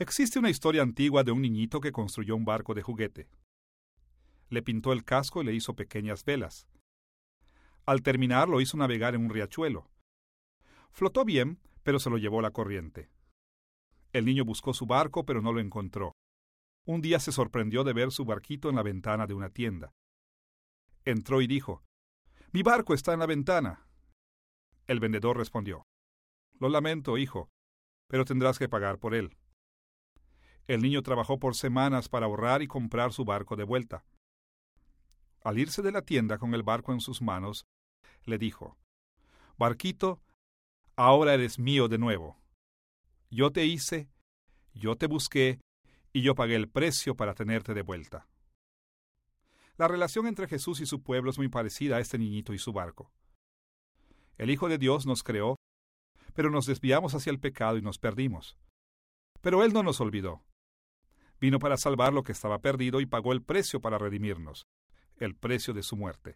Existe una historia antigua de un niñito que construyó un barco de juguete. Le pintó el casco y le hizo pequeñas velas. Al terminar lo hizo navegar en un riachuelo. Flotó bien, pero se lo llevó la corriente. El niño buscó su barco, pero no lo encontró. Un día se sorprendió de ver su barquito en la ventana de una tienda. Entró y dijo: «Mi barco está en la ventana». El vendedor respondió: «Lo lamento, hijo, pero tendrás que pagar por él». El niño trabajó por semanas para ahorrar y comprar su barco de vuelta. Al irse de la tienda con el barco en sus manos, le dijo: «Barquito, ahora eres mío de nuevo. Yo te hice, yo te busqué y yo pagué el precio para tenerte de vuelta». La relación entre Jesús y su pueblo es muy parecida a este niñito y su barco. El Hijo de Dios nos creó, pero nos desviamos hacia el pecado y nos perdimos. Pero Él no nos olvidó. Vino para salvar lo que estaba perdido y pagó el precio para redimirnos, el precio de su muerte.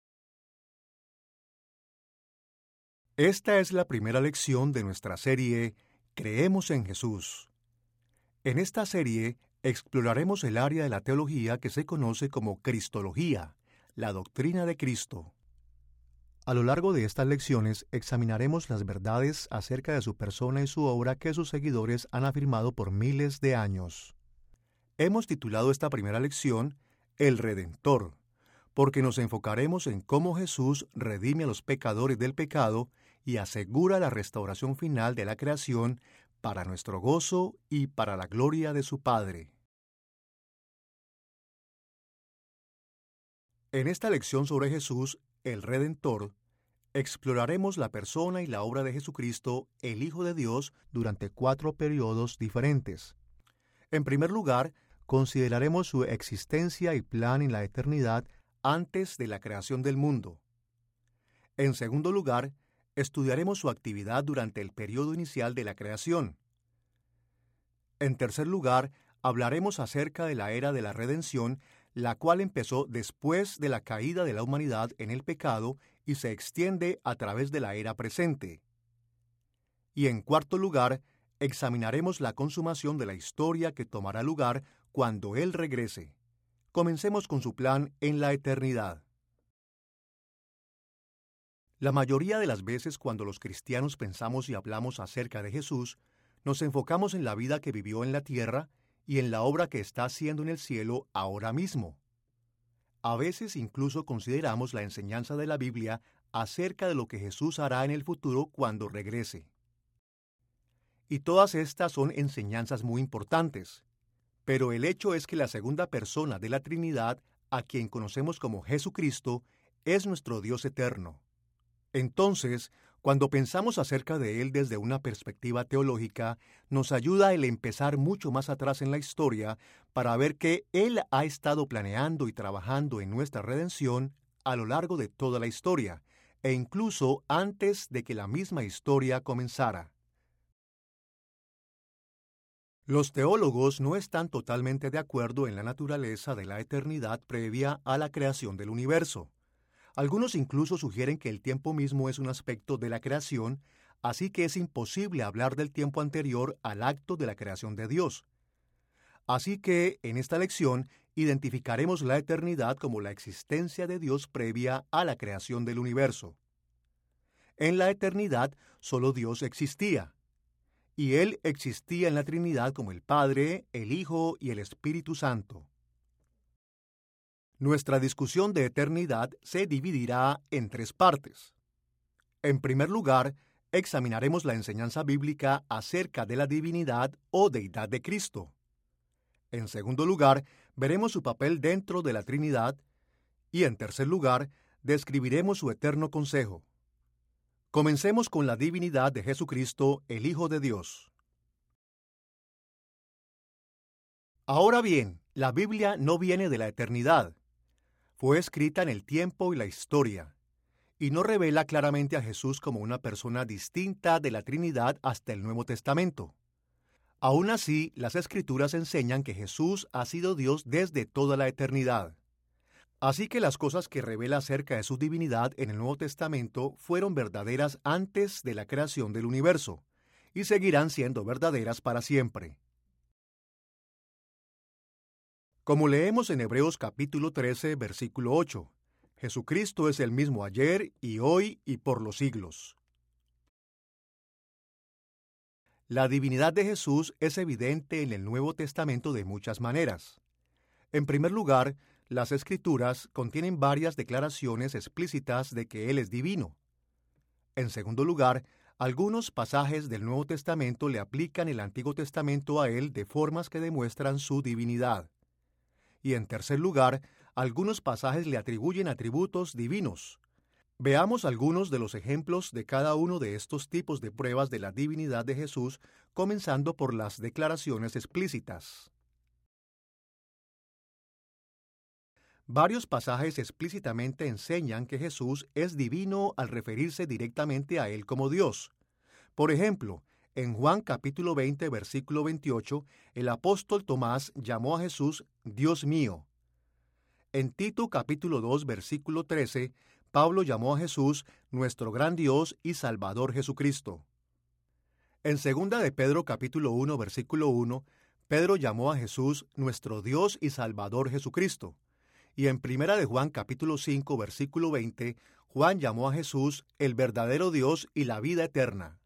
Esta es la primera lección de nuestra serie Creemos en Jesús. En esta serie exploraremos el área de la teología que se conoce como Cristología, la doctrina de Cristo. A lo largo de estas lecciones examinaremos las verdades acerca de su persona y su obra que sus seguidores han afirmado por miles de años. Hemos titulado esta primera lección El Redentor, porque nos enfocaremos en cómo Jesús redime a los pecadores del pecado y asegura la restauración final de la creación para nuestro gozo y para la gloria de su Padre. En esta lección sobre Jesús, el Redentor, exploraremos la persona y la obra de Jesucristo, el Hijo de Dios, durante 4 periodos diferentes. En primer lugar, consideraremos su existencia y plan en la eternidad antes de la creación del mundo. En segundo lugar, estudiaremos su actividad durante el periodo inicial de la creación. En tercer lugar, hablaremos acerca de la era de la redención, la cual empezó después de la caída de la humanidad en el pecado y se extiende a través de la era presente. Y en cuarto lugar, examinaremos la consumación de la historia que tomará lugar cuando Él regrese. Comencemos con su plan en la eternidad. La mayoría de las veces cuando los cristianos pensamos y hablamos acerca de Jesús, nos enfocamos en la vida que vivió en la tierra y en la obra que está haciendo en el cielo ahora mismo. A veces incluso consideramos la enseñanza de la Biblia acerca de lo que Jesús hará en el futuro cuando regrese. Y todas estas son enseñanzas muy importantes. Pero el hecho es que la segunda persona de la Trinidad, a quien conocemos como Jesucristo, es nuestro Dios eterno. Entonces, cuando pensamos acerca de Él desde una perspectiva teológica, nos ayuda el empezar mucho más atrás en la historia para ver que Él ha estado planeando y trabajando en nuestra redención a lo largo de toda la historia, e incluso antes de que la misma historia comenzara. Los teólogos no están totalmente de acuerdo en la naturaleza de la eternidad previa a la creación del universo. Algunos incluso sugieren que el tiempo mismo es un aspecto de la creación, así que es imposible hablar del tiempo anterior al acto de la creación de Dios. Así que, en esta lección, identificaremos la eternidad como la existencia de Dios previa a la creación del universo. En la eternidad, solo Dios existía. Y Él existía en la Trinidad como el Padre, el Hijo y el Espíritu Santo. Nuestra discusión de eternidad se dividirá en 3 partes. En primer lugar, examinaremos la enseñanza bíblica acerca de la divinidad o deidad de Cristo. En segundo lugar, veremos su papel dentro de la Trinidad. Y en tercer lugar, describiremos su eterno consejo. Comencemos con la divinidad de Jesucristo, el Hijo de Dios. Ahora bien, la Biblia no viene de la eternidad. Fue escrita en el tiempo y la historia, y no revela claramente a Jesús como una persona distinta de la Trinidad hasta el Nuevo Testamento. Aún así, las Escrituras enseñan que Jesús ha sido Dios desde toda la eternidad. Así que las cosas que revela acerca de su divinidad en el Nuevo Testamento fueron verdaderas antes de la creación del universo, y seguirán siendo verdaderas para siempre. Como leemos en Hebreos capítulo 13, versículo 8, Jesucristo es el mismo ayer y hoy y por los siglos. La divinidad de Jesús es evidente en el Nuevo Testamento de muchas maneras. En primer lugar, las Escrituras contienen varias declaraciones explícitas de que Él es divino. En segundo lugar, algunos pasajes del Nuevo Testamento le aplican el Antiguo Testamento a Él de formas que demuestran su divinidad. Y en tercer lugar, algunos pasajes le atribuyen atributos divinos. Veamos algunos de los ejemplos de cada uno de estos tipos de pruebas de la divinidad de Jesús, comenzando por las declaraciones explícitas. Varios pasajes explícitamente enseñan que Jesús es divino al referirse directamente a Él como Dios. Por ejemplo, en Juan capítulo 20, versículo 28, el apóstol Tomás llamó a Jesús Dios mío. En Tito capítulo 2, versículo 13, Pablo llamó a Jesús nuestro gran Dios y Salvador Jesucristo. En segunda de Pedro capítulo 1, versículo 1, Pedro llamó a Jesús nuestro Dios y Salvador Jesucristo. Y en primera de Juan capítulo 5, versículo 20, Juan llamó a Jesús el verdadero Dios y la vida eterna.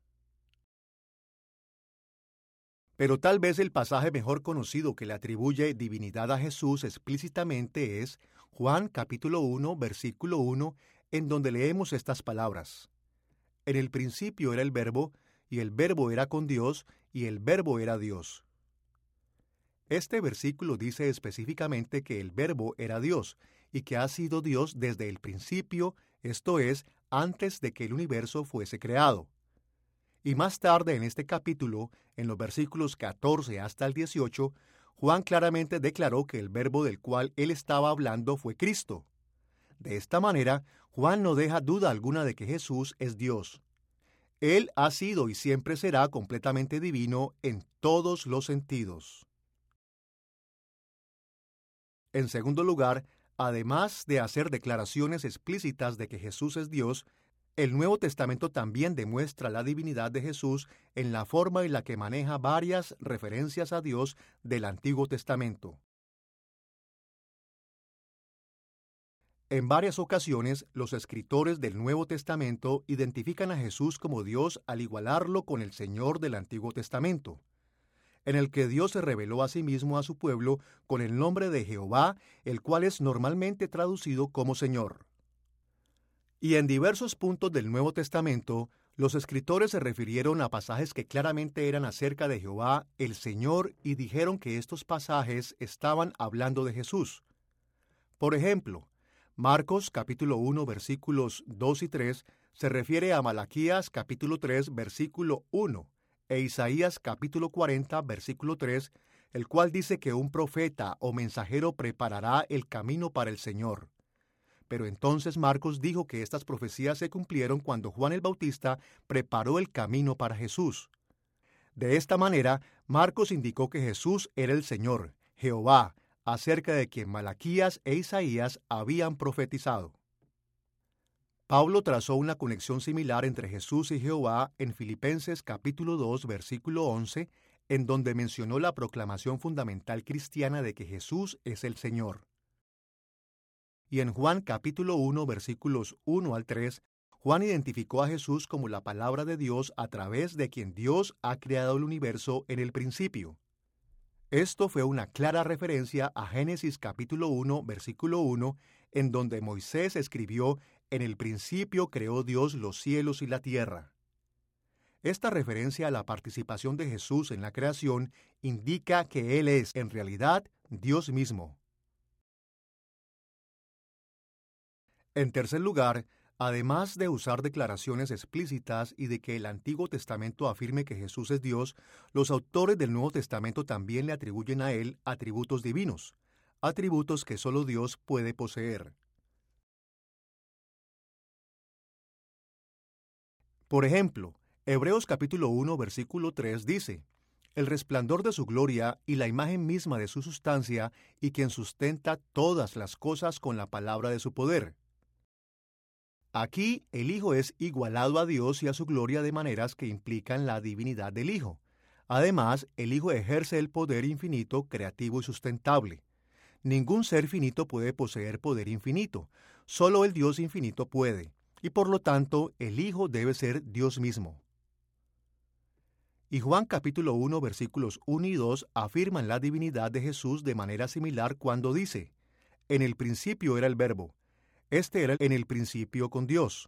Pero tal vez el pasaje mejor conocido que le atribuye divinidad a Jesús explícitamente es Juan capítulo 1, versículo 1, en donde leemos estas palabras. En el principio era el Verbo, y el Verbo era con Dios, y el Verbo era Dios. Este versículo dice específicamente que el Verbo era Dios, y que ha sido Dios desde el principio, esto es, antes de que el universo fuese creado. Y más tarde en este capítulo, en los versículos 14 hasta el 18, Juan claramente declaró que el Verbo del cual él estaba hablando fue Cristo. De esta manera, Juan no deja duda alguna de que Jesús es Dios. Él ha sido y siempre será completamente divino en todos los sentidos. En segundo lugar, además de hacer declaraciones explícitas de que Jesús es Dios, el Nuevo Testamento también demuestra la divinidad de Jesús en la forma en la que maneja varias referencias a Dios del Antiguo Testamento. En varias ocasiones, los escritores del Nuevo Testamento identifican a Jesús como Dios al igualarlo con el Señor del Antiguo Testamento, en el que Dios se reveló a sí mismo a su pueblo con el nombre de Jehová, el cual es normalmente traducido como Señor. Y en diversos puntos del Nuevo Testamento, los escritores se refirieron a pasajes que claramente eran acerca de Jehová, el Señor, y dijeron que estos pasajes estaban hablando de Jesús. Por ejemplo, Marcos capítulo 1 versículos 2 y 3 se refiere a Malaquías capítulo 3 versículo 1 e Isaías capítulo 40 versículo 3, el cual dice que un profeta o mensajero preparará el camino para el Señor. Pero entonces Marcos dijo que estas profecías se cumplieron cuando Juan el Bautista preparó el camino para Jesús. De esta manera, Marcos indicó que Jesús era el Señor, Jehová, acerca de quien Malaquías e Isaías habían profetizado. Pablo trazó una conexión similar entre Jesús y Jehová en Filipenses capítulo 2, versículo 11, en donde mencionó la proclamación fundamental cristiana de que Jesús es el Señor. Y en Juan capítulo 1, versículos 1 al 3, Juan identificó a Jesús como la palabra de Dios a través de quien Dios ha creado el universo en el principio. Esto fue una clara referencia a Génesis capítulo 1, versículo 1, en donde Moisés escribió: «En el principio creó Dios los cielos y la tierra». Esta referencia a la participación de Jesús en la creación indica que Él es, en realidad, Dios mismo. En tercer lugar, además de usar declaraciones explícitas y de que el Antiguo Testamento afirme que Jesús es Dios, los autores del Nuevo Testamento también le atribuyen a Él atributos divinos, atributos que solo Dios puede poseer. Por ejemplo, Hebreos capítulo 1, versículo 3 dice: «El resplandor de su gloria y la imagen misma de su sustancia, y quien sustenta todas las cosas con la palabra de su poder». Aquí el Hijo es igualado a Dios y a su gloria de maneras que implican la divinidad del Hijo. Además, el Hijo ejerce el poder infinito, creativo y sustentable. Ningún ser finito puede poseer poder infinito, solo el Dios infinito puede, y por lo tanto el Hijo debe ser Dios mismo. Y Juan capítulo 1 versículos 1 y 2 afirman la divinidad de Jesús de manera similar cuando dice: En el principio era el Verbo, este era en el principio con Dios.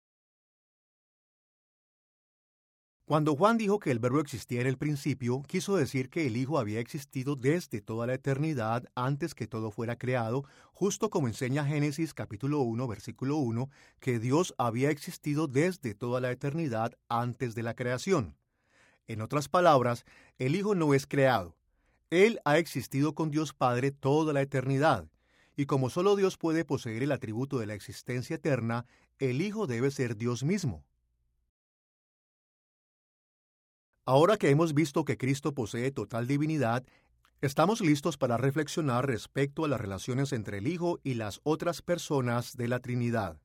Cuando Juan dijo que el Verbo existía en el principio, quiso decir que el Hijo había existido desde toda la eternidad antes que todo fuera creado, justo como enseña Génesis capítulo 1 versículo 1, que Dios había existido desde toda la eternidad antes de la creación. En otras palabras, el Hijo no es creado. Él ha existido con Dios Padre toda la eternidad, y como solo Dios puede poseer el atributo de la existencia eterna, el Hijo debe ser Dios mismo. Ahora que hemos visto que Cristo posee total divinidad, estamos listos para reflexionar respecto a las relaciones entre el Hijo y las otras personas de la Trinidad.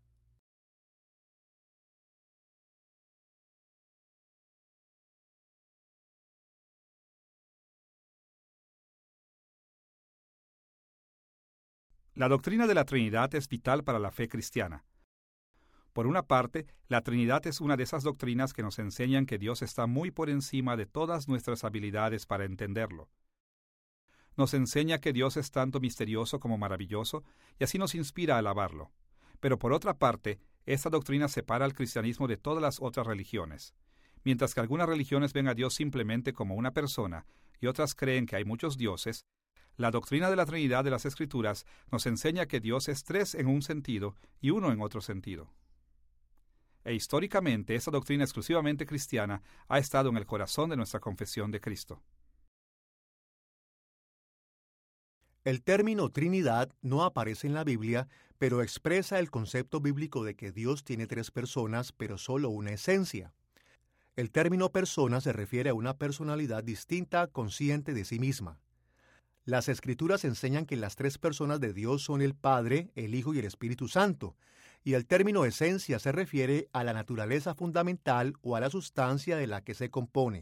La doctrina de la Trinidad es vital para la fe cristiana. Por una parte, la Trinidad es una de esas doctrinas que nos enseñan que Dios está muy por encima de todas nuestras habilidades para entenderlo. Nos enseña que Dios es tanto misterioso como maravilloso, y así nos inspira a alabarlo. Pero por otra parte, esta doctrina separa al cristianismo de todas las otras religiones. Mientras que algunas religiones ven a Dios simplemente como una persona, y otras creen que hay muchos dioses, la doctrina de la Trinidad de las Escrituras nos enseña que Dios es tres en un sentido y uno en otro sentido. E históricamente, esta doctrina exclusivamente cristiana ha estado en el corazón de nuestra confesión de Cristo. El término Trinidad no aparece en la Biblia, pero expresa el concepto bíblico de que Dios tiene tres personas, pero solo una esencia. El término persona se refiere a una personalidad distinta, consciente de sí misma. Las Escrituras enseñan que las tres personas de Dios son el Padre, el Hijo y el Espíritu Santo, y el término esencia se refiere a la naturaleza fundamental o a la sustancia de la que se compone.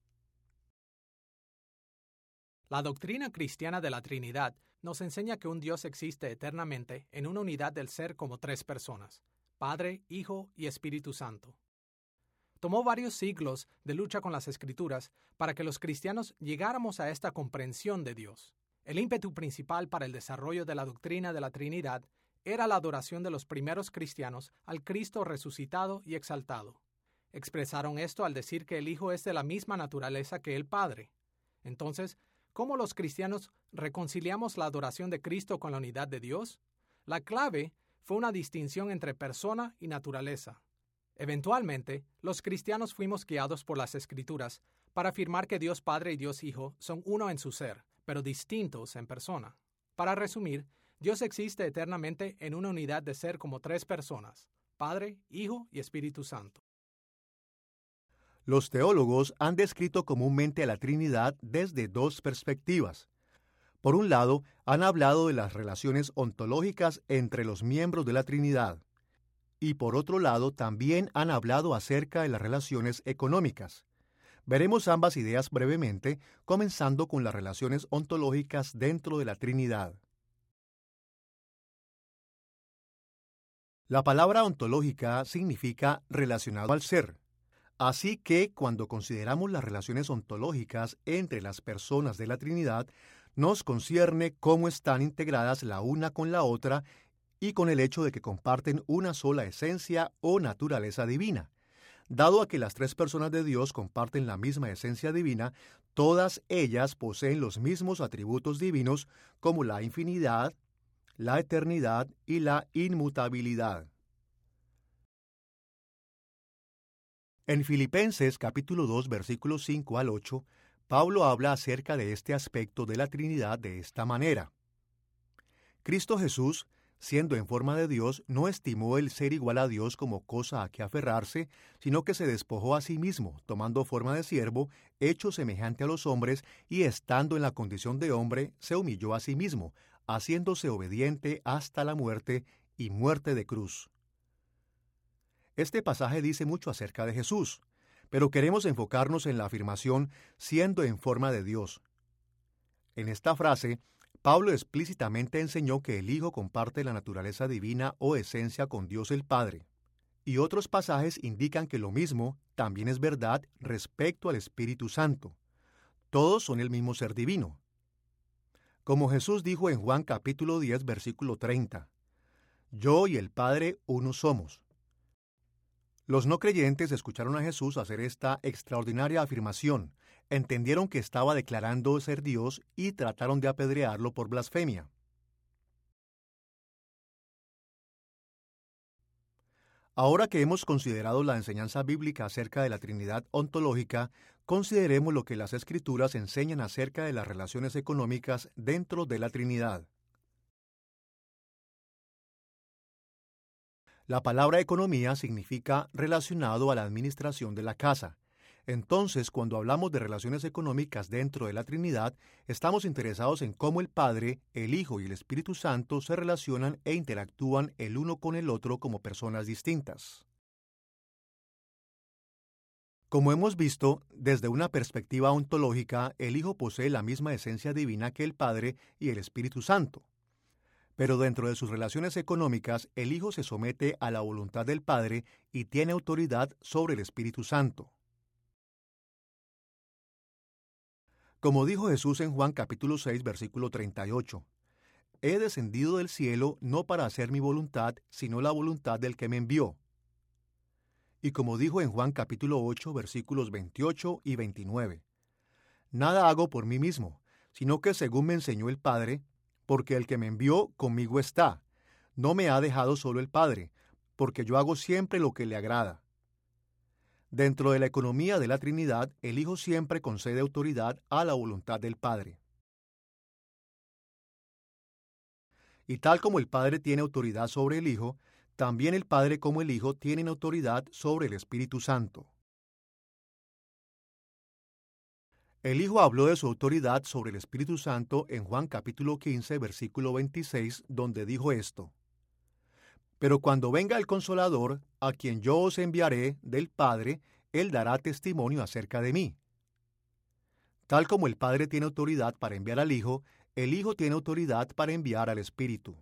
La doctrina cristiana de la Trinidad nos enseña que un Dios existe eternamente en una unidad del ser como tres personas: Padre, Hijo y Espíritu Santo. Tomó varios siglos de lucha con las Escrituras para que los cristianos llegáramos a esta comprensión de Dios. El ímpetu principal para el desarrollo de la doctrina de la Trinidad era la adoración de los primeros cristianos al Cristo resucitado y exaltado. Expresaron esto al decir que el Hijo es de la misma naturaleza que el Padre. Entonces, ¿cómo los cristianos reconciliamos la adoración de Cristo con la unidad de Dios? La clave fue una distinción entre persona y naturaleza. Eventualmente, los cristianos fuimos guiados por las Escrituras para afirmar que Dios Padre y Dios Hijo son uno en su ser, pero distintos en persona. Para resumir, Dios existe eternamente en una unidad de ser como tres personas: Padre, Hijo y Espíritu Santo. Los teólogos han descrito comúnmente a la Trinidad desde dos perspectivas. Por un lado, han hablado de las relaciones ontológicas entre los miembros de la Trinidad, y por otro lado también han hablado acerca de las relaciones económicas. Veremos ambas ideas brevemente, comenzando con las relaciones ontológicas dentro de la Trinidad. La palabra ontológica significa relacionado al ser. Así que, cuando consideramos las relaciones ontológicas entre las personas de la Trinidad, nos concierne cómo están integradas la una con la otra y con el hecho de que comparten una sola esencia o naturaleza divina. Dado a que las tres personas de Dios comparten la misma esencia divina, todas ellas poseen los mismos atributos divinos como la infinidad, la eternidad y la inmutabilidad. En Filipenses capítulo 2 versículos 5 al 8, Pablo habla acerca de este aspecto de la Trinidad de esta manera. Cristo Jesús, siendo en forma de Dios, no estimó el ser igual a Dios como cosa a que aferrarse, sino que se despojó a sí mismo, tomando forma de siervo, hecho semejante a los hombres, y estando en la condición de hombre, se humilló a sí mismo, haciéndose obediente hasta la muerte y muerte de cruz. Este pasaje dice mucho acerca de Jesús, pero queremos enfocarnos en la afirmación siendo en forma de Dios. En esta frase, Pablo explícitamente enseñó que el Hijo comparte la naturaleza divina o esencia con Dios el Padre. Y otros pasajes indican que lo mismo también es verdad respecto al Espíritu Santo. Todos son el mismo ser divino. Como Jesús dijo en Juan capítulo 10, versículo 30, «Yo y el Padre uno somos». Los no creyentes escucharon a Jesús hacer esta extraordinaria afirmación, entendieron que estaba declarando ser Dios y trataron de apedrearlo por blasfemia. Ahora que hemos considerado la enseñanza bíblica acerca de la Trinidad ontológica, consideremos lo que las Escrituras enseñan acerca de las relaciones económicas dentro de la Trinidad. La palabra economía significa relacionado a la administración de la casa. Entonces, cuando hablamos de relaciones económicas dentro de la Trinidad, estamos interesados en cómo el Padre, el Hijo y el Espíritu Santo se relacionan e interactúan el uno con el otro como personas distintas. Como hemos visto, desde una perspectiva ontológica, el Hijo posee la misma esencia divina que el Padre y el Espíritu Santo. Pero dentro de sus relaciones económicas, el Hijo se somete a la voluntad del Padre y tiene autoridad sobre el Espíritu Santo. Como dijo Jesús en Juan capítulo 6, versículo 38, «He descendido del cielo no para hacer mi voluntad, sino la voluntad del que me envió». Y como dijo en Juan capítulo 8, versículos 28 y 29, «Nada hago por mí mismo, sino que según me enseñó el Padre, porque el que me envió conmigo está. No me ha dejado solo el Padre, porque yo hago siempre lo que le agrada». Dentro de la economía de la Trinidad, el Hijo siempre concede autoridad a la voluntad del Padre. Y tal como el Padre tiene autoridad sobre el Hijo, también el Padre como el Hijo tienen autoridad sobre el Espíritu Santo. El Hijo habló de su autoridad sobre el Espíritu Santo en Juan capítulo 15, versículo 26, donde dijo esto: «Pero cuando venga el Consolador, a quien yo os enviaré del Padre, Él dará testimonio acerca de mí». Tal como el Padre tiene autoridad para enviar al Hijo, el Hijo tiene autoridad para enviar al Espíritu.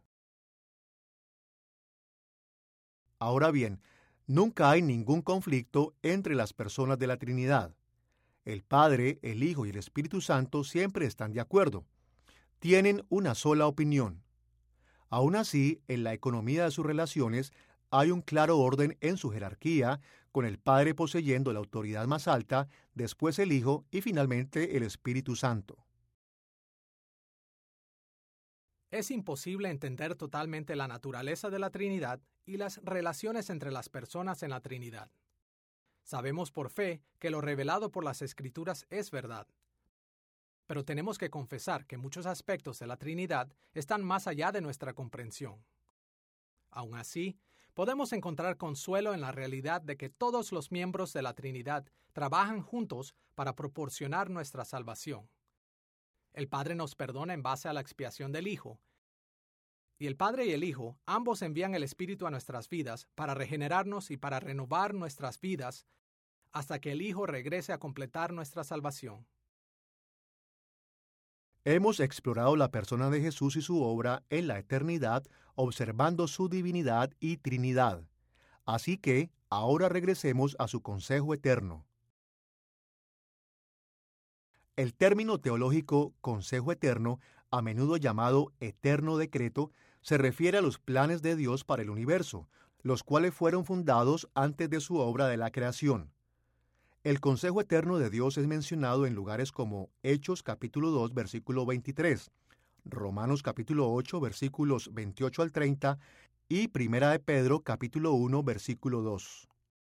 Ahora bien, nunca hay ningún conflicto entre las personas de la Trinidad. El Padre, el Hijo y el Espíritu Santo siempre están de acuerdo. Tienen una sola opinión. Aún así, en la economía de sus relaciones hay un claro orden en su jerarquía, con el Padre poseyendo la autoridad más alta, después el Hijo y finalmente el Espíritu Santo. Es imposible entender totalmente la naturaleza de la Trinidad y las relaciones entre las personas en la Trinidad. Sabemos por fe que lo revelado por las Escrituras es verdad. Pero tenemos que confesar que muchos aspectos de la Trinidad están más allá de nuestra comprensión. Aún así, podemos encontrar consuelo en la realidad de que todos los miembros de la Trinidad trabajan juntos para proporcionar nuestra salvación. El Padre nos perdona en base a la expiación del Hijo, y el Padre y el Hijo ambos envían el Espíritu a nuestras vidas para regenerarnos y para renovar nuestras vidas hasta que el Hijo regrese a completar nuestra salvación. Hemos explorado la persona de Jesús y su obra en la eternidad, observando su divinidad y Trinidad. Así que, ahora regresemos a su consejo eterno. El término teológico consejo eterno, a menudo llamado eterno decreto, se refiere a los planes de Dios para el universo, los cuales fueron fundados antes de su obra de la creación. El consejo eterno de Dios es mencionado en lugares como Hechos capítulo 2, versículo 23, Romanos capítulo 8, versículos 28 al 30 y Primera de Pedro capítulo 1, versículo 2.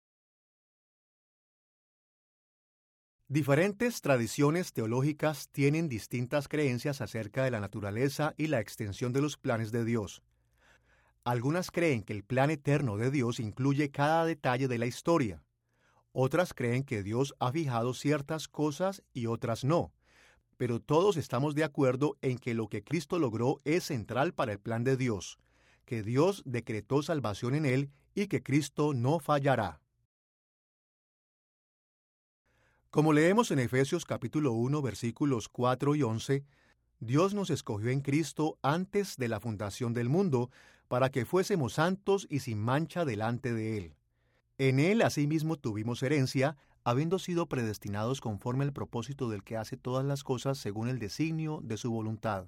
Diferentes tradiciones teológicas tienen distintas creencias acerca de la naturaleza y la extensión de los planes de Dios. Algunas creen que el plan eterno de Dios incluye cada detalle de la historia. Otras creen que Dios ha fijado ciertas cosas y otras no, pero todos estamos de acuerdo en que lo que Cristo logró es central para el plan de Dios, que Dios decretó salvación en él y que Cristo no fallará. Como leemos en Efesios capítulo 1, versículos 4 y 11, Dios nos escogió en Cristo antes de la fundación del mundo, para que fuésemos santos y sin mancha delante de Él. En Él asimismo tuvimos herencia, habiendo sido predestinados conforme al propósito del que hace todas las cosas según el designio de su voluntad.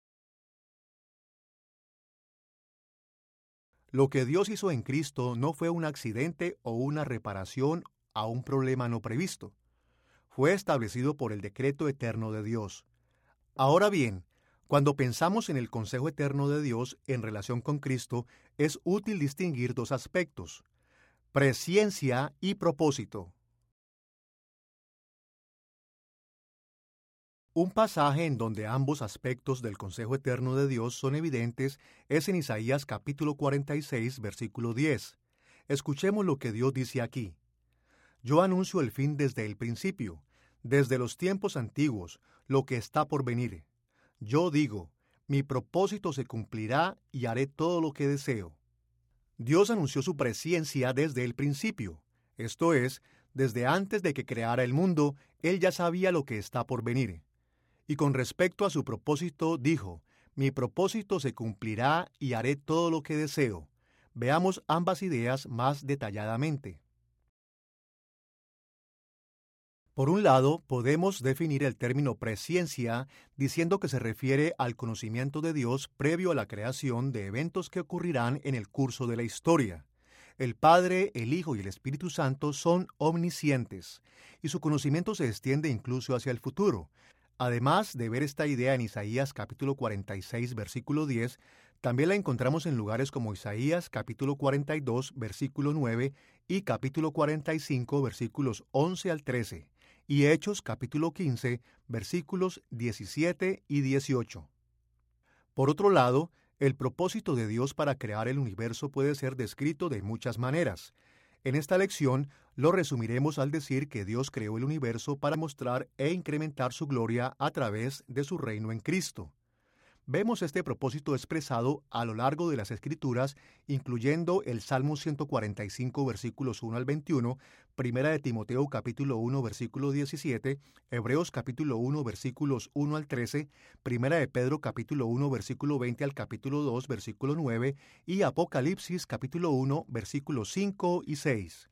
Lo que Dios hizo en Cristo no fue un accidente o una reparación a un problema no previsto. Fue establecido por el decreto eterno de Dios. Ahora bien, cuando pensamos en el consejo eterno de Dios en relación con Cristo, es útil distinguir dos aspectos: presciencia y propósito. Un pasaje en donde ambos aspectos del consejo eterno de Dios son evidentes es en Isaías capítulo 46, versículo 10. Escuchemos lo que Dios dice aquí. Yo anuncio el fin desde el principio, desde los tiempos antiguos, lo que está por venir. Yo digo, mi propósito se cumplirá y haré todo lo que deseo. Dios anunció su presciencia desde el principio, esto es, desde antes de que creara el mundo, Él ya sabía lo que está por venir. Y con respecto a su propósito, dijo, mi propósito se cumplirá y haré todo lo que deseo. Veamos ambas ideas más detalladamente. Por un lado, podemos definir el término presciencia diciendo que se refiere al conocimiento de Dios previo a la creación de eventos que ocurrirán en el curso de la historia. El Padre, el Hijo y el Espíritu Santo son omniscientes, y su conocimiento se extiende incluso hacia el futuro. Además de ver esta idea en Isaías capítulo 46, versículo 10, también la encontramos en lugares como Isaías capítulo 42, versículo 9 y capítulo 45, versículos 11 al 13, y Hechos capítulo 15, versículos 17 y 18. Por otro lado, el propósito de Dios para crear el universo puede ser descrito de muchas maneras. En esta lección lo resumiremos al decir que Dios creó el universo para mostrar e incrementar su gloria a través de su reino en Cristo. Vemos este propósito expresado a lo largo de las Escrituras, incluyendo el Salmo 145, versículos 1 al 21, Primera de Timoteo capítulo 1, versículo 17, Hebreos capítulo 1, versículos 1 al 13, Primera de Pedro capítulo 1, versículo 20 al capítulo 2, versículo 9, y Apocalipsis capítulo 1, versículos 5 y 6.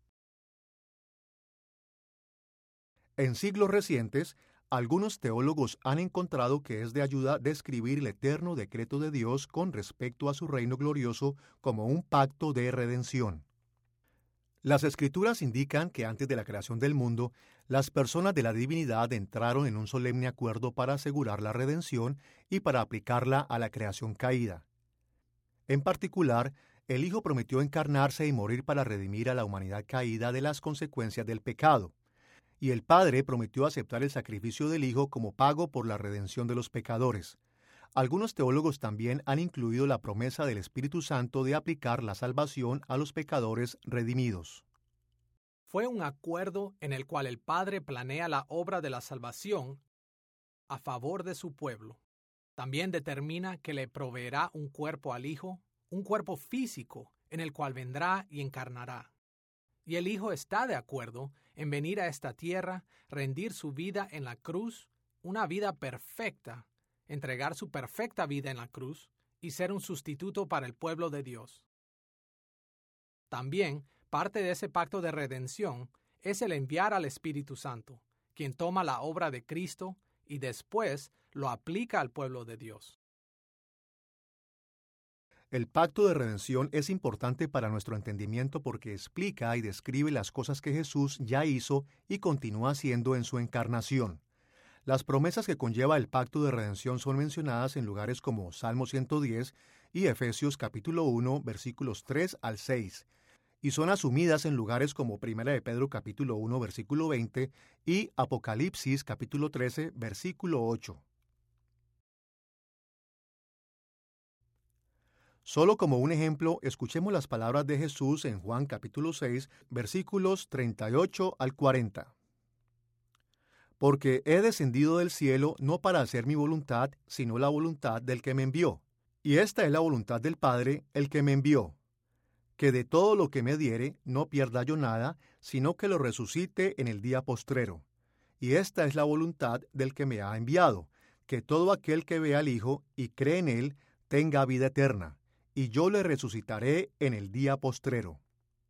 En siglos recientes, algunos teólogos han encontrado que es de ayuda describir el eterno decreto de Dios con respecto a su reino glorioso como un pacto de redención. Las Escrituras indican que antes de la creación del mundo, las personas de la divinidad entraron en un solemne acuerdo para asegurar la redención y para aplicarla a la creación caída. En particular, el Hijo prometió encarnarse y morir para redimir a la humanidad caída de las consecuencias del pecado. Y el Padre prometió aceptar el sacrificio del Hijo como pago por la redención de los pecadores. Algunos teólogos también han incluido la promesa del Espíritu Santo de aplicar la salvación a los pecadores redimidos. Fue un acuerdo en el cual el Padre planea la obra de la salvación a favor de su pueblo. También determina que le proveerá un cuerpo al Hijo, un cuerpo físico en el cual vendrá y encarnará. Y el Hijo está de acuerdo en venir a esta tierra, rendir su vida en la cruz, una vida perfecta, entregar su perfecta vida en la cruz y ser un sustituto para el pueblo de Dios. También, parte de ese pacto de redención es el enviar al Espíritu Santo, quien toma la obra de Cristo y después lo aplica al pueblo de Dios. El pacto de redención es importante para nuestro entendimiento porque explica y describe las cosas que Jesús ya hizo y continúa haciendo en su encarnación. Las promesas que conlleva el pacto de redención son mencionadas en lugares como Salmo 110 y Efesios capítulo 1, versículos 3 al 6, y son asumidas en lugares como Primera de Pedro capítulo 1, versículo 20 y Apocalipsis capítulo 13, versículo 8. Solo como un ejemplo, escuchemos las palabras de Jesús en Juan capítulo 6, versículos 38 al 40. Porque he descendido del cielo no para hacer mi voluntad, sino la voluntad del que me envió. Y esta es la voluntad del Padre, el que me envió, que de todo lo que me diere no pierda yo nada, sino que lo resucite en el día postrero. Y esta es la voluntad del que me ha enviado, que todo aquel que ve al Hijo y cree en Él tenga vida eterna, y yo le resucitaré en el día postrero.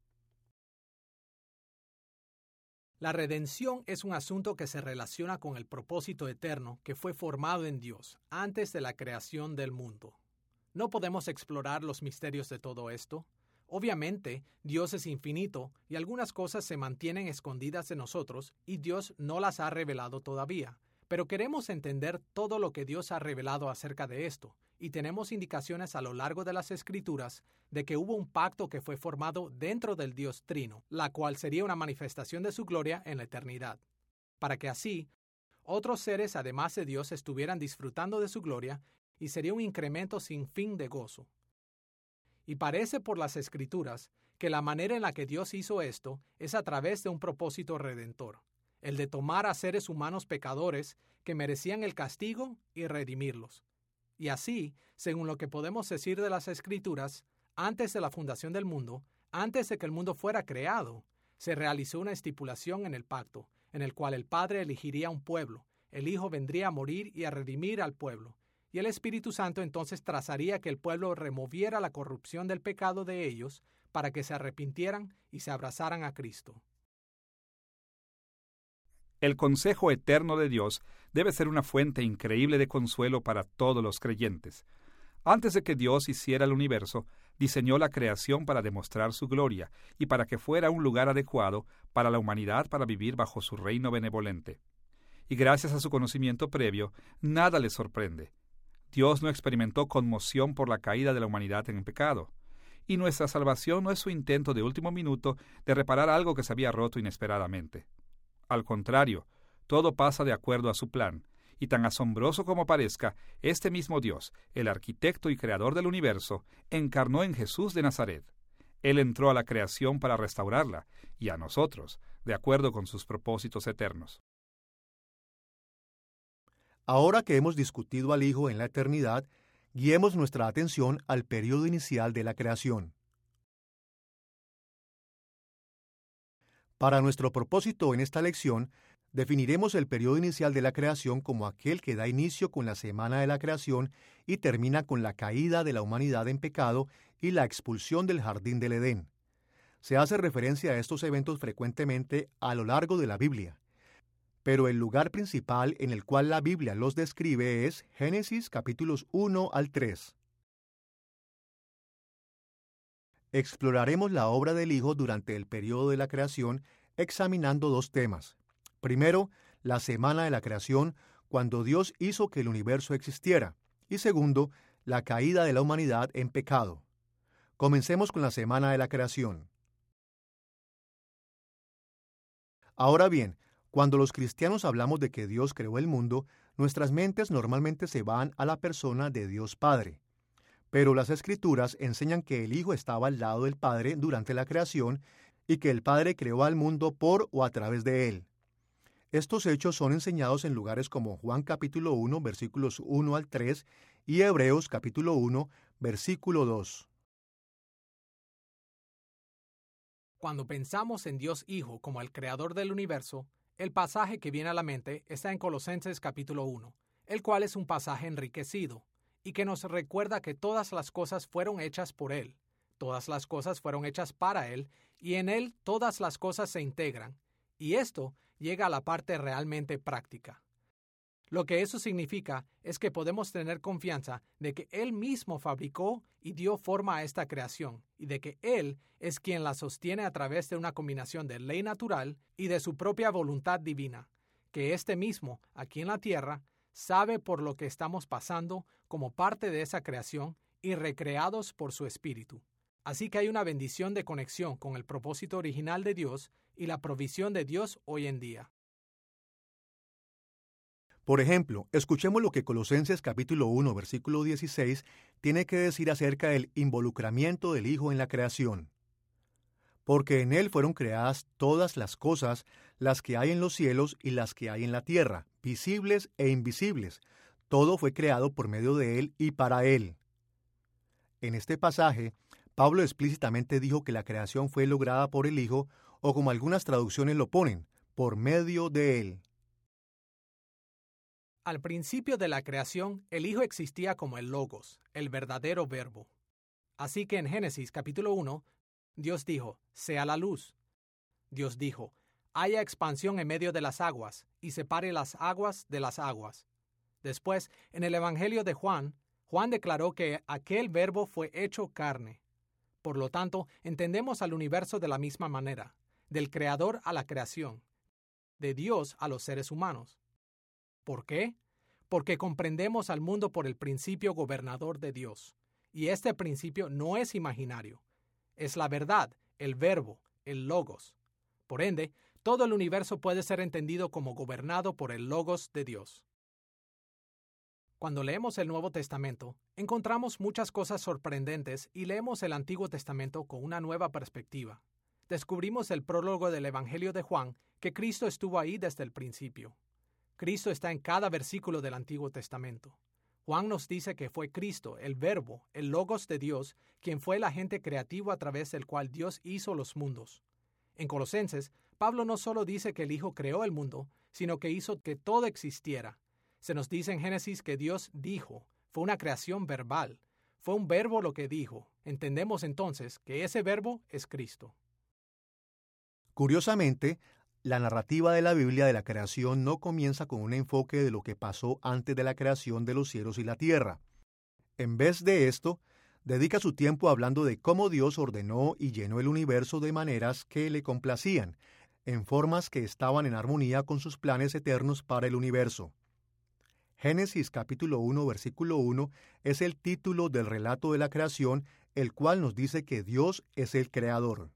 La redención es un asunto que se relaciona con el propósito eterno que fue formado en Dios antes de la creación del mundo. No podemos explorar los misterios de todo esto. Obviamente, Dios es infinito y algunas cosas se mantienen escondidas de nosotros y Dios no las ha revelado todavía. Pero queremos entender todo lo que Dios ha revelado acerca de esto, y tenemos indicaciones a lo largo de las Escrituras de que hubo un pacto que fue formado dentro del Dios Trino, la cual sería una manifestación de su gloria en la eternidad, para que así otros seres además de Dios estuvieran disfrutando de su gloria y sería un incremento sin fin de gozo. Y parece por las Escrituras que la manera en la que Dios hizo esto es a través de un propósito redentor, el de tomar a seres humanos pecadores que merecían el castigo y redimirlos. Y así, según lo que podemos decir de las Escrituras, antes de la fundación del mundo, antes de que el mundo fuera creado, se realizó una estipulación en el pacto, en el cual el Padre elegiría un pueblo, el Hijo vendría a morir y a redimir al pueblo, y el Espíritu Santo entonces trazaría que el pueblo removiera la corrupción del pecado de ellos para que se arrepintieran y se abrazaran a Cristo. El consejo eterno de Dios debe ser una fuente increíble de consuelo para todos los creyentes. Antes de que Dios hiciera el universo, diseñó la creación para demostrar su gloria y para que fuera un lugar adecuado para la humanidad para vivir bajo su reino benevolente. Y gracias a su conocimiento previo, nada le sorprende. Dios no experimentó conmoción por la caída de la humanidad en el pecado. Y nuestra salvación no es su intento de último minuto de reparar algo que se había roto inesperadamente. Al contrario, todo pasa de acuerdo a su plan, y tan asombroso como parezca, este mismo Dios, el arquitecto y creador del universo, encarnó en Jesús de Nazaret. Él entró a la creación para restaurarla, y a nosotros, de acuerdo con sus propósitos eternos. Ahora que hemos discutido al Hijo en la eternidad, guiemos nuestra atención al periodo inicial de la creación. Para nuestro propósito en esta lección, definiremos el periodo inicial de la creación como aquel que da inicio con la semana de la creación y termina con la caída de la humanidad en pecado y la expulsión del jardín del Edén. Se hace referencia a estos eventos frecuentemente a lo largo de la Biblia, pero el lugar principal en el cual la Biblia los describe es Génesis capítulos 1 al 3. Exploraremos la obra del Hijo durante el periodo de la creación examinando dos temas. Primero, la semana de la creación, cuando Dios hizo que el universo existiera. Y segundo, la caída de la humanidad en pecado. Comencemos con la semana de la creación. Ahora bien, cuando los cristianos hablamos de que Dios creó el mundo, nuestras mentes normalmente se van a la persona de Dios Padre. Pero las Escrituras enseñan que el Hijo estaba al lado del Padre durante la creación y que el Padre creó al mundo por o a través de él. Estos hechos son enseñados en lugares como Juan capítulo 1, versículos 1 al 3 y Hebreos capítulo 1, versículo 2. Cuando pensamos en Dios Hijo como el creador del universo, el pasaje que viene a la mente está en Colosenses capítulo 1, el cual es un pasaje enriquecido y que nos recuerda que todas las cosas fueron hechas por Él, todas las cosas fueron hechas para Él, y en Él todas las cosas se integran, y esto llega a la parte realmente práctica. Lo que eso significa es que podemos tener confianza de que Él mismo fabricó y dio forma a esta creación, y de que Él es quien la sostiene a través de una combinación de ley natural y de su propia voluntad divina, que éste mismo, aquí en la tierra, sabe por lo que estamos pasando como parte de esa creación y recreados por su Espíritu. Así que hay una bendición de conexión con el propósito original de Dios y la provisión de Dios hoy en día. Por ejemplo, escuchemos lo que Colosenses capítulo 1, versículo 16 tiene que decir acerca del involucramiento del Hijo en la creación. Porque en Él fueron creadas todas las cosas, las que hay en los cielos y las que hay en la tierra, visibles e invisibles. Todo fue creado por medio de Él y para Él. En este pasaje, Pablo explícitamente dijo que la creación fue lograda por el Hijo, o como algunas traducciones lo ponen, por medio de Él. Al principio de la creación, el Hijo existía como el Logos, el verdadero verbo. Así que en Génesis capítulo 1, Dios dijo, sea la luz. Dios dijo, haya expansión en medio de las aguas, y separe las aguas de las aguas. Después, en el Evangelio de Juan, Juan declaró que aquel verbo fue hecho carne. Por lo tanto, entendemos al universo de la misma manera, del Creador a la creación, de Dios a los seres humanos. ¿Por qué? Porque comprendemos al mundo por el principio gobernador de Dios. Y este principio no es imaginario. Es la verdad, el verbo, el logos. Por ende, todo el universo puede ser entendido como gobernado por el logos de Dios. Cuando leemos el Nuevo Testamento, encontramos muchas cosas sorprendentes y leemos el Antiguo Testamento con una nueva perspectiva. Descubrimos el prólogo del Evangelio de Juan, que Cristo estuvo ahí desde el principio. Cristo está en cada versículo del Antiguo Testamento. Juan nos dice que fue Cristo, el Verbo, el Logos de Dios, quien fue el agente creativo a través del cual Dios hizo los mundos. En Colosenses, Pablo no solo dice que el Hijo creó el mundo, sino que hizo que todo existiera. Se nos dice en Génesis que Dios dijo, fue una creación verbal, fue un verbo lo que dijo. Entendemos entonces que ese verbo es Cristo. Curiosamente, la narrativa de la Biblia de la creación no comienza con un enfoque de lo que pasó antes de la creación de los cielos y la tierra. En vez de esto, dedica su tiempo hablando de cómo Dios ordenó y llenó el universo de maneras que le complacían, en formas que estaban en armonía con sus planes eternos para el universo. Génesis capítulo 1, versículo 1 es el título del relato de la creación, el cual nos dice que Dios es el creador.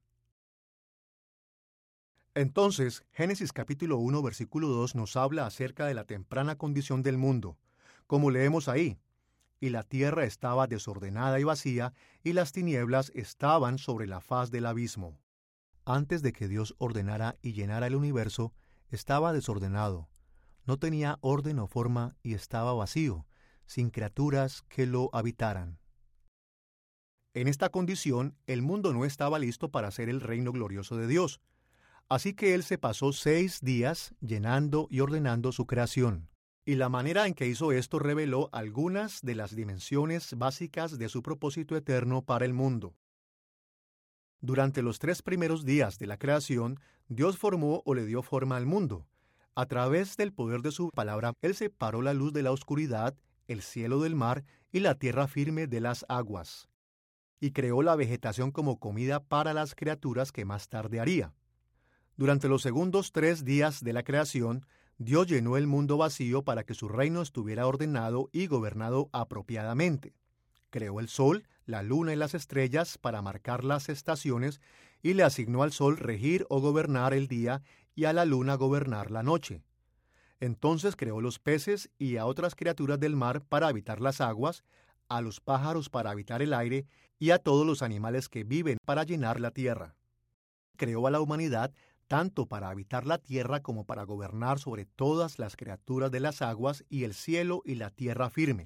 Entonces, Génesis capítulo 1, versículo 2 nos habla acerca de la temprana condición del mundo, como leemos ahí. Y la tierra estaba desordenada y vacía, y las tinieblas estaban sobre la faz del abismo. Antes de que Dios ordenara y llenara el universo, estaba desordenado. No tenía orden o forma y estaba vacío, sin criaturas que lo habitaran. En esta condición, el mundo no estaba listo para ser el reino glorioso de Dios. Así que Él se pasó 6 días llenando y ordenando su creación. Y la manera en que hizo esto reveló algunas de las dimensiones básicas de su propósito eterno para el mundo. Durante los 3 primeros días de la creación, Dios formó o le dio forma al mundo. A través del poder de su palabra, Él separó la luz de la oscuridad, el cielo del mar y la tierra firme de las aguas. Y creó la vegetación como comida para las criaturas que más tarde haría. Durante los segundos 3 días de la creación, Dios llenó el mundo vacío para que su reino estuviera ordenado y gobernado apropiadamente. Creó el sol, la luna y las estrellas para marcar las estaciones y le asignó al sol regir o gobernar el día y a la luna gobernar la noche. Entonces creó los peces y a otras criaturas del mar para habitar las aguas, a los pájaros para habitar el aire y a todos los animales que viven para llenar la tierra. Creó a la humanidad tanto para habitar la tierra como para gobernar sobre todas las criaturas de las aguas y el cielo y la tierra firme.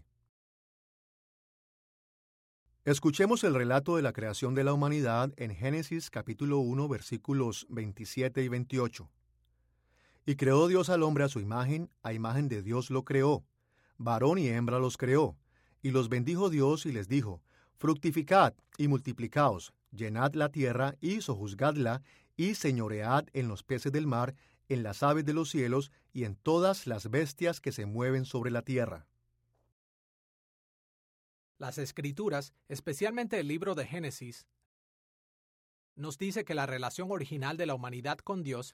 Escuchemos el relato de la creación de la humanidad en Génesis capítulo 1 versículos 27 y 28. Y creó Dios al hombre a su imagen de Dios lo creó, varón y hembra los creó, y los bendijo Dios y les dijo, fructificad y multiplicaos, llenad la tierra y sojuzgadla, y señoread en los peces del mar, en las aves de los cielos y en todas las bestias que se mueven sobre la tierra. Las Escrituras, especialmente el libro de Génesis, nos dice que la relación original de la humanidad con Dios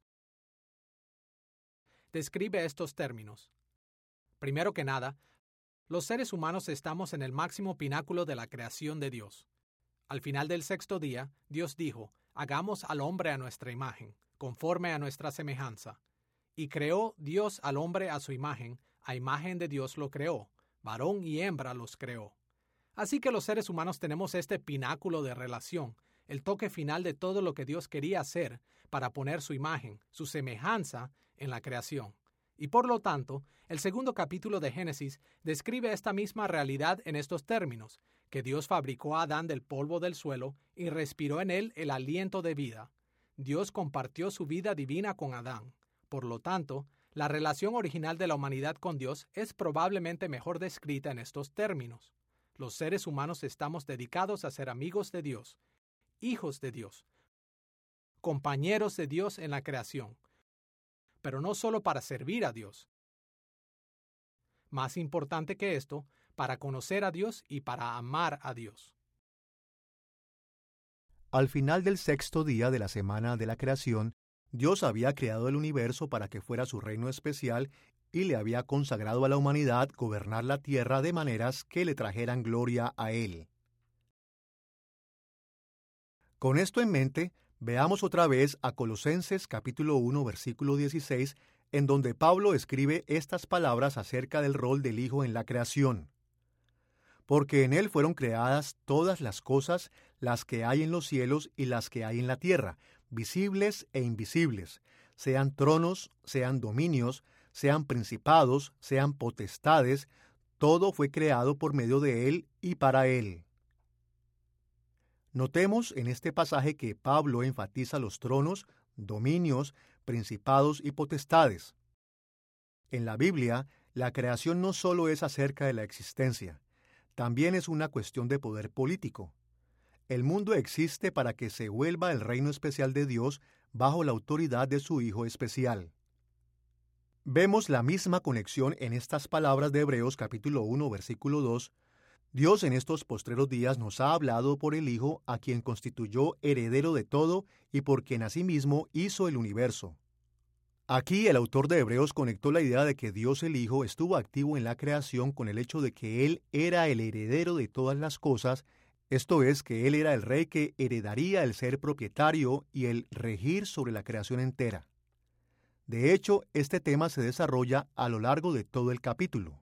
describe estos términos. Primero que nada, los seres humanos estamos en el máximo pináculo de la creación de Dios. Al final del 6º día, Dios dijo, hagamos al hombre a nuestra imagen, conforme a nuestra semejanza. Y creó Dios al hombre a su imagen de Dios lo creó, varón y hembra los creó. Así que los seres humanos tenemos este pináculo de relación, el toque final de todo lo que Dios quería hacer para poner su imagen, su semejanza en la creación. Y por lo tanto, el 2º capítulo de Génesis describe esta misma realidad en estos términos, que Dios fabricó a Adán del polvo del suelo y respiró en él el aliento de vida. Dios compartió su vida divina con Adán. Por lo tanto, La relación original de la humanidad con Dios es probablemente mejor descrita en estos términos. Los seres humanos estamos dedicados a ser amigos de Dios, hijos de Dios, compañeros de Dios en la creación, pero no solo para servir a Dios. Más importante que esto, para conocer a Dios y para amar a Dios. Al final del sexto día de la semana de la creación, Dios había creado el universo para que fuera su reino especial y le había consagrado a la humanidad gobernar la tierra de maneras que le trajeran gloria a Él. Con esto en mente, veamos otra vez a Colosenses capítulo 1, versículo 16, en donde Pablo escribe estas palabras acerca del rol del Hijo en la creación. Porque en Él fueron creadas todas las cosas, las que hay en los cielos y las que hay en la tierra, visibles e invisibles, sean tronos, sean dominios, sean principados, sean potestades, todo fue creado por medio de Él y para Él. Notemos en este pasaje que Pablo enfatiza los tronos, dominios, principados y potestades. En la Biblia, la creación no solo es acerca de la existencia, también es una cuestión de poder político. El mundo existe para que se vuelva el reino especial de Dios bajo la autoridad de su Hijo especial. Vemos la misma conexión en estas palabras de Hebreos capítulo 1, versículo 2. Dios en estos postreros días nos ha hablado por el Hijo, a quien constituyó heredero de todo y por quien asimismo hizo el universo. Aquí el autor de Hebreos conectó la idea de que Dios el Hijo estuvo activo en la creación con el hecho de que Él era el heredero de todas las cosas, esto es, que Él era el rey que heredaría el ser propietario y el regir sobre la creación entera. De hecho, este tema se desarrolla a lo largo de todo el capítulo.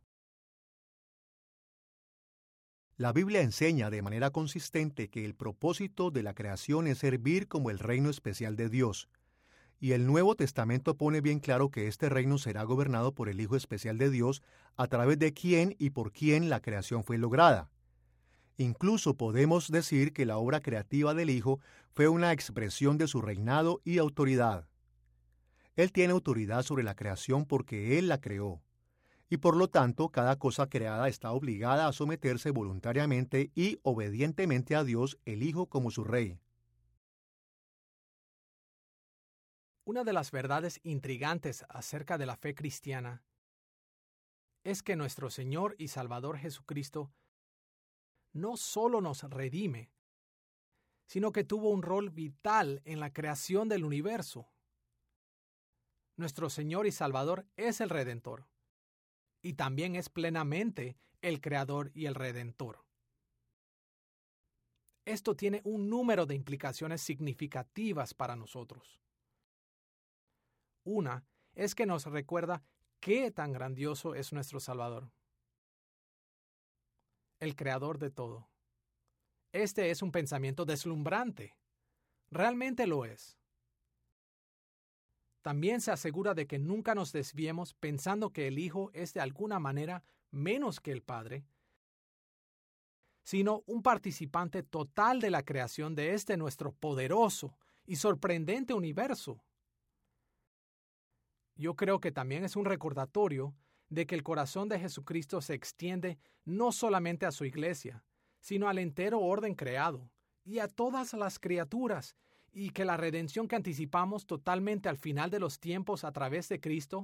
La Biblia enseña de manera consistente que el propósito de la creación es servir como el reino especial de Dios, y el Nuevo Testamento pone bien claro que este reino será gobernado por el Hijo especial de Dios, a través de quien y por quien la creación fue lograda. Incluso podemos decir que la obra creativa del Hijo fue una expresión de su reinado y autoridad. Él tiene autoridad sobre la creación porque Él la creó. Y por lo tanto, cada cosa creada está obligada a someterse voluntariamente y obedientemente a Dios, el Hijo, como su Rey. Una de las verdades intrigantes acerca de la fe cristiana es que nuestro Señor y Salvador Jesucristo no solo nos redime, sino que tuvo un rol vital en la creación del universo. Nuestro Señor y Salvador es el Redentor, y también es plenamente el Creador y el Redentor. Esto tiene un número de implicaciones significativas para nosotros. Una es que nos recuerda qué tan grandioso es nuestro Salvador, el Creador de todo. Este es un pensamiento deslumbrante. Realmente lo es. También se asegura de que nunca nos desviemos pensando que el Hijo es de alguna manera menos que el Padre, sino un participante total de la creación de este nuestro poderoso y sorprendente universo. Yo creo que también es un recordatorio de que el corazón de Jesucristo se extiende no solamente a su iglesia, sino al entero orden creado y a todas las criaturas, y que la redención que anticipamos totalmente al final de los tiempos a través de Cristo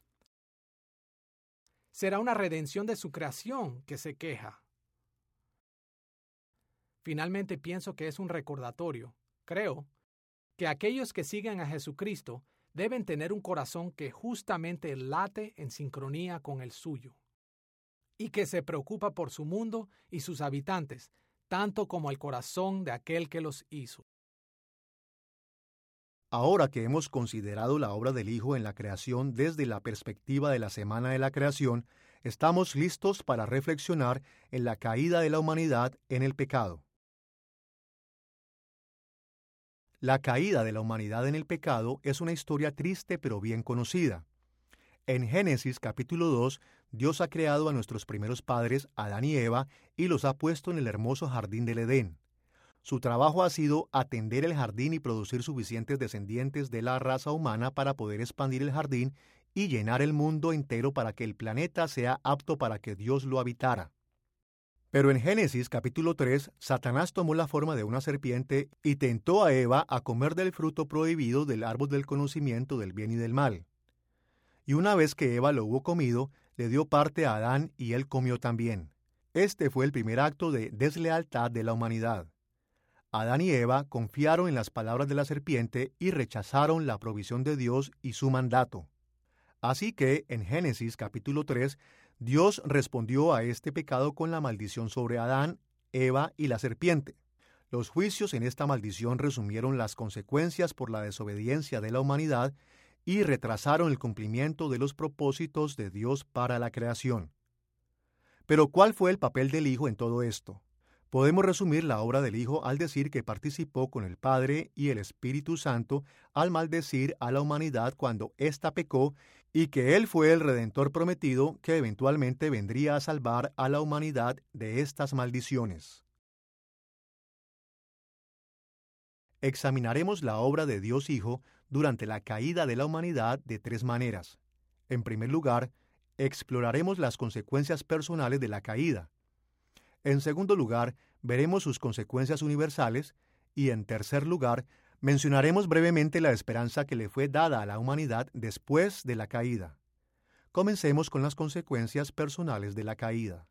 será una redención de su creación que se queja. Finalmente pienso que es un recordatorio, creo, que aquellos que siguen a Jesucristo deben tener un corazón que justamente late en sincronía con el suyo, y que se preocupa por su mundo y sus habitantes, tanto como el corazón de aquel que los hizo. Ahora que hemos considerado la obra del Hijo en la creación desde la perspectiva de la semana de la creación, estamos listos para reflexionar en la caída de la humanidad en el pecado. La caída de la humanidad en el pecado es una historia triste pero bien conocida. En Génesis capítulo 2, Dios ha creado a nuestros primeros padres, Adán y Eva, y los ha puesto en el hermoso jardín del Edén. Su trabajo ha sido atender el jardín y producir suficientes descendientes de la raza humana para poder expandir el jardín y llenar el mundo entero para que el planeta sea apto para que Dios lo habitara. Pero en Génesis capítulo 3, Satanás tomó la forma de una serpiente y tentó a Eva a comer del fruto prohibido del árbol del conocimiento del bien y del mal. Y una vez que Eva lo hubo comido, le dio parte a Adán y él comió también. Este fue el primer acto de deslealtad de la humanidad. Adán y Eva confiaron en las palabras de la serpiente y rechazaron la provisión de Dios y su mandato. Así que, en Génesis capítulo 3, Dios respondió a este pecado con la maldición sobre Adán, Eva y la serpiente. Los juicios en esta maldición resumieron las consecuencias por la desobediencia de la humanidad y retrasaron el cumplimiento de los propósitos de Dios para la creación. Pero ¿cuál fue el papel del Hijo en todo esto? Podemos resumir la obra del Hijo al decir que participó con el Padre y el Espíritu Santo al maldecir a la humanidad cuando ésta pecó y que Él fue el Redentor prometido que eventualmente vendría a salvar a la humanidad de estas maldiciones. Examinaremos la obra de Dios Hijo durante la caída de la humanidad de tres maneras. En primer lugar, exploraremos las consecuencias personales de la caída. En segundo lugar, veremos sus consecuencias universales. Y en tercer lugar, mencionaremos brevemente la esperanza que le fue dada a la humanidad después de la caída. Comencemos con las consecuencias personales de la caída.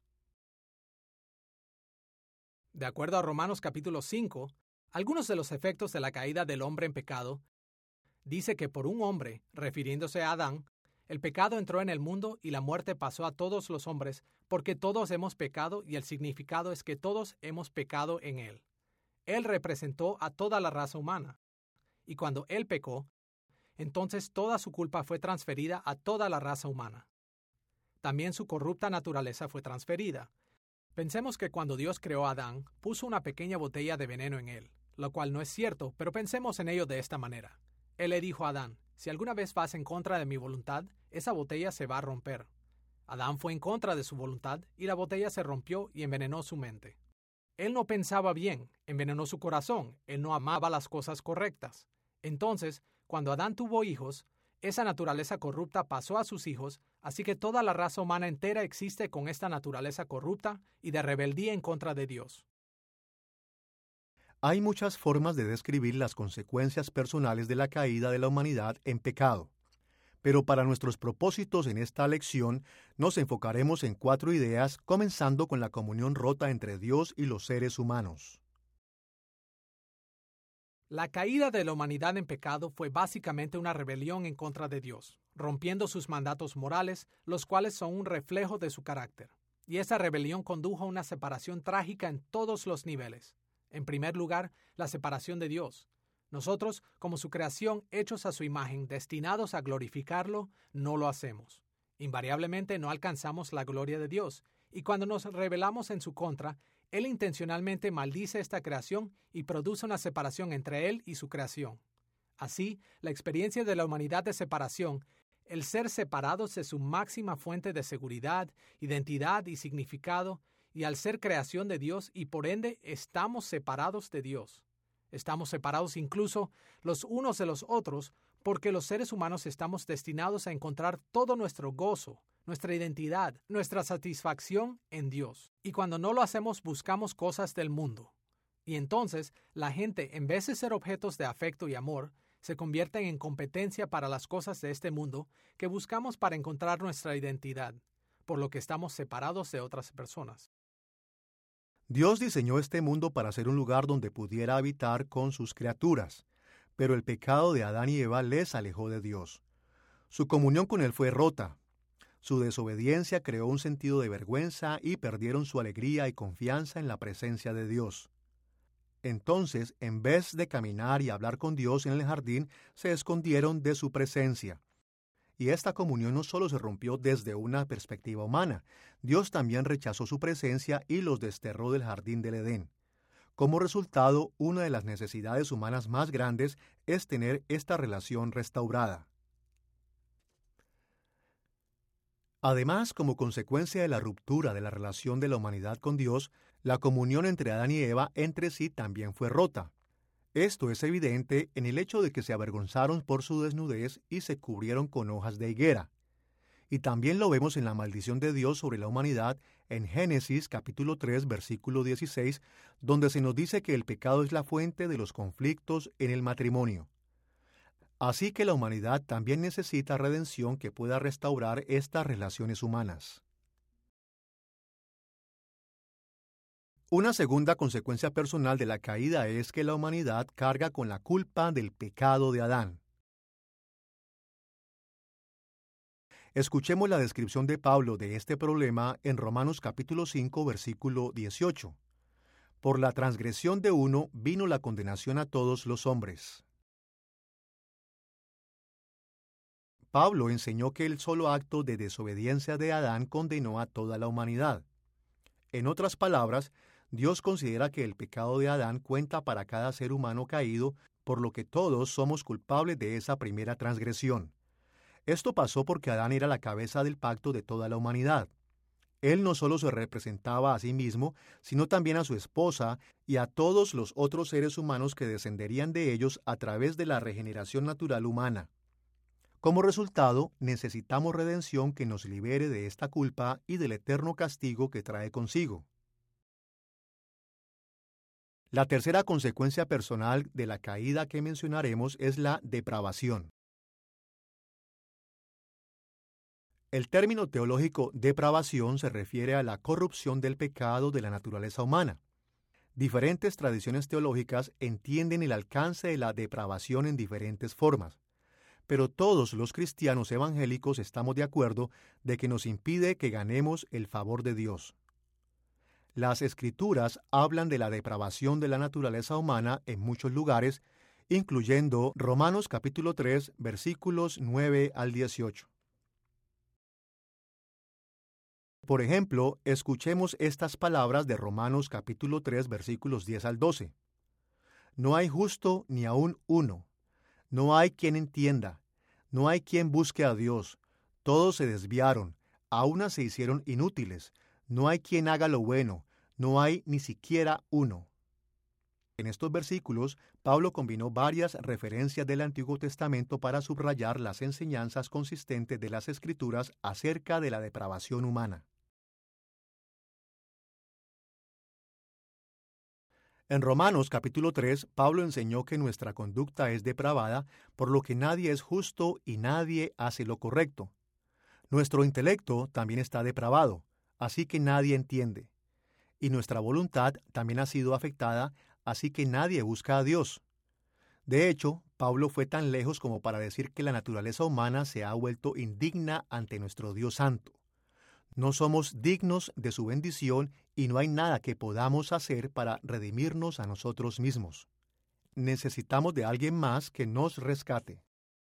De acuerdo a Romanos capítulo 5, algunos de los efectos de la caída del hombre en pecado dice que por un hombre, refiriéndose a Adán, el pecado entró en el mundo y la muerte pasó a todos los hombres, porque todos hemos pecado y el significado es que todos hemos pecado en él. Él representó a toda la raza humana. Y cuando él pecó, entonces toda su culpa fue transferida a toda la raza humana. También su corrupta naturaleza fue transferida. Pensemos que cuando Dios creó a Adán, puso una pequeña botella de veneno en él, lo cual no es cierto, pero pensemos en ello de esta manera. Él le dijo a Adán, si alguna vez vas en contra de mi voluntad, esa botella se va a romper. Adán fue en contra de su voluntad y la botella se rompió y envenenó su mente. Él no pensaba bien, envenenó su corazón, él no amaba las cosas correctas. Entonces, cuando Adán tuvo hijos, esa naturaleza corrupta pasó a sus hijos, así que toda la raza humana entera existe con esta naturaleza corrupta y de rebeldía en contra de Dios. Hay muchas formas de describir las consecuencias personales de la caída de la humanidad en pecado. Pero para nuestros propósitos en esta lección nos enfocaremos en 4 ideas, comenzando con la comunión rota entre Dios y los seres humanos. La caída de la humanidad en pecado fue básicamente una rebelión en contra de Dios, rompiendo sus mandatos morales, los cuales son un reflejo de su carácter. Y esa rebelión condujo a una separación trágica en todos los niveles. En primer lugar, la separación de Dios. Nosotros, como su creación, hechos a su imagen, destinados a glorificarlo, no lo hacemos. Invariablemente no alcanzamos la gloria de Dios, y cuando nos rebelamos en su contra, Él intencionalmente maldice esta creación y produce una separación entre Él y su creación. Así, la experiencia de la humanidad de separación, el ser separados de su máxima fuente de seguridad, identidad y significado, y al ser creación de Dios y por ende estamos separados de Dios. Estamos separados incluso los unos de los otros porque los seres humanos estamos destinados a encontrar todo nuestro gozo, nuestra identidad, nuestra satisfacción en Dios. Y cuando no lo hacemos buscamos cosas del mundo. Y entonces la gente, en vez de ser objetos de afecto y amor, se convierten en competencia para las cosas de este mundo que buscamos para encontrar nuestra identidad, por lo que estamos separados de otras personas. Dios diseñó este mundo para ser un lugar donde pudiera habitar con sus criaturas, pero el pecado de Adán y Eva les alejó de Dios. Su comunión con Él fue rota. Su desobediencia creó un sentido de vergüenza y perdieron su alegría y confianza en la presencia de Dios. Entonces, en vez de caminar y hablar con Dios en el jardín, se escondieron de su presencia. Y esta comunión no solo se rompió desde una perspectiva humana, Dios también rechazó su presencia y los desterró del jardín del Edén. Como resultado, una de las necesidades humanas más grandes es tener esta relación restaurada. Además, como consecuencia de la ruptura de la relación de la humanidad con Dios, la comunión entre Adán y Eva entre sí también fue rota. Esto es evidente en el hecho de que se avergonzaron por su desnudez y se cubrieron con hojas de higuera. Y también lo vemos en la maldición de Dios sobre la humanidad en Génesis capítulo 3 versículo 16, donde se nos dice que el pecado es la fuente de los conflictos en el matrimonio. Así que la humanidad también necesita redención que pueda restaurar estas relaciones humanas. Una segunda consecuencia personal de la caída es que la humanidad carga con la culpa del pecado de Adán. Escuchemos la descripción de Pablo de este problema en Romanos capítulo 5, versículo 18. Por la transgresión de uno vino la condenación a todos los hombres. Pablo enseñó que el solo acto de desobediencia de Adán condenó a toda la humanidad. En otras palabras, Dios considera que el pecado de Adán cuenta para cada ser humano caído, por lo que todos somos culpables de esa primera transgresión. Esto pasó porque Adán era la cabeza del pacto de toda la humanidad. Él no solo se representaba a sí mismo, sino también a su esposa y a todos los otros seres humanos que descenderían de ellos a través de la regeneración natural humana. Como resultado, necesitamos redención que nos libere de esta culpa y del eterno castigo que trae consigo. La tercera consecuencia personal de la caída que mencionaremos es la depravación. El término teológico depravación se refiere a la corrupción del pecado de la naturaleza humana. Diferentes tradiciones teológicas entienden el alcance de la depravación en diferentes formas, pero todos los cristianos evangélicos estamos de acuerdo de que nos impide que ganemos el favor de Dios. Las Escrituras hablan de la depravación de la naturaleza humana en muchos lugares, incluyendo Romanos capítulo 3, versículos 9 al 18. Por ejemplo, escuchemos estas palabras de Romanos capítulo 3, versículos 10 al 12. No hay justo ni aun uno. No hay quien entienda. No hay quien busque a Dios. Todos se desviaron. A una se hicieron inútiles. No hay quien haga lo bueno. No hay ni siquiera uno. En estos versículos, Pablo combinó varias referencias del Antiguo Testamento para subrayar las enseñanzas consistentes de las Escrituras acerca de la depravación humana. En Romanos capítulo 3, Pablo enseñó que nuestra conducta es depravada, por lo que nadie es justo y nadie hace lo correcto. Nuestro intelecto también está depravado, así que nadie entiende. Y nuestra voluntad también ha sido afectada, así que nadie busca a Dios. De hecho, Pablo fue tan lejos como para decir que la naturaleza humana se ha vuelto indigna ante nuestro Dios Santo. No somos dignos de su bendición y no hay nada que podamos hacer para redimirnos a nosotros mismos. Necesitamos de alguien más que nos rescate.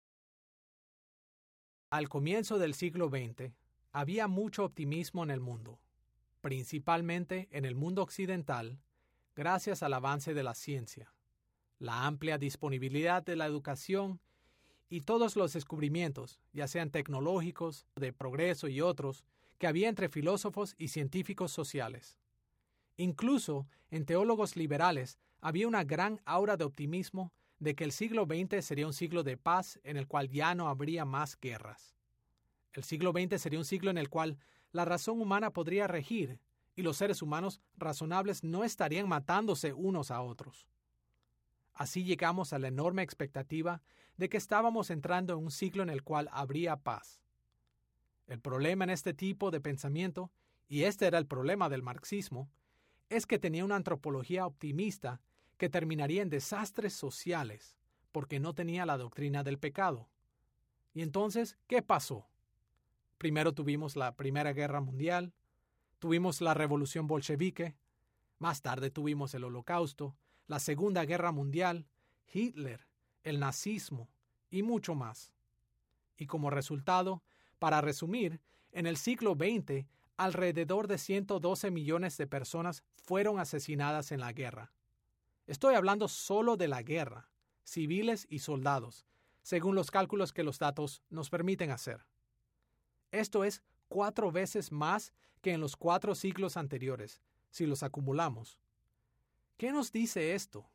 Al comienzo del siglo XX, había mucho optimismo en el mundo, principalmente en el mundo occidental, gracias al avance de la ciencia, la amplia disponibilidad de la educación y todos los descubrimientos, ya sean tecnológicos, de progreso y otros, que había entre filósofos y científicos sociales. Incluso en teólogos liberales había una gran aura de optimismo de que el siglo XX sería un siglo de paz en el cual ya no habría más guerras. El siglo XX sería un siglo en el cual la razón humana podría regir y los seres humanos razonables no estarían matándose unos a otros. Así llegamos a la enorme expectativa de que estábamos entrando en un siglo en el cual habría paz. El problema en este tipo de pensamiento, y este era el problema del marxismo, es que tenía una antropología optimista que terminaría en desastres sociales porque no tenía la doctrina del pecado. Y entonces, ¿qué pasó? Primero tuvimos la Primera Guerra Mundial, tuvimos la Revolución Bolchevique, más tarde tuvimos el Holocausto, la Segunda Guerra Mundial, Hitler, el nazismo y mucho más. Y como resultado, para resumir, en el siglo XX, alrededor de 112 millones de personas fueron asesinadas en la guerra. Estoy hablando solo de la guerra, civiles y soldados, según los cálculos que los datos nos permiten hacer. Esto es 4 veces más que en los 4 siglos anteriores, si los acumulamos. ¿Qué nos dice esto?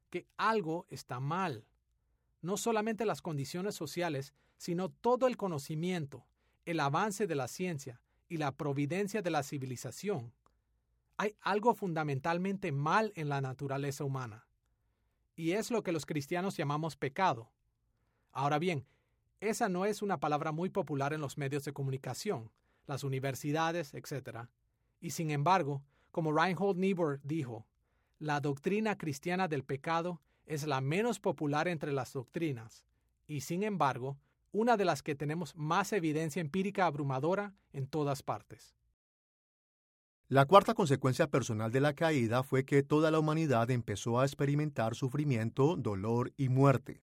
que algo está mal. No solamente las condiciones sociales, sino todo el conocimiento, el avance de la ciencia y la providencia de la civilización. Hay algo fundamentalmente mal en la naturaleza humana. Y es lo que los cristianos llamamos pecado. Ahora bien, esa no es una palabra muy popular en los medios de comunicación, las universidades, etc. Y sin embargo, como Reinhold Niebuhr dijo, la doctrina cristiana del pecado es la menos popular entre las doctrinas, y sin embargo, una de las que tenemos más evidencia empírica abrumadora en todas partes. La cuarta consecuencia personal de la caída fue que toda la humanidad empezó a experimentar sufrimiento, dolor y muerte.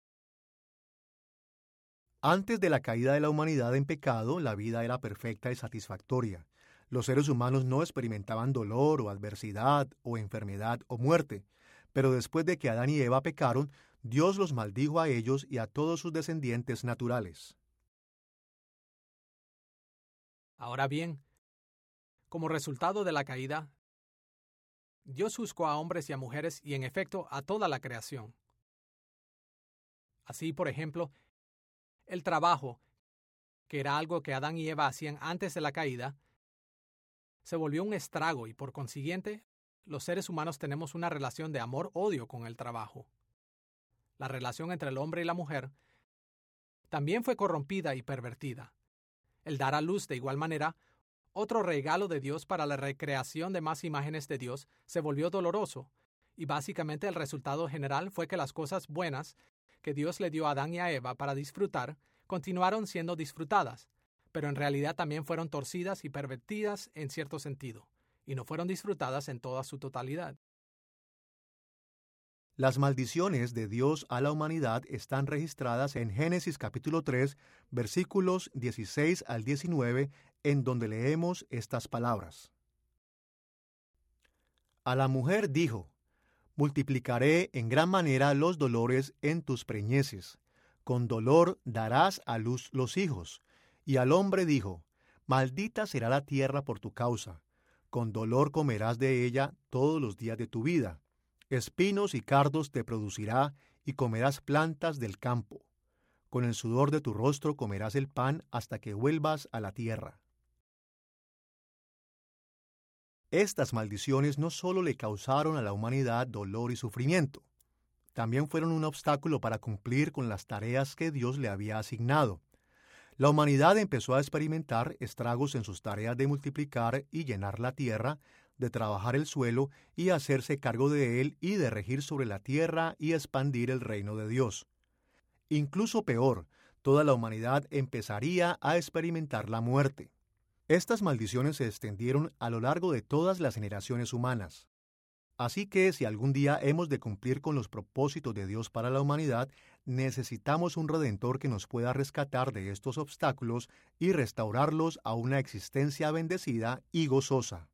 Antes de la caída de la humanidad en pecado, la vida era perfecta y satisfactoria. Los seres humanos no experimentaban dolor o adversidad o enfermedad o muerte, pero después de que Adán y Eva pecaron, Dios los maldijo a ellos y a todos sus descendientes naturales. Ahora bien, como resultado de la caída, Dios juzgó a hombres y a mujeres y en efecto a toda la creación. Así, por ejemplo, el trabajo, que era algo que Adán y Eva hacían antes de la caída, se volvió un estrago y por consiguiente, los seres humanos tenemos una relación de amor-odio con el trabajo. La relación entre el hombre y la mujer también fue corrompida y pervertida. El dar a luz de igual manera, otro regalo de Dios para la recreación de más imágenes de Dios, se volvió doloroso, y básicamente el resultado general fue que las cosas buenas que Dios le dio a Adán y a Eva para disfrutar, continuaron siendo disfrutadas, pero en realidad también fueron torcidas y pervertidas en cierto sentido, y no fueron disfrutadas en toda su totalidad. Las maldiciones de Dios a la humanidad están registradas en Génesis capítulo 3, versículos 16 al 19, en donde leemos estas palabras. A la mujer dijo: multiplicaré en gran manera los dolores en tus preñeces, con dolor darás a luz los hijos. Y al hombre dijo: maldita será la tierra por tu causa, con dolor comerás de ella todos los días de tu vida. Espinos y cardos te producirá, y comerás plantas del campo. Con el sudor de tu rostro comerás el pan hasta que vuelvas a la tierra. Estas maldiciones no solo le causaron a la humanidad dolor y sufrimiento, también fueron un obstáculo para cumplir con las tareas que Dios le había asignado. La humanidad empezó a experimentar estragos en sus tareas de multiplicar y llenar la tierra, de trabajar el suelo y hacerse cargo de él y de regir sobre la tierra y expandir el reino de Dios. Incluso peor, toda la humanidad empezaría a experimentar la muerte. Estas maldiciones se extendieron a lo largo de todas las generaciones humanas. Así que si algún día hemos de cumplir con los propósitos de Dios para la humanidad, necesitamos un Redentor que nos pueda rescatar de estos obstáculos y restaurarlos a una existencia bendecida y gozosa.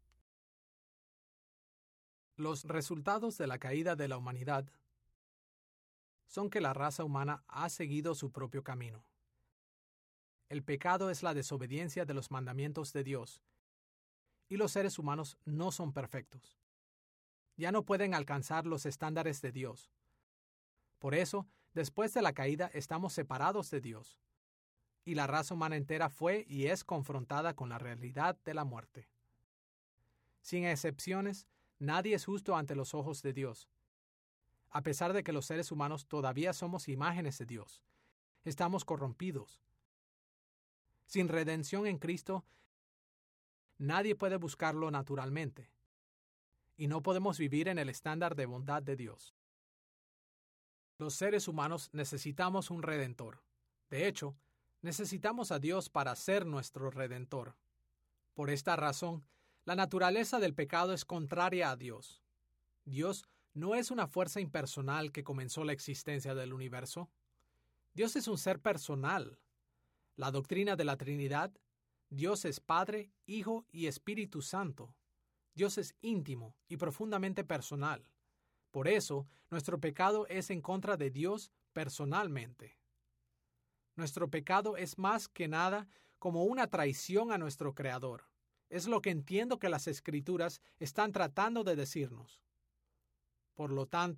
Los resultados de la caída de la humanidad son que la raza humana ha seguido su propio camino. El pecado es la desobediencia de los mandamientos de Dios, y los seres humanos no son perfectos. Ya no pueden alcanzar los estándares de Dios. Por eso, después de la caída, estamos separados de Dios, y la raza humana entera fue y es confrontada con la realidad de la muerte. Sin excepciones, nadie es justo ante los ojos de Dios. A pesar de que los seres humanos todavía somos imágenes de Dios, estamos corrompidos. Sin redención en Cristo, nadie puede buscarlo naturalmente, y no podemos vivir en el estándar de bondad de Dios. Los seres humanos necesitamos un Redentor. De hecho, necesitamos a Dios para ser nuestro Redentor. Por esta razón, la naturaleza del pecado es contraria a Dios. Dios no es una fuerza impersonal que comenzó la existencia del universo. Dios es un ser personal. La doctrina de la Trinidad, Dios es Padre, Hijo y Espíritu Santo. Dios es íntimo y profundamente personal. Por eso, nuestro pecado es en contra de Dios personalmente. Nuestro pecado es más que nada como una traición a nuestro Creador. Es lo que entiendo que las Escrituras están tratando de decirnos. Por lo tanto,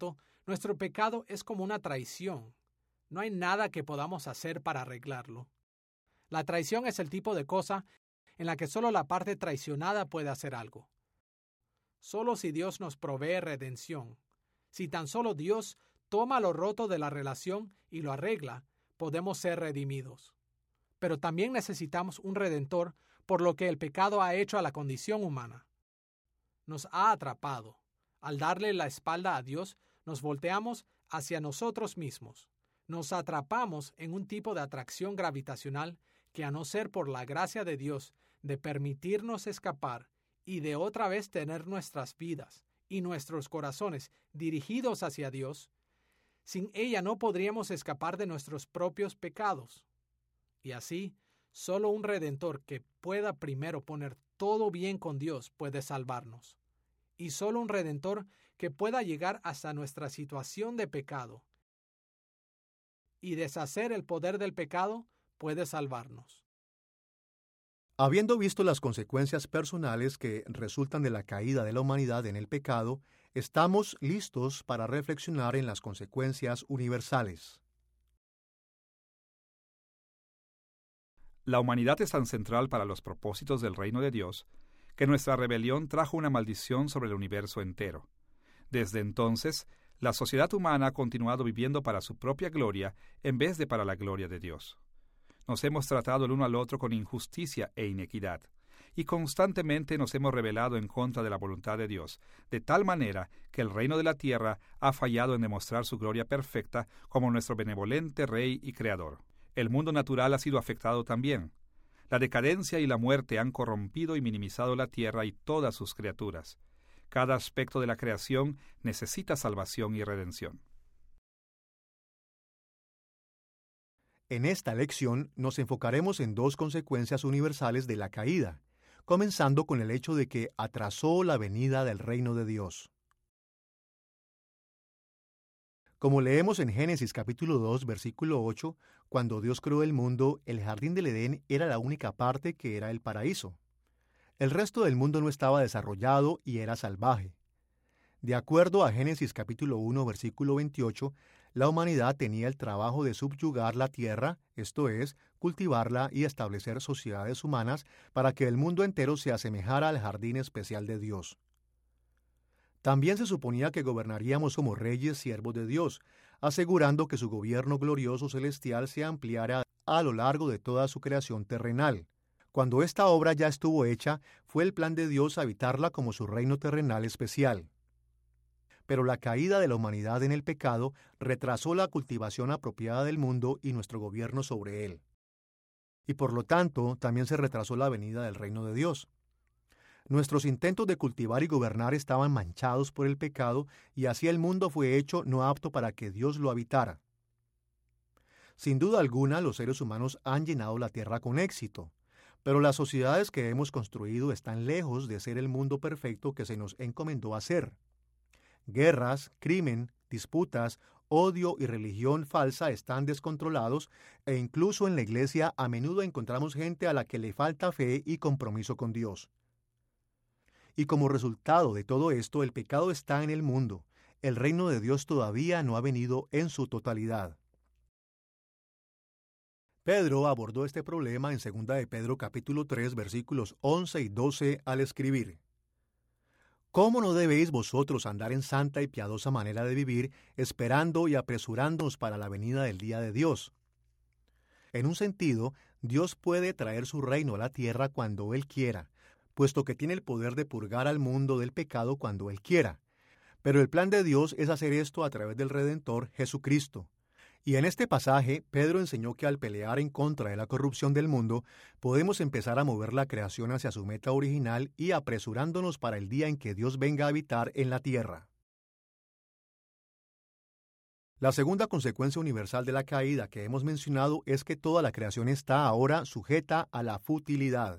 Nuestro pecado es como una traición. No hay nada que podamos hacer para arreglarlo. La traición es el tipo de cosa en la que solo la parte traicionada puede hacer algo. Solo si Dios nos provee redención, si tan solo Dios toma lo roto de la relación y lo arregla, podemos ser redimidos. Pero también necesitamos un redentor por lo que el pecado ha hecho a la condición humana. Nos ha atrapado. Al darle la espalda a Dios, nos volteamos hacia nosotros mismos. Nos atrapamos en un tipo de atracción gravitacional que, a no ser por la gracia de Dios de permitirnos escapar y de otra vez tener nuestras vidas y nuestros corazones dirigidos hacia Dios, sin ella no podríamos escapar de nuestros propios pecados. Y así, solo un redentor que pueda primero poner todo bien con Dios puede salvarnos. Y solo un redentor que pueda llegar hasta nuestra situación de pecado y deshacer el poder del pecado puede salvarnos. Habiendo visto las consecuencias personales que resultan de la caída de la humanidad en el pecado, estamos listos para reflexionar en las consecuencias universales. La humanidad es tan central para los propósitos del reino de Dios que nuestra rebelión trajo una maldición sobre el universo entero. Desde entonces, la sociedad humana ha continuado viviendo para su propia gloria en vez de para la gloria de Dios. Nos hemos tratado el uno al otro con injusticia e inequidad, y constantemente nos hemos rebelado en contra de la voluntad de Dios, de tal manera que el reino de la tierra ha fallado en demostrar su gloria perfecta como nuestro benevolente Rey y Creador. El mundo natural ha sido afectado también. La decadencia y la muerte han corrompido y minimizado la tierra y todas sus criaturas. Cada aspecto de la creación necesita salvación y redención. En esta lección nos enfocaremos en dos consecuencias universales de la caída, comenzando con el hecho de que atrasó la venida del reino de Dios. Como leemos en Génesis capítulo 2, versículo 8, cuando Dios creó el mundo, el jardín del Edén era la única parte que era el paraíso. El resto del mundo no estaba desarrollado y era salvaje. De acuerdo a Génesis capítulo 1, versículo 28, la humanidad tenía el trabajo de subyugar la tierra, esto es, cultivarla y establecer sociedades humanas para que el mundo entero se asemejara al jardín especial de Dios. También se suponía que gobernaríamos como reyes siervos de Dios, asegurando que su gobierno glorioso celestial se ampliara a lo largo de toda su creación terrenal. Cuando esta obra ya estuvo hecha, fue el plan de Dios habitarla como su reino terrenal especial. Pero la caída de la humanidad en el pecado retrasó la cultivación apropiada del mundo y nuestro gobierno sobre él. Y por lo tanto, también se retrasó la venida del reino de Dios. Nuestros intentos de cultivar y gobernar estaban manchados por el pecado y así el mundo fue hecho no apto para que Dios lo habitara. Sin duda alguna, los seres humanos han llenado la tierra con éxito, pero las sociedades que hemos construido están lejos de ser el mundo perfecto que se nos encomendó hacer. Guerras, crimen, disputas, odio y religión falsa están descontrolados e incluso en la iglesia a menudo encontramos gente a la que le falta fe y compromiso con Dios. Y como resultado de todo esto, el pecado está en el mundo. El reino de Dios todavía no ha venido en su totalidad. Pedro abordó este problema en 2 de Pedro capítulo 3 versículos 11 y 12 al escribir: ¿Cómo no debéis vosotros andar en santa y piadosa manera de vivir, esperando y apresurándonos para la venida del día de Dios? En un sentido, Dios puede traer su reino a la tierra cuando Él quiera, puesto que tiene el poder de purgar al mundo del pecado cuando Él quiera. Pero el plan de Dios es hacer esto a través del Redentor Jesucristo. Y en este pasaje, Pedro enseñó que al pelear en contra de la corrupción del mundo, podemos empezar a mover la creación hacia su meta original y apresurándonos para el día en que Dios venga a habitar en la tierra. La segunda consecuencia universal de la caída que hemos mencionado es que toda la creación está ahora sujeta a la futilidad.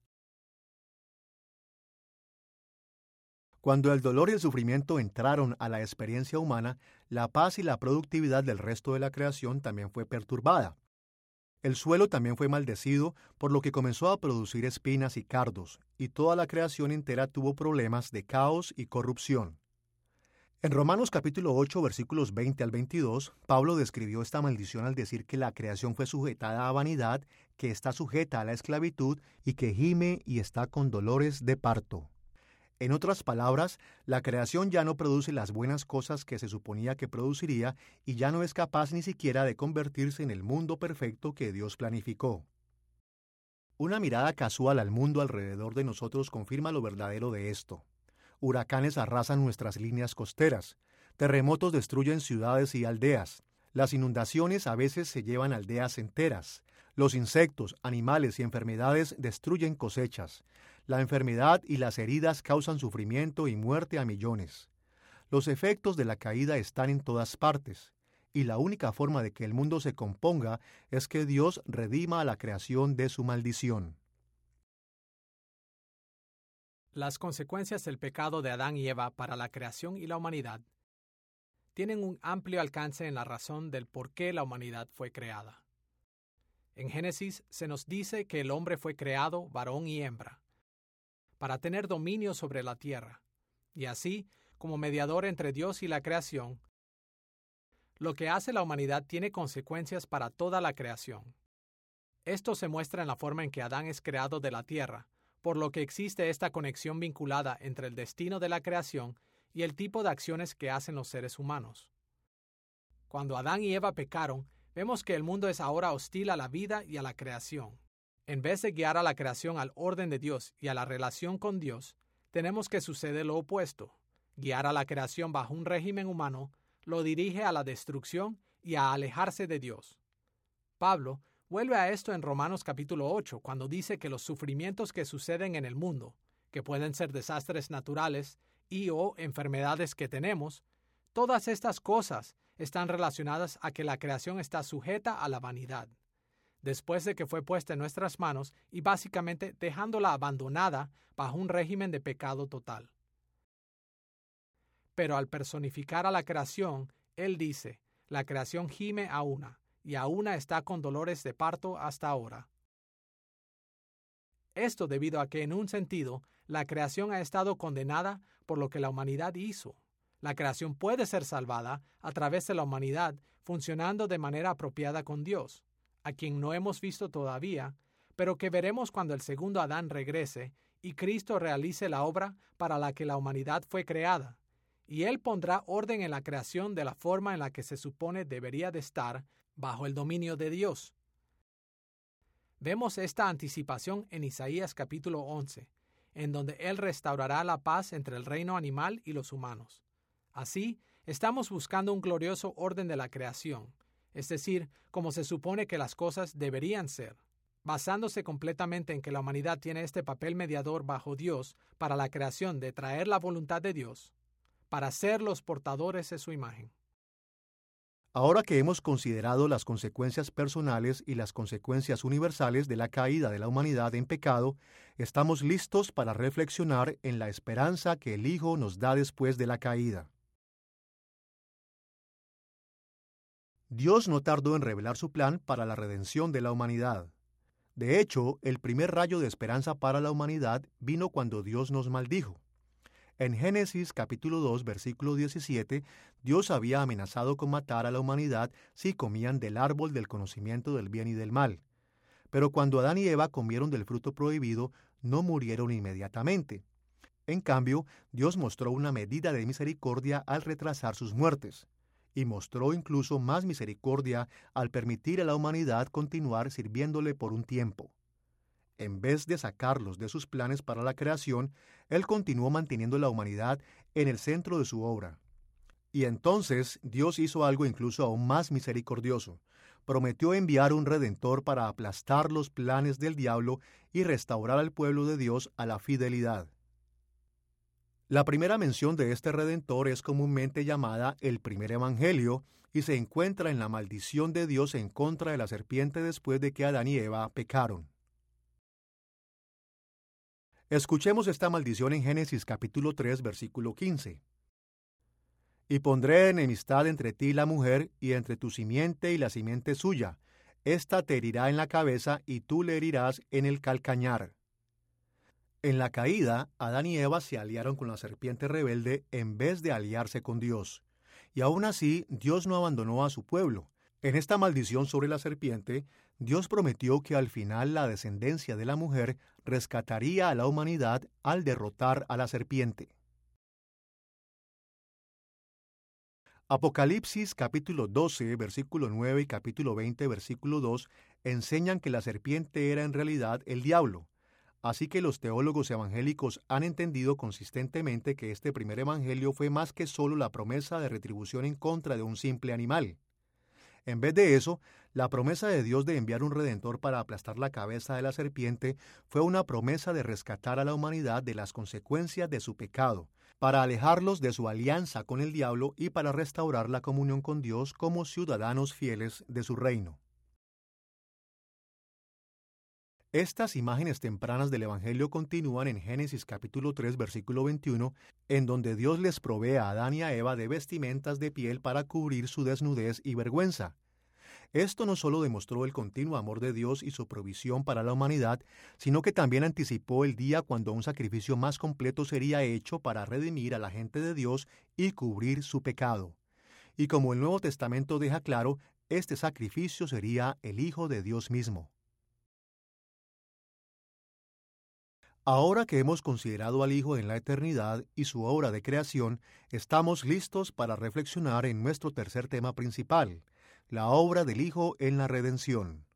Cuando el dolor y el sufrimiento entraron a la experiencia humana, la paz y la productividad del resto de la creación también fue perturbada. El suelo también fue maldecido, por lo que comenzó a producir espinas y cardos, y toda la creación entera tuvo problemas de caos y corrupción. En Romanos capítulo 8, versículos 20 al 22, Pablo describió esta maldición al decir que la creación fue sujetada a vanidad, que está sujeta a la esclavitud y que gime y está con dolores de parto. En otras palabras, la creación ya no produce las buenas cosas que se suponía que produciría y ya no es capaz ni siquiera de convertirse en el mundo perfecto que Dios planificó. Una mirada casual al mundo alrededor de nosotros confirma lo verdadero de esto. Huracanes arrasan nuestras líneas costeras, terremotos destruyen ciudades y aldeas, las inundaciones a veces se llevan aldeas enteras, los insectos, animales y enfermedades destruyen cosechas, la enfermedad y las heridas causan sufrimiento y muerte a millones. Los efectos de la caída están en todas partes, y la única forma de que el mundo se componga es que Dios redima a la creación de su maldición. Las consecuencias del pecado de Adán y Eva para la creación y la humanidad tienen un amplio alcance en la razón del por qué la humanidad fue creada. En Génesis se nos dice que el hombre fue creado varón y hembra, para tener dominio sobre la tierra, y así, como mediador entre Dios y la creación, lo que hace la humanidad tiene consecuencias para toda la creación. Esto se muestra en la forma en que Adán es creado de la tierra, por lo que existe esta conexión vinculada entre el destino de la creación y el tipo de acciones que hacen los seres humanos. Cuando Adán y Eva pecaron, vemos que el mundo es ahora hostil a la vida y a la creación. En vez de guiar a la creación al orden de Dios y a la relación con Dios, tenemos que suceder lo opuesto. Guiar a la creación bajo un régimen humano lo dirige a la destrucción y a alejarse de Dios. Pablo vuelve a esto en Romanos capítulo 8, cuando dice que los sufrimientos que suceden en el mundo, que pueden ser desastres naturales y o enfermedades que tenemos, todas estas cosas están relacionadas a que la creación está sujeta a la vanidad, después de que fue puesta en nuestras manos y básicamente dejándola abandonada bajo un régimen de pecado total. Pero al personificar a la creación, él dice, la creación gime a una, y a una está con dolores de parto hasta ahora. Esto debido a que, en un sentido, la creación ha estado condenada por lo que la humanidad hizo. La creación puede ser salvada a través de la humanidad funcionando de manera apropiada con Dios, a quien no hemos visto todavía, pero que veremos cuando el segundo Adán regrese y Cristo realice la obra para la que la humanidad fue creada, y Él pondrá orden en la creación de la forma en la que se supone debería de estar bajo el dominio de Dios. Vemos esta anticipación en Isaías capítulo 11, en donde Él restaurará la paz entre el reino animal y los humanos. Así, estamos buscando un glorioso orden de la creación, es decir, como se supone que las cosas deberían ser, basándose completamente en que la humanidad tiene este papel mediador bajo Dios para la creación de traer la voluntad de Dios, para ser los portadores de su imagen. Ahora que hemos considerado las consecuencias personales y las consecuencias universales de la caída de la humanidad en pecado, estamos listos para reflexionar en la esperanza que el Hijo nos da después de la caída. Dios no tardó en revelar su plan para la redención de la humanidad. De hecho, el primer rayo de esperanza para la humanidad vino cuando Dios nos maldijo. En Génesis capítulo 2, versículo 17, Dios había amenazado con matar a la humanidad si comían del árbol del conocimiento del bien y del mal. Pero cuando Adán y Eva comieron del fruto prohibido, no murieron inmediatamente. En cambio, Dios mostró una medida de misericordia al retrasar sus muertes, y mostró incluso más misericordia al permitir a la humanidad continuar sirviéndole por un tiempo. En vez de sacarlos de sus planes para la creación, Él continuó manteniendo la humanidad en el centro de su obra. Y entonces Dios hizo algo incluso aún más misericordioso. Prometió enviar un Redentor para aplastar los planes del diablo y restaurar al pueblo de Dios a la fidelidad. La primera mención de este Redentor es comúnmente llamada el primer Evangelio y se encuentra en la maldición de Dios en contra de la serpiente después de que Adán y Eva pecaron. Escuchemos esta maldición en Génesis capítulo 3, versículo 15. Y pondré enemistad entre ti y la mujer, y entre tu simiente y la simiente suya. Esta te herirá en la cabeza, y tú le herirás en el calcañar. En la caída, Adán y Eva se aliaron con la serpiente rebelde en vez de aliarse con Dios. Y aún así, Dios no abandonó a su pueblo. En esta maldición sobre la serpiente, Dios prometió que al final la descendencia de la mujer rescataría a la humanidad al derrotar a la serpiente. Apocalipsis capítulo 12, versículo 9 y capítulo 20, versículo 2 enseñan que la serpiente era en realidad el diablo. Así que los teólogos evangélicos han entendido consistentemente que este primer evangelio fue más que solo la promesa de retribución en contra de un simple animal. En vez de eso, la promesa de Dios de enviar un redentor para aplastar la cabeza de la serpiente fue una promesa de rescatar a la humanidad de las consecuencias de su pecado, para alejarlos de su alianza con el diablo y para restaurar la comunión con Dios como ciudadanos fieles de su reino. Estas imágenes tempranas del Evangelio continúan en Génesis capítulo 3, versículo 21, en donde Dios les provee a Adán y a Eva de vestimentas de piel para cubrir su desnudez y vergüenza. Esto no solo demostró el continuo amor de Dios y su provisión para la humanidad, sino que también anticipó el día cuando un sacrificio más completo sería hecho para redimir a la gente de Dios y cubrir su pecado. Y como el Nuevo Testamento deja claro, este sacrificio sería el Hijo de Dios mismo. Ahora que hemos considerado al Hijo en la eternidad y su obra de creación, estamos listos para reflexionar en nuestro tercer tema principal, la obra del Hijo en la redención.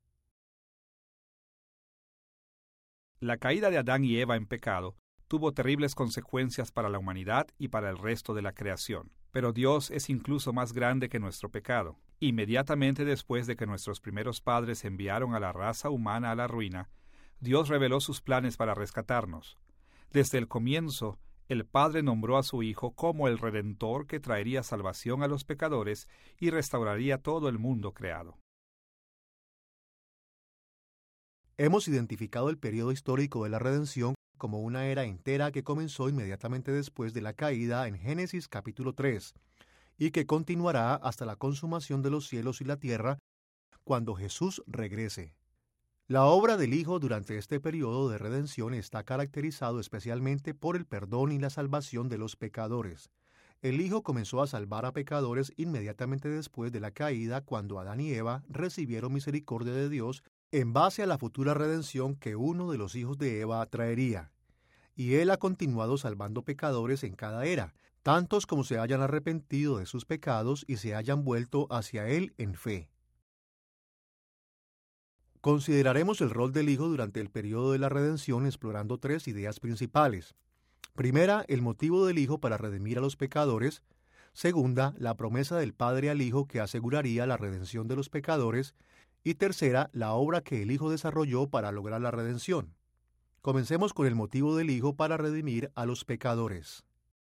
La caída de Adán y Eva en pecado tuvo terribles consecuencias para la humanidad y para el resto de la creación. Pero Dios es incluso más grande que nuestro pecado. Inmediatamente después de que nuestros primeros padres enviaron a la raza humana a la ruina, Dios reveló sus planes para rescatarnos. Desde el comienzo, el Padre nombró a su Hijo como el Redentor que traería salvación a los pecadores y restauraría todo el mundo creado. Hemos identificado el periodo histórico de la redención como una era entera que comenzó inmediatamente después de la caída en Génesis capítulo 3 y que continuará hasta la consumación de los cielos y la tierra cuando Jesús regrese. La obra del Hijo durante este periodo de redención está caracterizado especialmente por el perdón y la salvación de los pecadores. El Hijo comenzó a salvar a pecadores inmediatamente después de la caída cuando Adán y Eva recibieron misericordia de Dios en base a la futura redención que uno de los hijos de Eva traería. Y Él ha continuado salvando pecadores en cada era, tantos como se hayan arrepentido de sus pecados y se hayan vuelto hacia Él en fe. Consideraremos el rol del Hijo durante el periodo de la redención explorando tres ideas principales. Primera, el motivo del Hijo para redimir a los pecadores. Segunda, la promesa del Padre al Hijo que aseguraría la redención de los pecadores. Y tercera, la obra que el Hijo desarrolló para lograr la redención. Comencemos con el motivo del Hijo para redimir a los pecadores.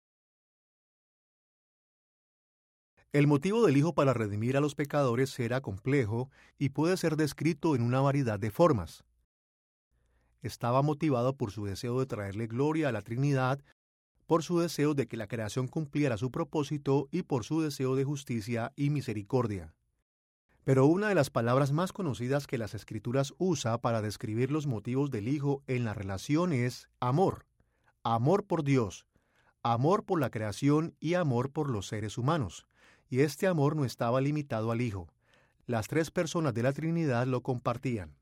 El motivo del Hijo para redimir a los pecadores era complejo y puede ser descrito en una variedad de formas. Estaba motivado por su deseo de traerle gloria a la Trinidad, por su deseo de que la creación cumpliera su propósito y por su deseo de justicia y misericordia. Pero una de las palabras más conocidas que las Escrituras usa para describir los motivos del Hijo en la relación es amor. Amor por Dios, amor por la creación y amor por los seres humanos. Y este amor no estaba limitado al Hijo. Las tres personas de la Trinidad lo compartían.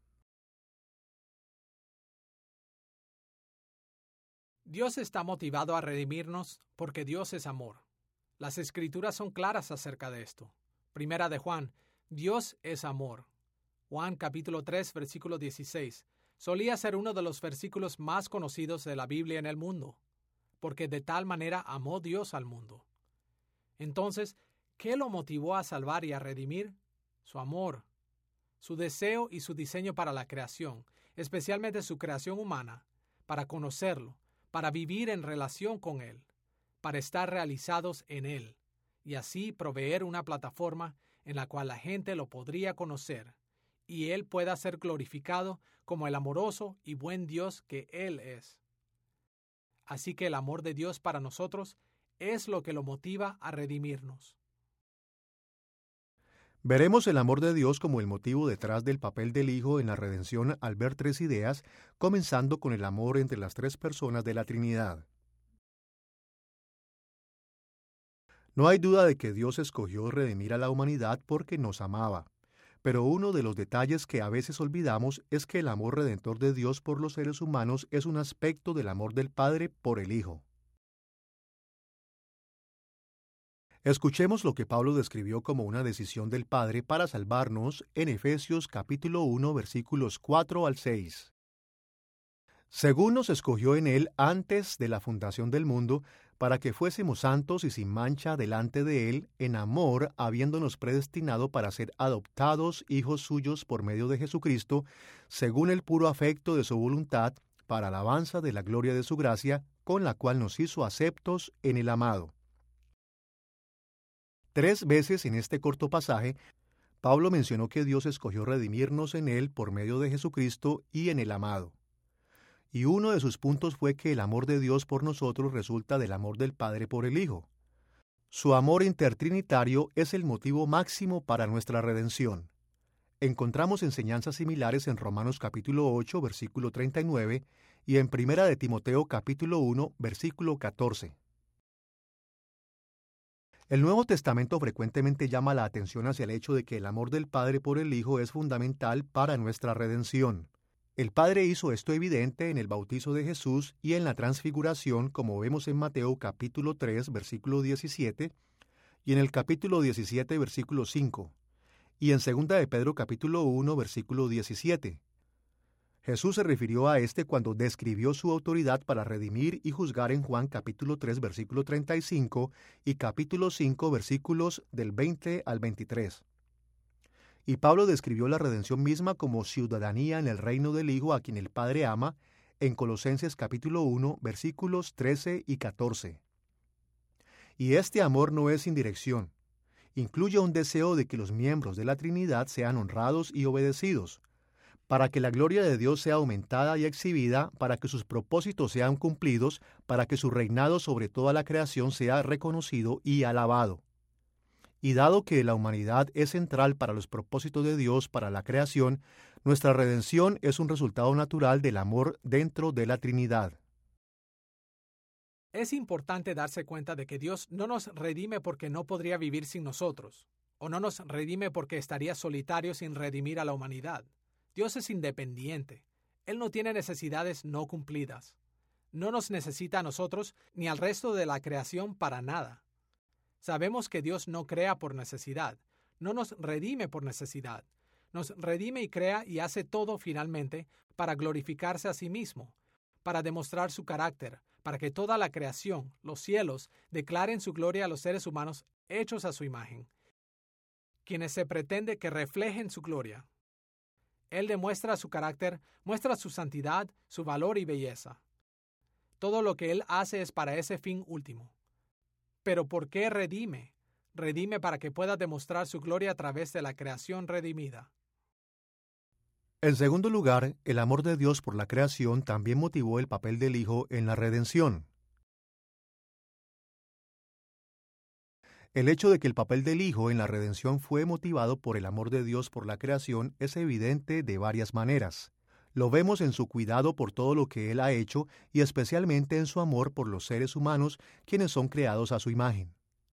Dios está motivado a redimirnos porque Dios es amor. Las Escrituras son claras acerca de esto. Primera de Juan, Dios es amor. Juan capítulo 3, versículo 16. Solía ser uno de los versículos más conocidos de la Biblia en el mundo, porque de tal manera amó Dios al mundo. Entonces, ¿qué lo motivó a salvar y a redimir? Su amor, su deseo y su diseño para la creación, especialmente su creación humana, para conocerlo, para vivir en relación con Él, para estar realizados en Él, y así proveer una plataforma en la cual la gente lo podría conocer, y Él pueda ser glorificado como el amoroso y buen Dios que Él es. Así que el amor de Dios para nosotros es lo que lo motiva a redimirnos. Veremos el amor de Dios como el motivo detrás del papel del Hijo en la redención al ver tres ideas, comenzando con el amor entre las tres personas de la Trinidad. No hay duda de que Dios escogió redimir a la humanidad porque nos amaba. Pero uno de los detalles que a veces olvidamos es que el amor redentor de Dios por los seres humanos es un aspecto del amor del Padre por el Hijo. Escuchemos lo que Pablo describió como una decisión del Padre para salvarnos en Efesios capítulo 1 versículos 4 al 6. Según nos escogió en Él antes de la fundación del mundo, para que fuésemos santos y sin mancha delante de Él, en amor, habiéndonos predestinado para ser adoptados hijos suyos por medio de Jesucristo, según el puro afecto de su voluntad, para alabanza de la gloria de su gracia, con la cual nos hizo aceptos en el amado. 3 veces en este corto pasaje, Pablo mencionó que Dios escogió redimirnos en Él por medio de Jesucristo y en el amado. Y uno de sus puntos fue que el amor de Dios por nosotros resulta del amor del Padre por el Hijo. Su amor intertrinitario es el motivo máximo para nuestra redención. Encontramos enseñanzas similares en Romanos capítulo 8, versículo 39, y en Primera de Timoteo capítulo 1, versículo 14. El Nuevo Testamento frecuentemente llama la atención hacia el hecho de que el amor del Padre por el Hijo es fundamental para nuestra redención. El Padre hizo esto evidente en el bautizo de Jesús y en la transfiguración, como vemos en Mateo capítulo 3, versículo 17, y en el capítulo 17, versículo 5, y en 2 de Pedro capítulo 1, versículo 17. Jesús se refirió a este cuando describió su autoridad para redimir y juzgar en Juan capítulo 3, versículo 35, y capítulo 5, versículos del 20 al 23. Y Pablo describió la redención misma como ciudadanía en el reino del Hijo a quien el Padre ama, en Colosenses capítulo 1, versículos 13 y 14. Y este amor no es sin dirección. Incluye un deseo de que los miembros de la Trinidad sean honrados y obedecidos, para que la gloria de Dios sea aumentada y exhibida, para que sus propósitos sean cumplidos, para que su reinado sobre toda la creación sea reconocido y alabado. Y dado que la humanidad es central para los propósitos de Dios para la creación, nuestra redención es un resultado natural del amor dentro de la Trinidad. Es importante darse cuenta de que Dios no nos redime porque no podría vivir sin nosotros, o no nos redime porque estaría solitario sin redimir a la humanidad. Dios es independiente. Él no tiene necesidades no cumplidas. No nos necesita a nosotros ni al resto de la creación para nada. Sabemos que Dios no crea por necesidad, no nos redime por necesidad. Nos redime y crea y hace todo finalmente para glorificarse a sí mismo, para demostrar su carácter, para que toda la creación, los cielos, declaren su gloria a los seres humanos hechos a su imagen, quienes se pretende que reflejen su gloria. Él demuestra su carácter, muestra su santidad, su valor y belleza. Todo lo que Él hace es para ese fin último. Pero ¿por qué redime? Redime para que pueda demostrar su gloria a través de la creación redimida. En segundo lugar, el amor de Dios por la creación también motivó el papel del Hijo en la redención. El hecho de que el papel del Hijo en la redención fue motivado por el amor de Dios por la creación es evidente de varias maneras. Lo vemos en su cuidado por todo lo que Él ha hecho y especialmente en su amor por los seres humanos, quienes son creados a su imagen.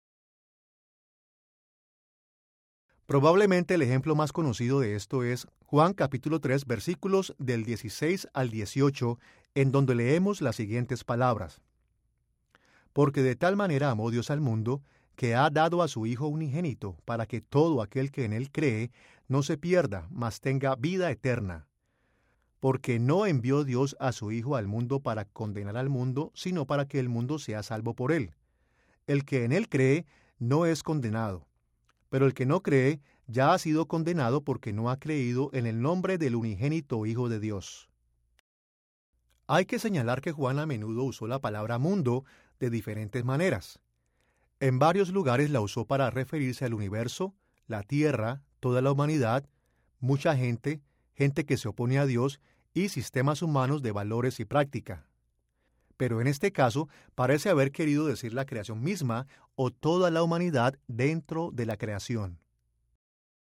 Probablemente el ejemplo más conocido de esto es Juan capítulo 3, versículos del 16 al 18, en donde leemos las siguientes palabras. Porque de tal manera amó Dios al mundo, que ha dado a su Hijo unigénito, para que todo aquel que en Él cree no se pierda, mas tenga vida eterna. Porque no envió Dios a su Hijo al mundo para condenar al mundo, sino para que el mundo sea salvo por Él. El que en Él cree no es condenado, pero el que no cree ya ha sido condenado porque no ha creído en el nombre del unigénito Hijo de Dios. Hay que señalar que Juan a menudo usó la palabra mundo de diferentes maneras. En varios lugares la usó para referirse al universo, la tierra, toda la humanidad, mucha gente, gente que se opone a Dios y sistemas humanos de valores y práctica. Pero en este caso parece haber querido decir la creación misma o toda la humanidad dentro de la creación.